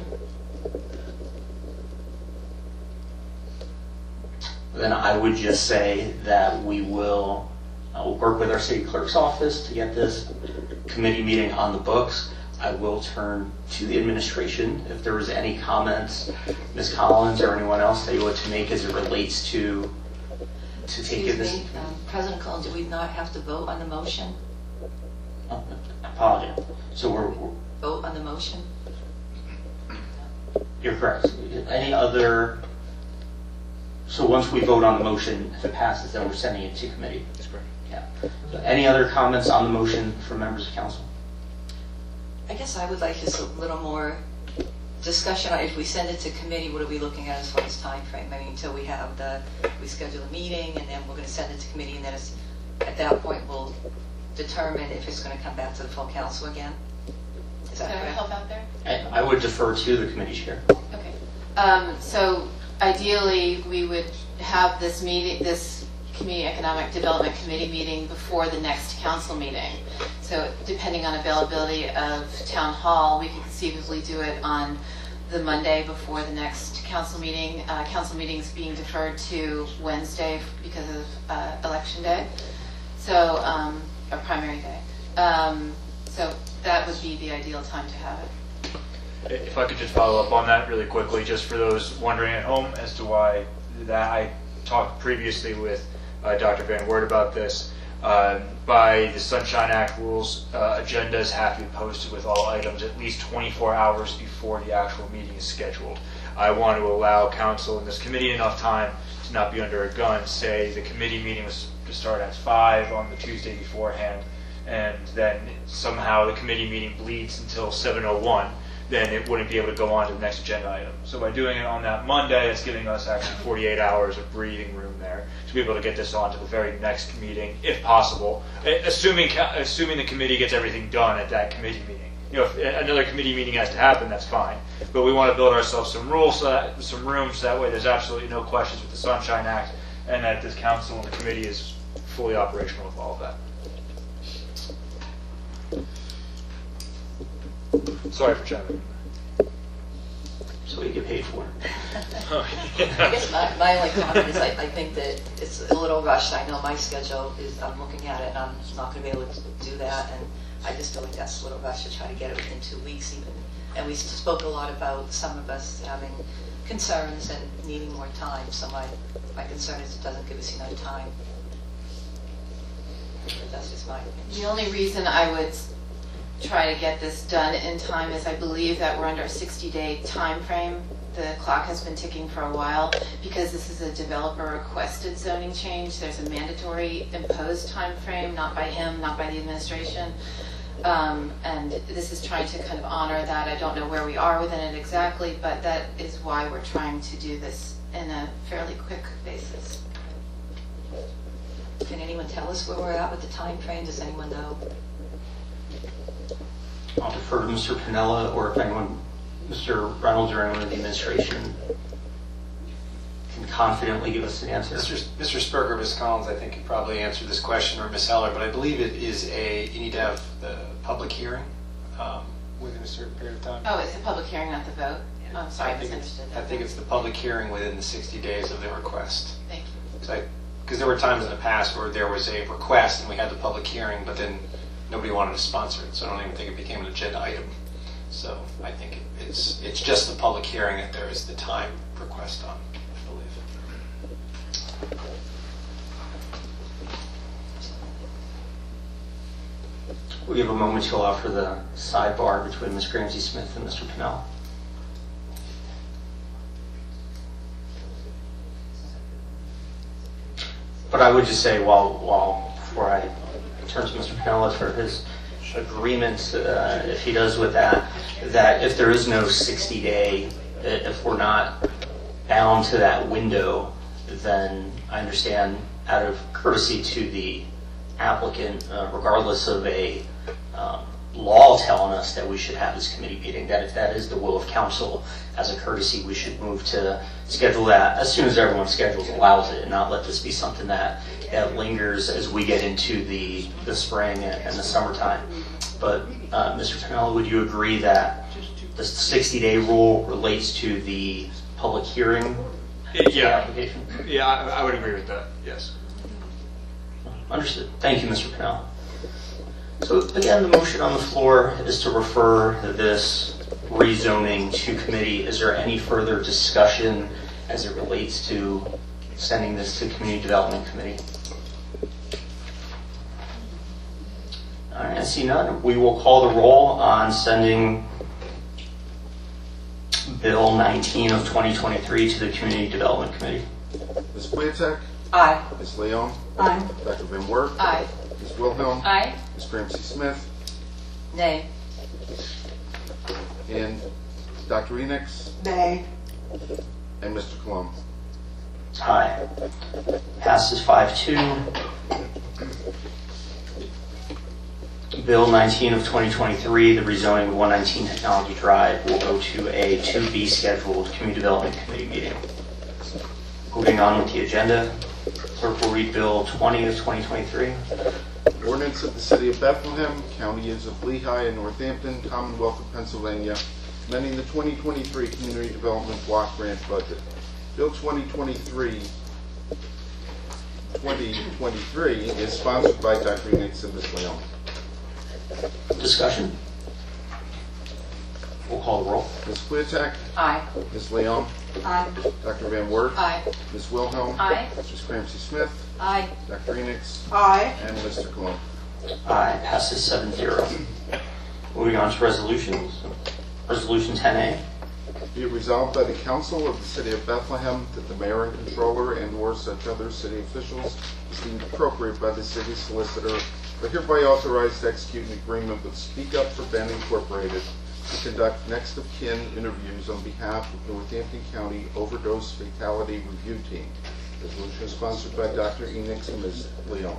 Then I would just say that we will uh, we'll work with our city clerk's office to get this committee meeting on the books. I will turn to the administration if there was any comments, Miz Collins or anyone else that you want to make as it relates to to take Excuse this. me, um, President Collins, do we not have to vote on the motion? Oh, apologize. So we're, we're Vote on the motion? You're correct. Any other, so once we vote on the motion, if it passes, then we're sending it to committee. That's correct. Yeah. So any other comments on the motion from members of council? I guess I would like just a little more discussion. If we send it to committee, what are we looking at as far as time frame? I mean, until we have the, we schedule a meeting, and then we're going to send it to committee, and then it's, at that point we'll determine if it's going to come back to the full council again. Is that Can I correct? help out there? I I would defer to the committee chair. Okay. Um, so ideally, we would have this meeting, this Community Economic Development Committee meeting before the next council meeting. So depending on availability of town hall, we could conceivably do it on the Monday before the next council meeting. Uh, council meetings being deferred to Wednesday because of uh, election day. So, um, or primary day. Um, so that would be the ideal time to have it. If I could just follow up on that really quickly, just for those wondering at home as to why that, I talked previously with uh, Doctor Van Wert about this. Uh, by the Sunshine Act rules, uh, agendas have to be posted with all items at least twenty-four hours before the actual meeting is scheduled. I want to allow council and this committee enough time to not be under a gun. Say the committee meeting was to start at five on the Tuesday beforehand, and then somehow the committee meeting bleeds until seven oh one, then it wouldn't be able to go on to the next agenda item. So by doing it on that Monday, it's giving us actually forty-eight hours of breathing room there to be able to get this on to the very next meeting, if possible, assuming assuming the committee gets everything done at that committee meeting. You know, if another committee meeting has to happen, that's fine. But we want to build ourselves some rules, so that, some room, so that way there's absolutely no questions with the Sunshine Act, and that this council and the committee is fully operational with all of that. Sorry for chatting. So you get paid for it. I guess my, my only comment is I, I think that it's a little rushed. I know my schedule is, I'm looking at it, and I'm not going to be able to do that, and I just feel like that's a little rushed to try to get it within two weeks even. And we spoke a lot about some of us having concerns and needing more time, so my, my concern is it doesn't give us enough time. But that's just my opinion. The only reason I would try to get this done in time is I believe that we're under a sixty-day time frame. The clock has been ticking for a while because this is a developer requested zoning change. There's a mandatory imposed time frame, not by him, not by the administration. Um, and this is trying to kind of honor that. I don't know where we are within it exactly, but that is why we're trying to do this in a fairly quick basis. Can anyone tell us where we're at with the time frame? Does anyone know? I'll defer to Mister Piniella, or if anyone, Mister Reynolds or anyone in the administration can confidently give us an answer. Mister Mister Sperger, Miz Collins, I think you probably answered this question, or Miz Heller, but I believe it is a, you need to have the public hearing um, within a certain period of time. Oh, it's a public hearing, not the vote? Oh, I'm sorry, I I think, it's, misunderstood I that. think it's the public hearing within the sixty days of the request. Thank you. Because there were times in the past where there was a request and we had the public hearing, but then nobody wanted to sponsor it, so I don't even think it became an agenda item. So I think it, it's it's just the public hearing that there is the time request on, I believe. We have a moment to allow for the sidebar between Miz Ramsey Smith and Mister Piniella. But I would just say, while, while before I turn to Mister Piniella for his agreement, uh, if he does with that, that if there is no sixty day, if we're not bound to that window, then I understand out of courtesy to the applicant, uh, regardless of a um, law telling us that we should have this committee meeting, that if that is the will of council, as a courtesy, we should move to schedule that as soon as everyone's schedules allows it, and not let this be something that, that lingers as we get into the, the spring and, and the summertime. But uh, Mister Piniella, would you agree that the sixty day rule relates to the public hearing Yeah, application? yeah, I, I would agree with that, yes. Understood. Thank you, Mister Piniella. So again, the motion on the floor is to refer this rezoning to committee. Is there any further discussion as it relates to sending this to Community Development Committee? All right, I see none. We will call the roll on sending Bill nineteen of twenty twenty-three to the Community Development Committee. Miz Platek? Aye. Miz Leon? Aye. Doctor Van Wert? Aye. Miz Wilhelm? Aye. Miz Ramsey Smith? Nay. And Doctor Enix? Nay. And Mister Colon? Aye. Passes five two. Bill nineteen of twenty twenty-three, the rezoning of one nineteen Technology Drive, will go to a two B scheduled Community Development Committee meeting. Moving on with the agenda, clerk will read Bill twenty of twenty twenty-three. Ordinance of the City of Bethlehem, Counties of Lehigh and Northampton, Commonwealth of Pennsylvania, amending the twenty twenty-three Community Development Block Grant Budget. Bill twenty twenty-three twenty twenty-three is sponsored by Doctor Nix and Miz Leon. Discussion. We'll call the roll. Miz Queeteck? Aye. Miz Leon? Aye. Doctor Van Wert? Aye. Miz Wilhelm? Aye. Miz Cramsey Smith? Aye. Doctor Enix? Aye. And Mister Cologne. Aye. Passes seven zero. Moving on to resolutions. Resolution ten A. Be it resolved by the Council of the City of Bethlehem that the mayor and controller and or such other city officials as deemed appropriate by the city solicitor are hereby authorized to execute an agreement with Speak Up for Ben Incorporated to conduct next of kin interviews on behalf of Northampton County Overdose Fatality Review Team. Resolution is sponsored by Doctor Enix and Miz Leon.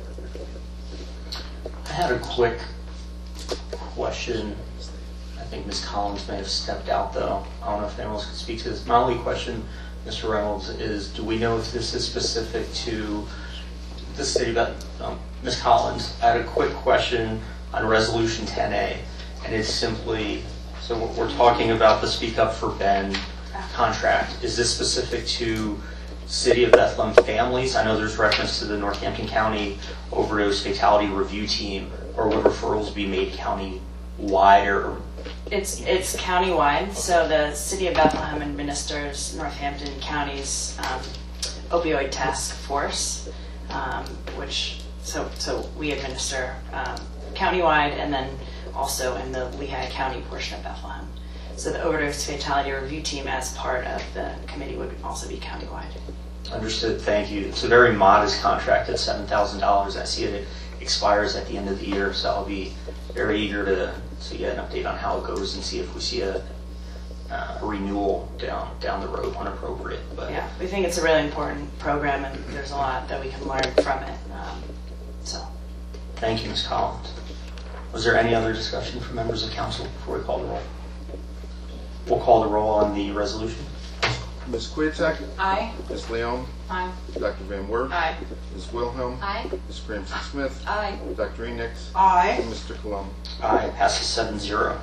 I had a quick question. I think Miz Collins may have stepped out, though. I don't know if anyone else could speak to this. My only question, Mister Reynolds, is do we know if this is specific to the city of um, Miz Collins? I had a quick question on Resolution ten A, and it's simply, so we're talking about the Speak Up for Ben contract. Is this specific to City of Bethlehem families? I know there's reference to the Northampton County Overdose Fatality Review Team, or would referrals be made county-wide, or It's it's countywide, so the City of Bethlehem administers Northampton County's um, opioid task force, um, which so so we administer um, countywide, and then also in the Lehigh County portion of Bethlehem. So the overdose fatality review team, as part of the committee, would also be countywide. Understood, thank you. It's a very modest contract at seven thousand dollars. I see it expires at the end of the year, so I'll be very eager to, to get an update on how it goes and see if we see a, uh, a renewal down down the road when appropriate. But Yeah, we think it's a really important program, and there's a lot that we can learn from it. Um, so, thank you, Miz Collins. Was there any other discussion from members of council before we call the roll? We'll call the roll on the resolution. Miz Queeteck? Aye. Miz Leon? Aye. Doctor Van Wert? Aye. Miz Wilhelm? Aye. Miz Cramsey Smith? Aye. Doctor Enix? Aye. And Mister Cologne. Aye, passes seven zero.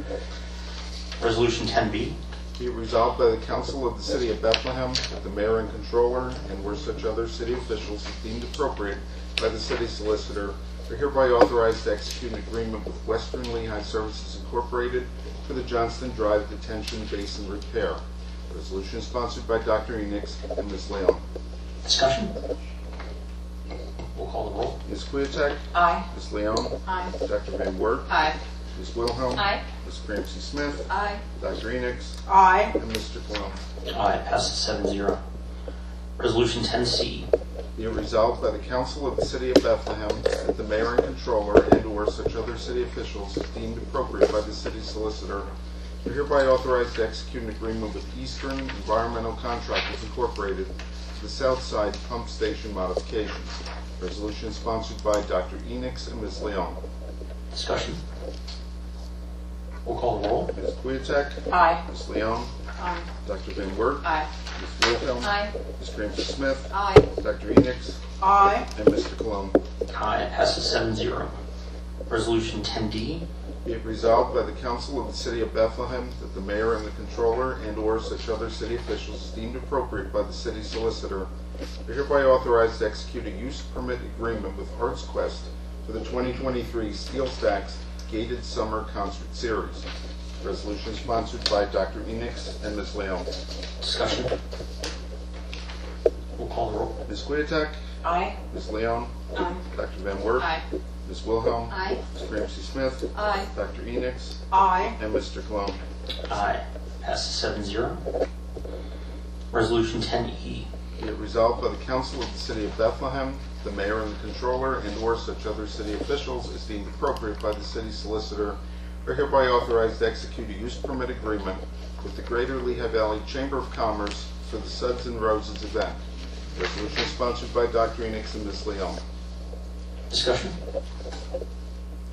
Resolution ten B. Be it resolved by the Council of the City of Bethlehem that the mayor and controller and where such other city officials as deemed appropriate by the city solicitor are hereby authorized to execute an agreement with Western Lehigh Services Incorporated for the Johnston Drive Detention Basin Repair. The resolution is sponsored by Doctor Enix and Miz Leon. Discussion? We'll call the roll. Miz Queeteck? Aye. Miz Leon? Aye. Doctor Van Wert? Aye. Miz Wilhelm? Aye. Miz Cramsey Smith? Aye. Doctor Enix? Aye. And Mister Cologne. Aye, passes seven zero. Resolution ten C. Be it resolved by the Council of the City of Bethlehem that the mayor and controller and or such other city officials as deemed appropriate by the city solicitor are hereby authorized to execute an agreement with Eastern Environmental Contractors Incorporated for the South Side Pump Station modifications. Resolution is sponsored by Doctor Enix and Miz Leon. Discussion? We'll call the roll. Miz Queeteck? Aye. Miz Leon? Aye. Doctor Van Wert? Aye. Miz Wilhelm? Aye. Miz Cramsey Smith? Aye. Doctor Enix? Aye. And Mister Cologne. Aye, passes seven zero. Resolution ten D. Be it resolved by the Council of the City of Bethlehem that the mayor and the controller and or such other city officials as deemed appropriate by the city solicitor are hereby authorized to execute a use permit agreement with Arts Quest for the twenty twenty-three Steel Stacks Gated Summer Concert Series. Resolution is sponsored by Doctor Enix and Miz Leon. Discussion? We'll call the roll. Miz Queeteck? Aye. Miz Leon? Aye. Doctor Van Wert? Aye. Miz Wilhelm? Aye. Miz Cramsey Smith? Aye. Doctor Enix? Aye. And Mister Cologne. Aye, passes seven zero. Resolution ten E. Be it resolved by the Council of the City of Bethlehem, the mayor and the controller and or such other city officials as deemed appropriate by the city solicitor are hereby authorized to execute a use permit agreement with the Greater Lehigh Valley Chamber of Commerce for the Suds and Roses event. Resolution is sponsored by Doctor Enix and Miz Leon. Discussion?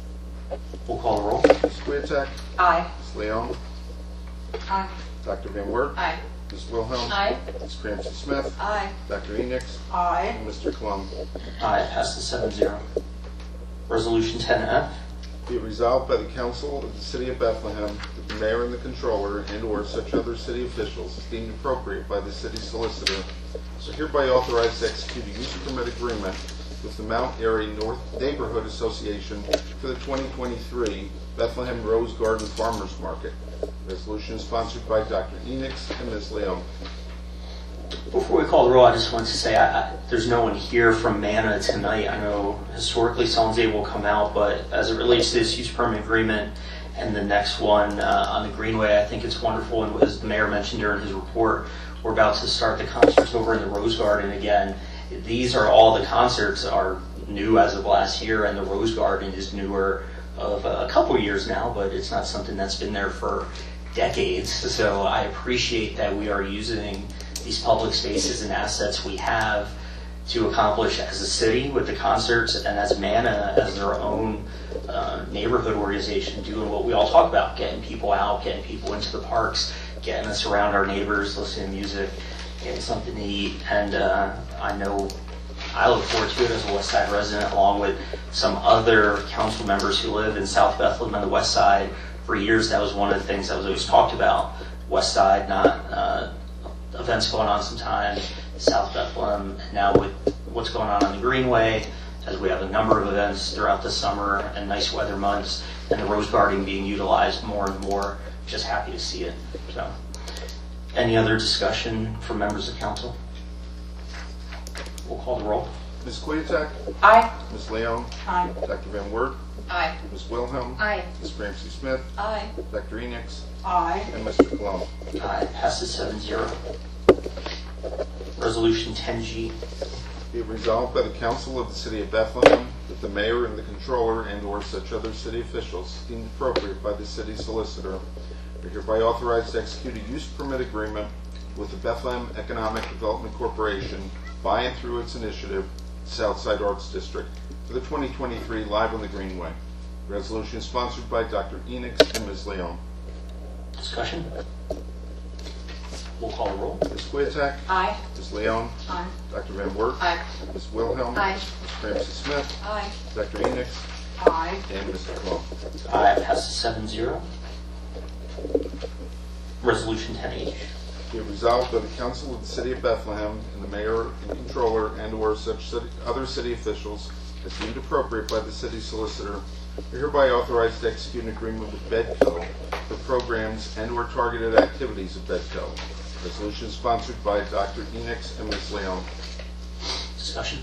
We'll call the roll. Ms. Queeteck? Aye. Ms. Leon? Aye. Doctor Van Wert? Aye. Miz Wilhelm? Aye. Miz Ramsey Smith? Aye. Doctor Enix? Aye. And Mister Klum. Aye, passes seven zero. Resolution ten F. Be it resolved by the Council of the City of Bethlehem that the mayor and the controller and/or such other city officials as deemed appropriate by the city solicitor are hereby authorized to execute a use permit agreement with the Mount Airy North Neighborhood Association for the twenty twenty-three Bethlehem Rose Garden Farmers Market. Resolution is sponsored by Doctor Enix and Miz Leon. Before we call the roll, I just want to say I, I, there's no one here from MANA tonight. I know historically someone's able to come out, but as it relates to this use permit agreement and the next one uh, on the Greenway, I think it's wonderful. And as the mayor mentioned during his report, we're about to start the concerts over in the Rose Garden again. These are all the concerts are new as of last year, and the Rose Garden is newer of a couple years now, but it's not something that's been there for decades. So I appreciate that we are using these public spaces and assets we have to accomplish as a city with the concerts, and as MANA as their own uh, neighborhood organization, doing what we all talk about, getting people out, getting people into the parks, getting us around our neighbors, listening to music, getting something to eat. And uh, I know I look forward to it as a West Side resident, along with some other council members who live in South Bethlehem and the West Side. For years, that was one of the things that was always talked about. West Side, not uh, events going on sometime, South Bethlehem, and now with what's going on on the Greenway, as we have a number of events throughout the summer and nice weather months, and the Rose Garden being utilized more and more. Just happy to see it. So, any other discussion from members of council? We'll call the roll. Miz Queeteck? Aye. Miz Leon? Aye. Doctor Van Wert? Aye. Miz Wilhelm? Aye. Miz Ramsey Smith? Aye. Doctor Enix? Aye. And Mister Klum. Aye, passes seven zero. Resolution ten G. Be it resolved by the Council of the City of Bethlehem that the mayor and the controller and/or such other city officials deemed appropriate by the city solicitor are hereby authorized to execute a use permit agreement with the Bethlehem Economic Development Corporation by and through its initiative, Southside Arts District, for the twenty twenty-three Live on the Greenway. The resolution is sponsored by Doctor Enix and Miz Leon. Discussion? We'll call the roll. Miz Queeteck? Aye. Miz Leon? Aye. Doctor Van Wert? Aye. Miz Wilhelm? Aye. Miz Ramsey Smith? Aye. Doctor Enix? Aye. And Mister Klum. Aye, passes seven zero. Resolution ten H. Be it resolved by the Council of the City of Bethlehem and the mayor and controller and/or such city, other city officials as deemed appropriate by the city solicitor are hereby authorized to execute an agreement with Bedco for programs and/or targeted activities of Bedco. Resolution is sponsored by Doctor Enix and Miz Leon. Discussion?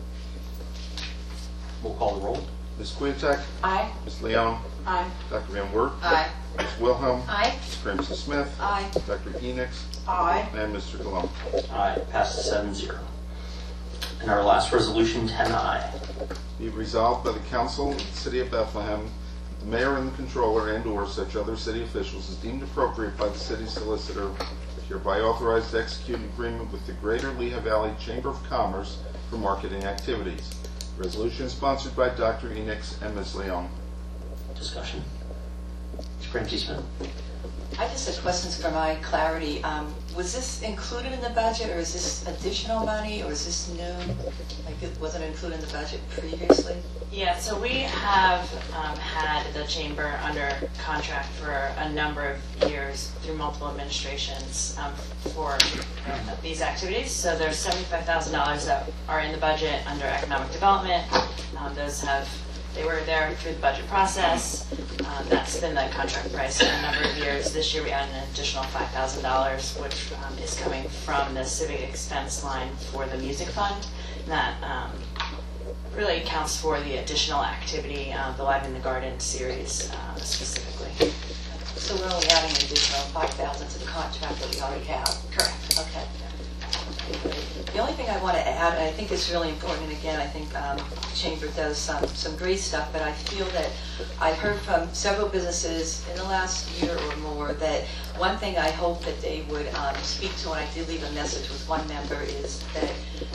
We'll call the roll. Miz Queeteck? Aye. Miz Leon? Aye. Doctor Van Wert? Aye. Miz Wilhelm? Aye. Miz Ramsey Smith? Aye. Doctor Enix? Aye. And Mister Klum. Aye, passes seven zero. And our last resolution, ten I. Be it resolved by the Council of the City of Bethlehem that the mayor and the controller and/or such other city officials as deemed appropriate by the city solicitor are hereby authorized to execute an agreement with the Greater Lehigh Valley Chamber of Commerce for marketing activities. Resolution is sponsored by Doctor Enix and Miz Leon. Discussion? Miz Ramsey Smith. I just had questions for my clarity. Um, was this included in the budget, or is this additional money, or is this new? Like it wasn't included in the budget previously? Yeah, so we have um, had the chamber under contract for a number of years through multiple administrations um, for uh, these activities. So there's seventy-five thousand dollars that are in the budget under economic development. Um, those have They were there through the budget process. Um, that's been the contract price for a number of years. This year we added an additional five thousand dollars, which um, is coming from the civic expense line for the music fund. That um, really accounts for the additional activity, uh, the Live in the Garden series uh, specifically. So we're only adding an additional five thousand dollars to the contract that we already have? Correct. Okay. The only thing I want to add, and I think it's really important, and again, I think um, the Chamber does some, some great stuff, but I feel that I've heard from several businesses in the last year or more that one thing I hope that they would um, speak to, and I did leave a message with one member, is that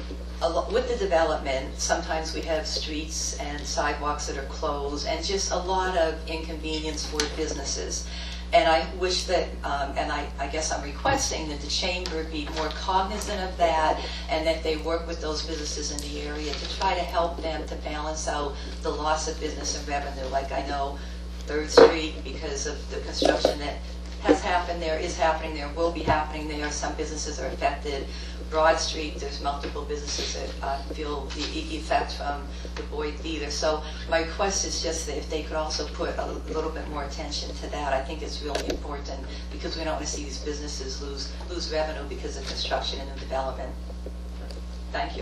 a lo- with the development, sometimes we have streets and sidewalks that are closed, and just a lot of inconvenience for businesses. And I wish that, um, and I, I guess I'm requesting that the chamber be more cognizant of that, and that they work with those businesses in the area to try to help them to balance out the loss of business and revenue. Like I know Third Street, because of the construction that has happened there, is happening there, will be happening there. Some businesses are affected. Broad Street, there's multiple businesses that uh, feel the e- effect from the Boyd Theater. So my request is just that if they could also put a little bit more attention to that. I think it's really important, because we don't want to see these businesses lose lose revenue because of construction and new development. Thank you.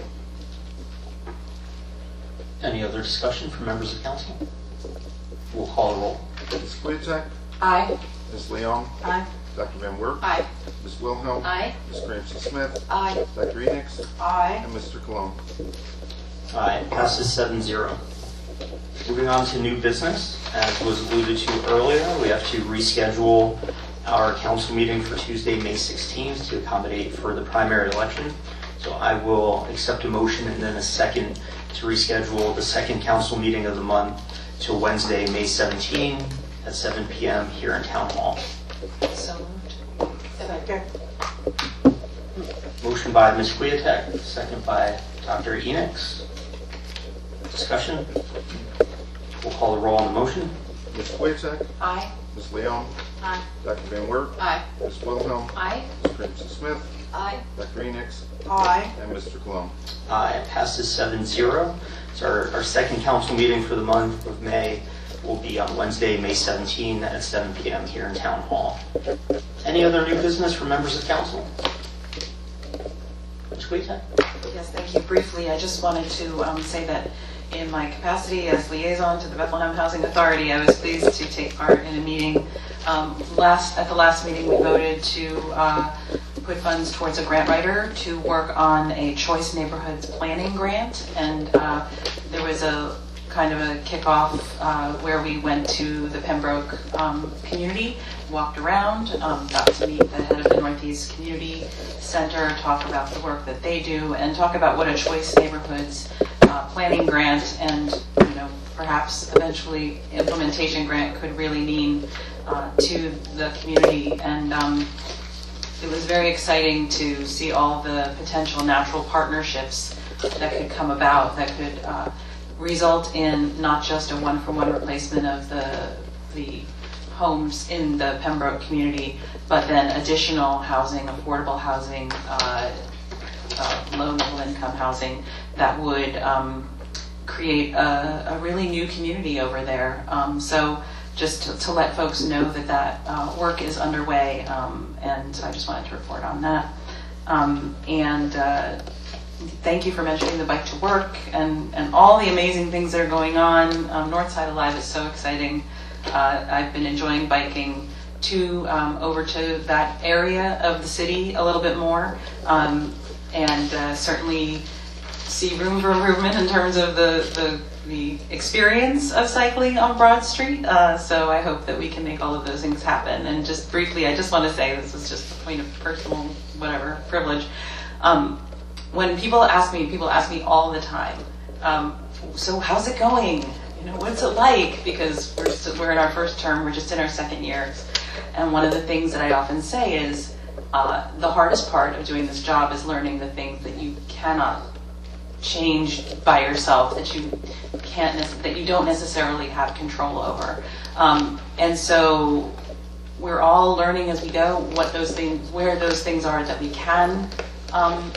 Any other discussion from members of council? We'll call the roll. Miz Queeteck? Aye. Miz Leon? Aye. Doctor Van Wert? Aye. Miz Wilhelm? Aye. Miz Ramsey Smith? Aye. Doctor Enix? Aye. And Mister Cologne? Aye, passes seven zero. Moving on to new business, as was alluded to earlier, we have to reschedule our council meeting for Tuesday, May sixteenth to accommodate for the primary election. So I will accept a motion and then a second to reschedule the second council meeting of the month to Wednesday, May seventeenth at seven p.m. here in Town Hall. So moved. Second. Motion by Miz Queeteck, second by Doctor Enix. Discussion? We'll call the roll on the motion. Miz Queeteck? Aye. Miz Leon? Aye. Doctor Van Wert? Aye. Miz Wilhelm? Aye. Miz Ramsey Smith? Aye. Doctor Enix? Aye. And Mister Cologne? Aye, it passes seven zero. So our, our second council meeting for the month of May will be on Wednesday, May seventeenth at seven p.m. here in Town Hall. Any other new business from members of council? Miz Queeteck? Yes, thank you. Briefly, I just wanted to um, say that in my capacity as liaison to the Bethlehem Housing Authority, I was pleased to take part in a meeting. Um, last At the last meeting, we voted to uh, put funds towards a grant writer to work on a Choice Neighborhoods Planning grant, and uh, there was a kind of a kickoff uh, where we went to the Pembroke um, community, walked around, um, got to meet the head of the Northeast Community Center, talk about the work that they do, and talk about what a Choice Neighborhoods uh, planning grant and, you know, perhaps eventually implementation grant could really mean uh, to the community. And um, it was very exciting to see all the potential natural partnerships that could come about that could uh, result in not just a one-for-one replacement of the the homes in the Pembroke community, but then additional housing, affordable housing, uh, uh, low middle income housing that would um, create a, a really new community over there. Um, so just to, to let folks know that that uh, work is underway, um, and I just wanted to report on that. Um, and uh, thank you for mentioning the Bike to Work and, and all the amazing things that are going on. Um, Northside Alive is so exciting. Uh, I've been enjoying biking to um, over to that area of the city a little bit more, um, and uh, certainly see room for improvement in terms of the, the, the experience of cycling on Broad Street. Uh, so I hope that we can make all of those things happen. And just briefly, I just want to say, this is just a point of personal, whatever, privilege. Um, when people ask me, people ask me all the time, um, so how's it going? You know, what's it like? Because we're, just, we're in our first term, we're just in our second year. And one of the things that I often say is, uh, the hardest part of doing this job is learning the things that you cannot change by yourself, that you can't, that you don't necessarily have control over. Um, and so we're all learning as we go what those things, where those things are that we can um,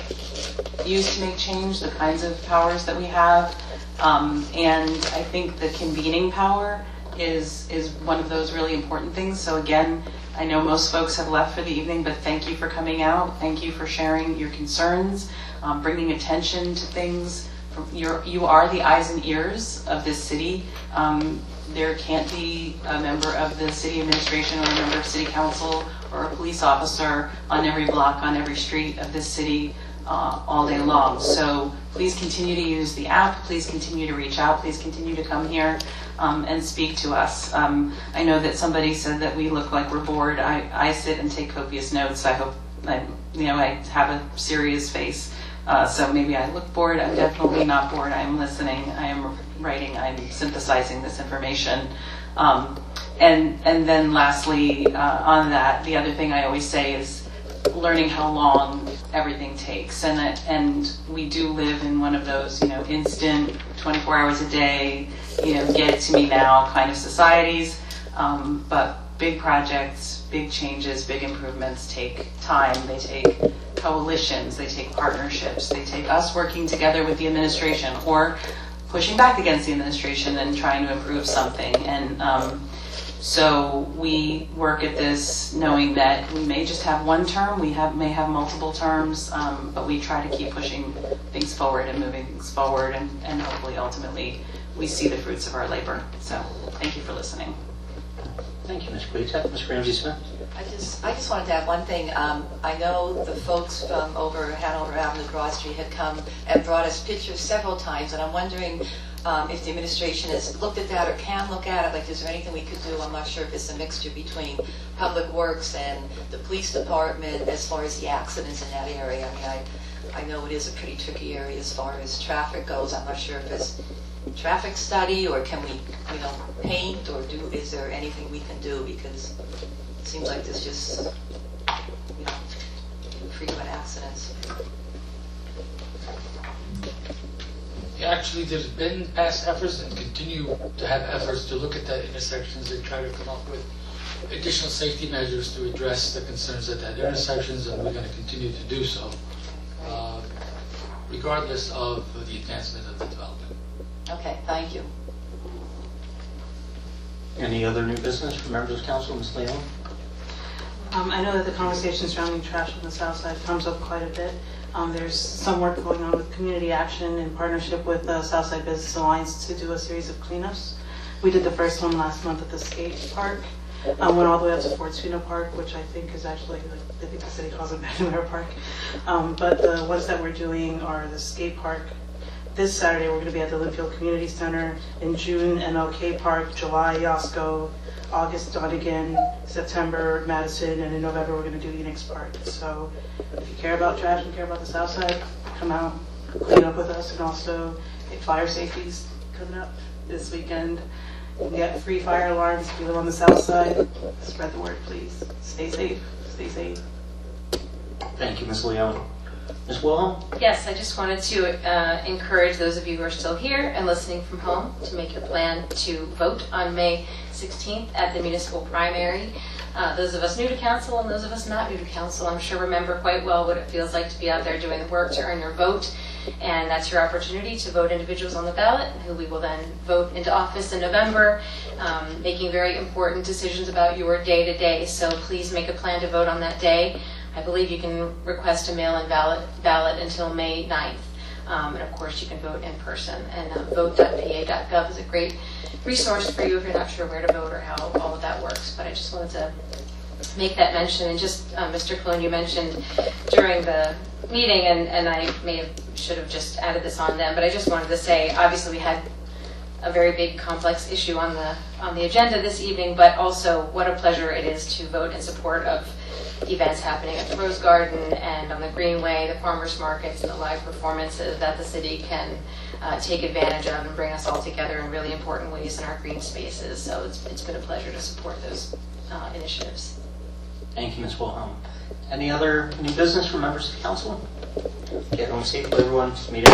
use to make change, the kinds of powers that we have. Um, and I think the convening power is is one of those really important things. So again, I know most folks have left for the evening, but thank you for coming out. Thank you for sharing your concerns, um, bringing attention to things. You're, you are the eyes and ears of this city. Um, there can't be a member of the city administration or a member of city council or a police officer on every block, on every street of this city uh, all day long. So please continue to use the app. Please continue to reach out. Please continue to come here um, and speak to us. Um, I know that somebody said that we look like we're bored. I, I sit and take copious notes. I hope I, you know, I have a serious face. Uh, so maybe I look bored. I'm definitely not bored. I'm listening. I am writing. I'm synthesizing this information. Um, and and then lastly, uh, on that, the other thing I always say is learning how long everything takes, and that, and we do live in one of those, you know, instant, twenty-four hours a day, you know, get it to me now kind of societies. Um, but big projects, big changes, big improvements take time. They take coalitions, they take partnerships, they take us working together with the administration or pushing back against the administration and trying to improve something. And um, so we work at this knowing that we may just have one term, we have may have multiple terms, um, but we try to keep pushing things forward and moving things forward, and, and hopefully ultimately we see the fruits of our labor. So thank you for listening. Thank you, Miz Queeteck. Miz Ramsey-Smith? I just, I just wanted to add one thing. Um, I know the folks from over Hanover Avenue, Broad Street had come and brought us pictures several times, and I'm wondering um, if the administration has looked at that or can look at it. Like, is there anything we could do? I'm not sure if it's a mixture between Public Works and the police department as far as the accidents in that area. I mean, I, I know it is a pretty tricky area as far as traffic goes. I'm not sure if it's traffic study, or can we, you know, paint, or do, is there anything we can do? Because it seems like there's just, you know, frequent accidents. Actually, there's been past efforts and continue to have efforts to look at that intersections and try to come up with additional safety measures to address the concerns at that intersections, and we're going to continue to do so, uh, regardless of the advancement of the development. Okay, thank you. Any other new business from members of council? Miz Leon? Um, I know that the conversation surrounding trash on the south side comes up quite a bit. Um, there's some work going on with Community Action in partnership with the Southside Business Alliance to do a series of cleanups. We did the first one last month at the skate park. Um, went all the way up to Fort Sweeney Park, which I think is actually, like, I think the city calls it McNamara Park. Um, but the ones that we're doing are the skate park. This Saturday, we're going to be at the Linfield Community Center. In June, M L K Park. July, Yosco. August, Donegan. September, Madison. And in November, we're going to do Enix Park. So if you care about trash and care about the South Side, come out, clean up with us. And also, if fire safety's coming up this weekend, you can get free fire alarms if you live on the South Side. Spread the word, please. Stay safe. Stay safe. Thank you, Miz Leon. Miz Wilhelm? Yes, I just wanted to uh, encourage those of you who are still here and listening from home to make your plan to vote on May sixteenth at the municipal primary. Uh, those of us new to council and those of us not new to council, I'm sure remember quite well what it feels like to be out there doing the work to earn your vote. And that's your opportunity to vote individuals on the ballot, who we will then vote into office in November, um, making very important decisions about your day-to-day. So please make a plan to vote on that day. I believe you can request a mail-in ballot, ballot until May ninth. Um, and of course, you can vote in person. And uh, vote dot p a dot gov is a great resource for you if you're not sure where to vote or how all of that works. But I just wanted to make that mention. And just, uh, Mister Cologne, you mentioned during the meeting, and, and I may have, should have just added this on then, but I just wanted to say, obviously we had a very big complex issue on the on the agenda this evening, but also what a pleasure it is to vote in support of events happening at the Rose Garden and on the Greenway, the farmers markets, and the live performances that the city can uh, take advantage of and bring us all together in really important ways in our green spaces. So it's, it's been a pleasure to support those uh, initiatives. Thank you, Miz Wilhelm. Any other new business from members of the council? Get home safely, everyone. Meeting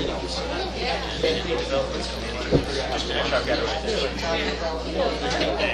adjourned.